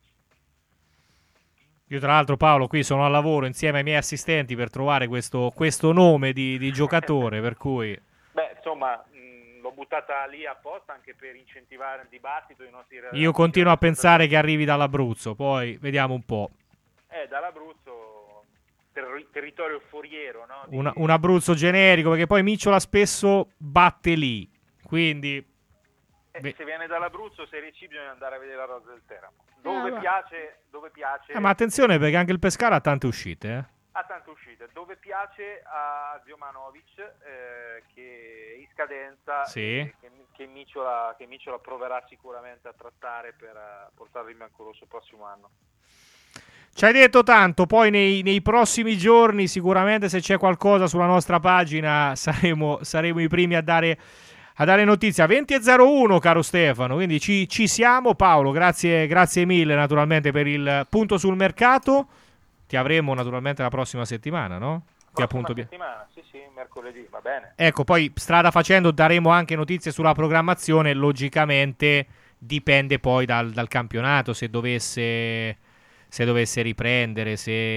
[SPEAKER 5] Io tra l'altro, Paolo, qui sono al lavoro insieme ai miei assistenti per trovare questo, questo nome di, di giocatore, per cui...
[SPEAKER 16] Beh, insomma, mh, l'ho buttata lì apposta anche per incentivare il dibattito dei nostri ragazzi.
[SPEAKER 5] Io continuo a pensare che arrivi dall'Abruzzo, poi vediamo un po'.
[SPEAKER 16] Eh, dall'Abruzzo, ter- territorio foriero, no? Di...
[SPEAKER 5] Una, un Abruzzo generico, perché poi Micciola spesso batte lì, quindi...
[SPEAKER 16] Eh, se viene dall'Abruzzo, Serie C, bisogna andare a vedere la Rosa del Teramo. Dove
[SPEAKER 5] Eh,
[SPEAKER 16] piace, dove piace...
[SPEAKER 5] Eh, ma attenzione, perché anche il Pescara ha tante uscite, eh.
[SPEAKER 16] Ha tante uscite. Dove piace a Ziomanovic, eh, che è in scadenza,
[SPEAKER 5] Sì.
[SPEAKER 16] e che, che, Micciola, che Micciola proverà sicuramente a trattare per uh, portarlo in biancorosso il prossimo anno.
[SPEAKER 5] Ci hai detto tanto, poi nei, nei prossimi giorni sicuramente se c'è qualcosa sulla nostra pagina saremo, saremo i primi a dare, a dare notizia. venti e zero uno, caro Stefano, quindi ci, ci siamo. Paolo, grazie, grazie mille naturalmente per il punto sul mercato. Ti avremo naturalmente la prossima settimana, no? Che appunto...
[SPEAKER 16] settimana, sì sì, mercoledì, va bene.
[SPEAKER 5] Ecco, poi strada facendo daremo anche notizie sulla programmazione, logicamente dipende poi dal, dal campionato, se dovesse... se dovesse riprendere,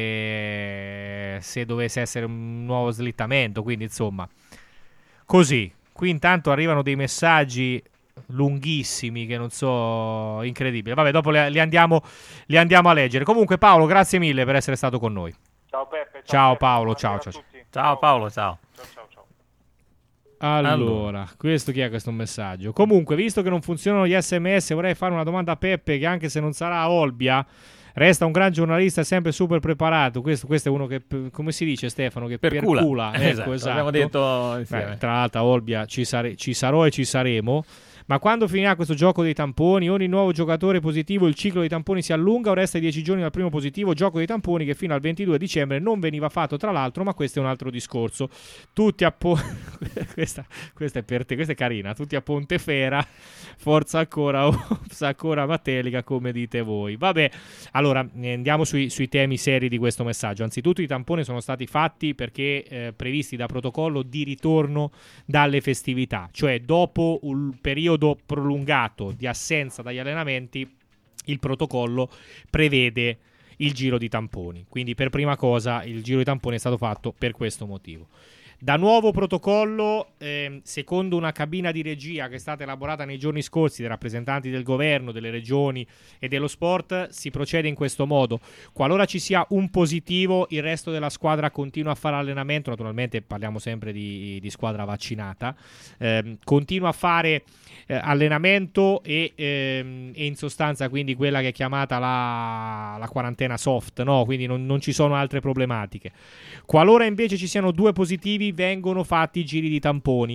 [SPEAKER 5] se, se dovesse essere un nuovo slittamento, quindi insomma così. Qui intanto arrivano dei messaggi lunghissimi che non so, incredibile. Vabbè, dopo li, li, andiamo, li andiamo a leggere. Comunque Paolo, grazie mille per essere stato con noi.
[SPEAKER 16] Ciao Peppe. Ciao,
[SPEAKER 5] Ciao
[SPEAKER 16] Peppe,
[SPEAKER 5] Paolo, ciao ciao.
[SPEAKER 4] Ciao, ciao Paolo, ciao.
[SPEAKER 16] Ciao, ciao, ciao.
[SPEAKER 5] Allora,
[SPEAKER 4] Allora.
[SPEAKER 5] questo chi è questo messaggio? Comunque, visto che non funzionano gli sms, vorrei fare una domanda a Peppe, che anche se non sarà a Olbia resta un gran giornalista e sempre super preparato. Questo, questo è uno che, come si dice Stefano, che
[SPEAKER 4] Percula.
[SPEAKER 5] percula. Ecco,
[SPEAKER 4] Esatto,
[SPEAKER 5] esatto.
[SPEAKER 4] abbiamo detto insieme.
[SPEAKER 5] Beh, tra l'altro a Olbia ci, sare- ci sarò e ci saremo. Ma quando finirà questo gioco dei tamponi? Ogni nuovo giocatore positivo, il ciclo dei tamponi si allunga o resta ai dieci giorni dal primo positivo? Gioco dei tamponi che fino al ventidue dicembre non veniva fatto, tra l'altro, ma questo è un altro discorso. Tutti a po- questa, questa è per te, questa è carina. Tutti a Pontefera, forza ancora, ops, ancora Matelica, come dite voi. Vabbè, allora andiamo sui, sui temi seri di questo messaggio. Anzitutto i tamponi sono stati fatti perché eh, previsti da protocollo di ritorno dalle festività, cioè dopo un periodo prolungato di assenza dagli allenamenti, il protocollo prevede il giro di tamponi. Quindi per prima cosa il giro di tamponi è stato fatto per questo motivo. Da nuovo protocollo, eh, secondo una cabina di regia che è stata elaborata nei giorni scorsi dai rappresentanti del governo, delle regioni e dello sport, si procede in questo modo. Qualora ci sia un positivo, il resto della squadra continua a fare allenamento, naturalmente parliamo sempre di, di squadra vaccinata, eh, continua a fare eh, allenamento e, ehm, e in sostanza quindi quella che è chiamata la, la quarantena soft, no? Quindi non, non ci sono altre problematiche. Qualora invece ci siano due positivi, vengono fatti i giri di tamponi.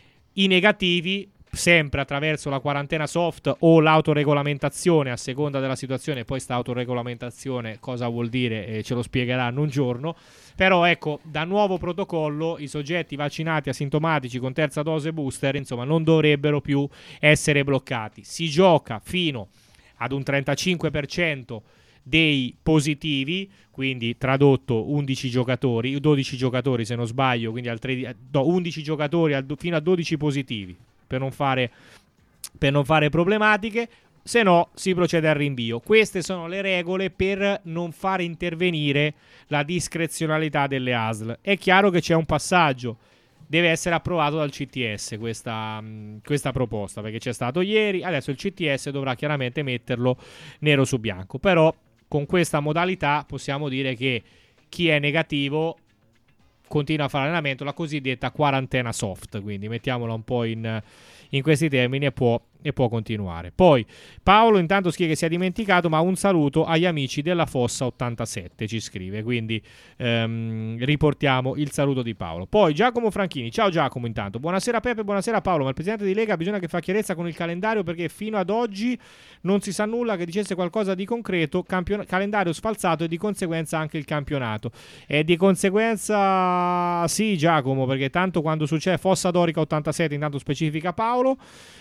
[SPEAKER 5] I negativi, sempre attraverso la quarantena soft o l'autoregolamentazione, a seconda della situazione. Poi sta autoregolamentazione cosa vuol dire eh, ce lo spiegheranno un giorno. Però ecco, da nuovo protocollo i soggetti vaccinati asintomatici con terza dose booster, insomma, non dovrebbero più essere bloccati. Si gioca fino ad un trentacinque per cento dei positivi, quindi tradotto undici giocatori, dodici giocatori se non sbaglio, quindi al tredici, no, undici giocatori al, fino a dodici positivi per non fare, per non fare problematiche, se no si procede al rinvio. Queste sono le regole per non fare intervenire la discrezionalità delle A S L. È chiaro che c'è un passaggio, deve essere approvato dal C T S questa, questa proposta, perché c'è stato ieri, adesso il C T S dovrà chiaramente metterlo nero su bianco, però con questa modalità possiamo dire che chi è negativo continua a fare allenamento, la cosiddetta quarantena soft, quindi mettiamola un po' in, in questi termini e può, e può continuare. Poi Paolo intanto scrive che si è dimenticato, ma un saluto agli amici della Fossa ottantasette, ci scrive, quindi ehm, riportiamo il saluto di Paolo. Poi Giacomo Franchini, ciao Giacomo intanto, buonasera Peppe, buonasera Paolo, ma il presidente di Lega bisogna che fa chiarezza con il calendario, perché fino ad oggi non si sa nulla che dicesse qualcosa di concreto, campion- calendario sfalsato e di conseguenza anche il campionato. E di conseguenza sì Giacomo, perché tanto quando succede Fossa Dorica ottantasette, intanto specifica Paolo,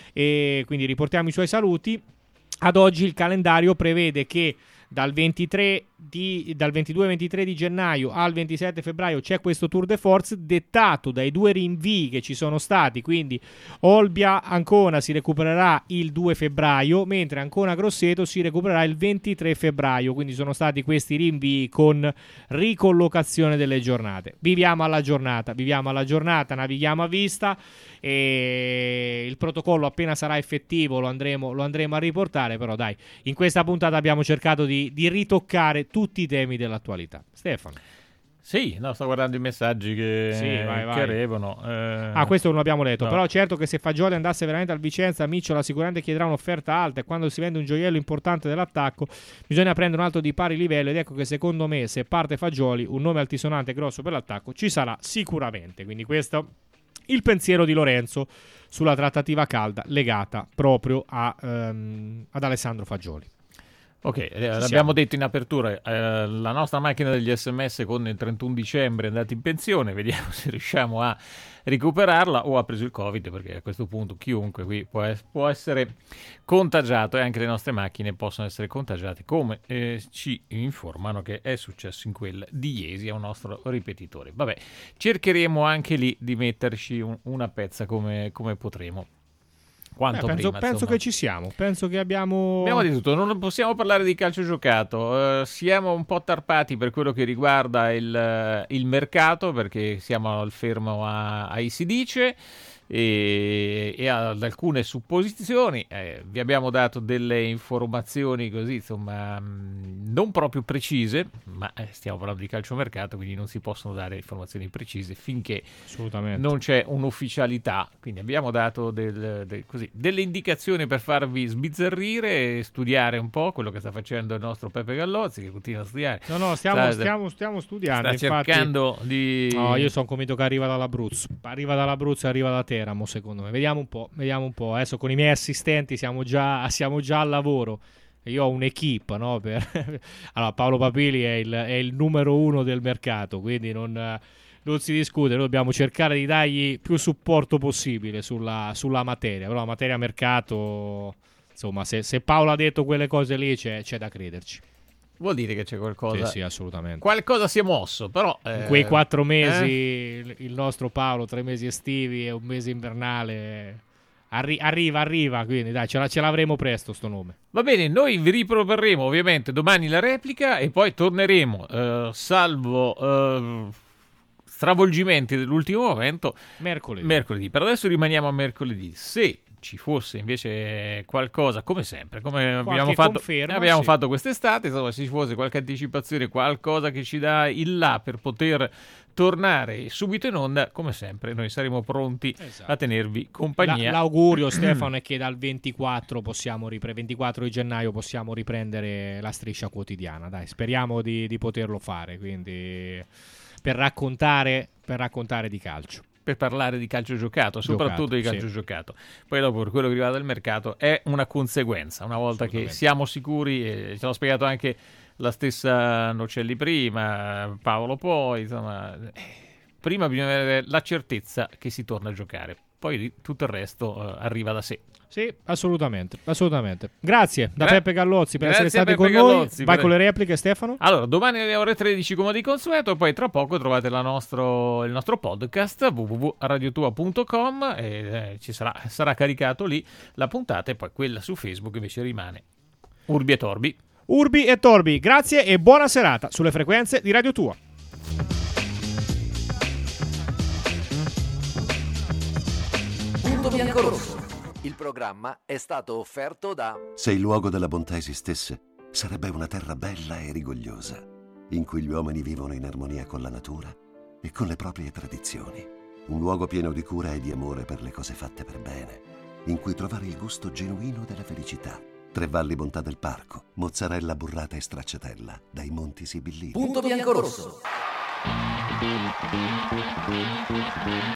[SPEAKER 5] e quindi riportiamo i suoi saluti. Ad oggi il calendario prevede che dal ventitré di, dal ventidue ventitré di gennaio al ventisette febbraio c'è questo Tour de Force dettato dai due rinvii che ci sono stati, quindi Olbia Ancona si recupererà il due febbraio, mentre Ancona Grosseto si recupererà il ventitré febbraio, quindi sono stati questi rinvii con ricollocazione delle giornate. Viviamo alla giornata, viviamo alla giornata, navighiamo a vista, e il protocollo appena sarà effettivo lo andremo, lo andremo a riportare, però dai, in questa puntata abbiamo cercato di, di ritoccare tutti i temi dell'attualità. Stefano.
[SPEAKER 4] Sì, no, sto guardando i messaggi che,
[SPEAKER 5] sì, vai, vai.
[SPEAKER 4] che arrivano. Eh...
[SPEAKER 5] Ah, questo non l'abbiamo letto,
[SPEAKER 4] no.
[SPEAKER 5] Però certo che se Fagioli andasse veramente al Vicenza, Micciola sicuramente chiederà un'offerta alta, e quando si vende un gioiello importante dell'attacco bisogna prendere un altro di pari livello, ed ecco che secondo me se parte Fagioli un nome altisonante e grosso per l'attacco ci sarà sicuramente, quindi questo il pensiero di Lorenzo sulla trattativa calda legata proprio a, um, ad Alessandro Fagioli.
[SPEAKER 4] Ok, eh, l'abbiamo detto in apertura, eh, la nostra macchina degli sms con il trentuno dicembre è andata in pensione, vediamo se riusciamo a recuperarla, o ha preso il Covid, perché a questo punto chiunque qui può, es- può essere contagiato, e anche le nostre macchine possono essere contagiate, come eh, ci informano che è successo in quella di Iesi a un nostro ripetitore. Vabbè, cercheremo anche lì di metterci un- una pezza come, come potremo. Quanto
[SPEAKER 5] eh, penso,
[SPEAKER 4] prima,
[SPEAKER 5] penso che ci siamo, penso che abbiamo...
[SPEAKER 4] Abbiamo di tutto, non possiamo parlare di calcio giocato, uh, siamo un po' tarpati per quello che riguarda il, uh, il mercato, perché siamo al fermo a, a si dice, e, e ad alcune supposizioni. Eh, vi abbiamo dato delle informazioni così, insomma, mh, non proprio precise, ma eh, stiamo parlando di calciomercato, quindi non si possono dare informazioni precise finché non c'è un'ufficialità. Quindi abbiamo dato del, del, così, delle indicazioni per farvi sbizzarrire e studiare un po' quello che sta facendo il nostro Peppe Gallozzi, che continua a studiare.
[SPEAKER 5] No, no, stiamo,
[SPEAKER 4] sta,
[SPEAKER 5] stiamo, stiamo studiando.
[SPEAKER 4] Sta
[SPEAKER 5] infatti,
[SPEAKER 4] cercando di...
[SPEAKER 5] No, io sono convinto che arriva dall'Abruzzo. Arriva dall'Abruzzo e arriva da Teramo, secondo me. Vediamo un po', vediamo un po'. Adesso con i miei assistenti siamo già, siamo già al lavoro. Io ho un'equipe, no? Per... allora, Paolo Papili è il, è il numero uno del mercato, quindi non, non si discute. Noi dobbiamo cercare di dargli più supporto possibile sulla, sulla materia. Però la materia mercato, insomma, se, se Paolo ha detto quelle cose lì, c'è, c'è da crederci.
[SPEAKER 4] Vuol dire che c'è qualcosa.
[SPEAKER 5] Sì, sì, assolutamente.
[SPEAKER 4] Qualcosa si è mosso, però. Eh,
[SPEAKER 5] In quei quattro mesi,
[SPEAKER 4] eh?
[SPEAKER 5] il nostro Paolo, tre mesi estivi e un mese invernale. Arri- arriva, arriva, quindi dai, ce, la, ce l'avremo presto sto nome.
[SPEAKER 4] Va bene, noi vi riproporremo ovviamente domani la replica e poi torneremo, eh, salvo eh, stravolgimenti dell'ultimo momento,
[SPEAKER 5] mercoledì.
[SPEAKER 4] mercoledì. Per adesso rimaniamo a mercoledì. Se ci fosse invece qualcosa, come sempre, come abbiamo fatto,
[SPEAKER 5] conferma,
[SPEAKER 4] abbiamo
[SPEAKER 5] sì.
[SPEAKER 4] fatto quest'estate, insomma, se ci fosse qualche anticipazione, qualcosa che ci dà il là per poter tornare subito in onda, come sempre noi saremo pronti
[SPEAKER 5] esatto.
[SPEAKER 4] a tenervi compagnia.
[SPEAKER 5] La, l'augurio Stefano è che dal ventiquattro possiamo ripre- ventiquattro di gennaio possiamo riprendere la striscia quotidiana, dai, speriamo di, di poterlo fare, quindi per raccontare, per raccontare di calcio.
[SPEAKER 4] Per parlare di calcio giocato, soprattutto
[SPEAKER 5] Giocato,
[SPEAKER 4] di calcio
[SPEAKER 5] sì.
[SPEAKER 4] giocato. Poi dopo, per quello che riguarda il mercato, è una conseguenza. Una volta che siamo sicuri, e ce l'ha spiegato anche la stessa Nocelli prima, Paolo poi, insomma, eh, prima bisogna avere la certezza che si torna a giocare. Poi tutto il resto eh, arriva da sé.
[SPEAKER 5] Sì, assolutamente, assolutamente. Grazie da
[SPEAKER 4] Gra-
[SPEAKER 5] Peppe Gallozzi per
[SPEAKER 4] Grazie
[SPEAKER 5] essere stati
[SPEAKER 4] Peppe
[SPEAKER 5] con
[SPEAKER 4] Gallozzi
[SPEAKER 5] noi. Vai
[SPEAKER 4] per-
[SPEAKER 5] con le repliche, Stefano?
[SPEAKER 4] Allora, domani alle ore tredici come di consueto, e poi tra poco trovate la nostro, il nostro podcast w w w punto radio tua punto com e eh, ci sarà, sarà caricato lì la puntata, e poi quella su Facebook invece rimane Urbi e Torbi.
[SPEAKER 5] Urbi e Torbi, grazie e buona serata sulle frequenze di Radio Tua.
[SPEAKER 2] Punto biancorosso. Il programma è stato offerto da...
[SPEAKER 3] Se il luogo della bontà esistesse, sarebbe una terra bella e rigogliosa, in cui gli uomini vivono in armonia con la natura e con le proprie tradizioni. Un luogo pieno di cura e di amore per le cose fatte per bene, in cui trovare il gusto genuino della felicità. Tre Valli Bontà del Parco, mozzarella burrata e stracciatella, dai Monti Sibillini.
[SPEAKER 2] Punto biancorosso.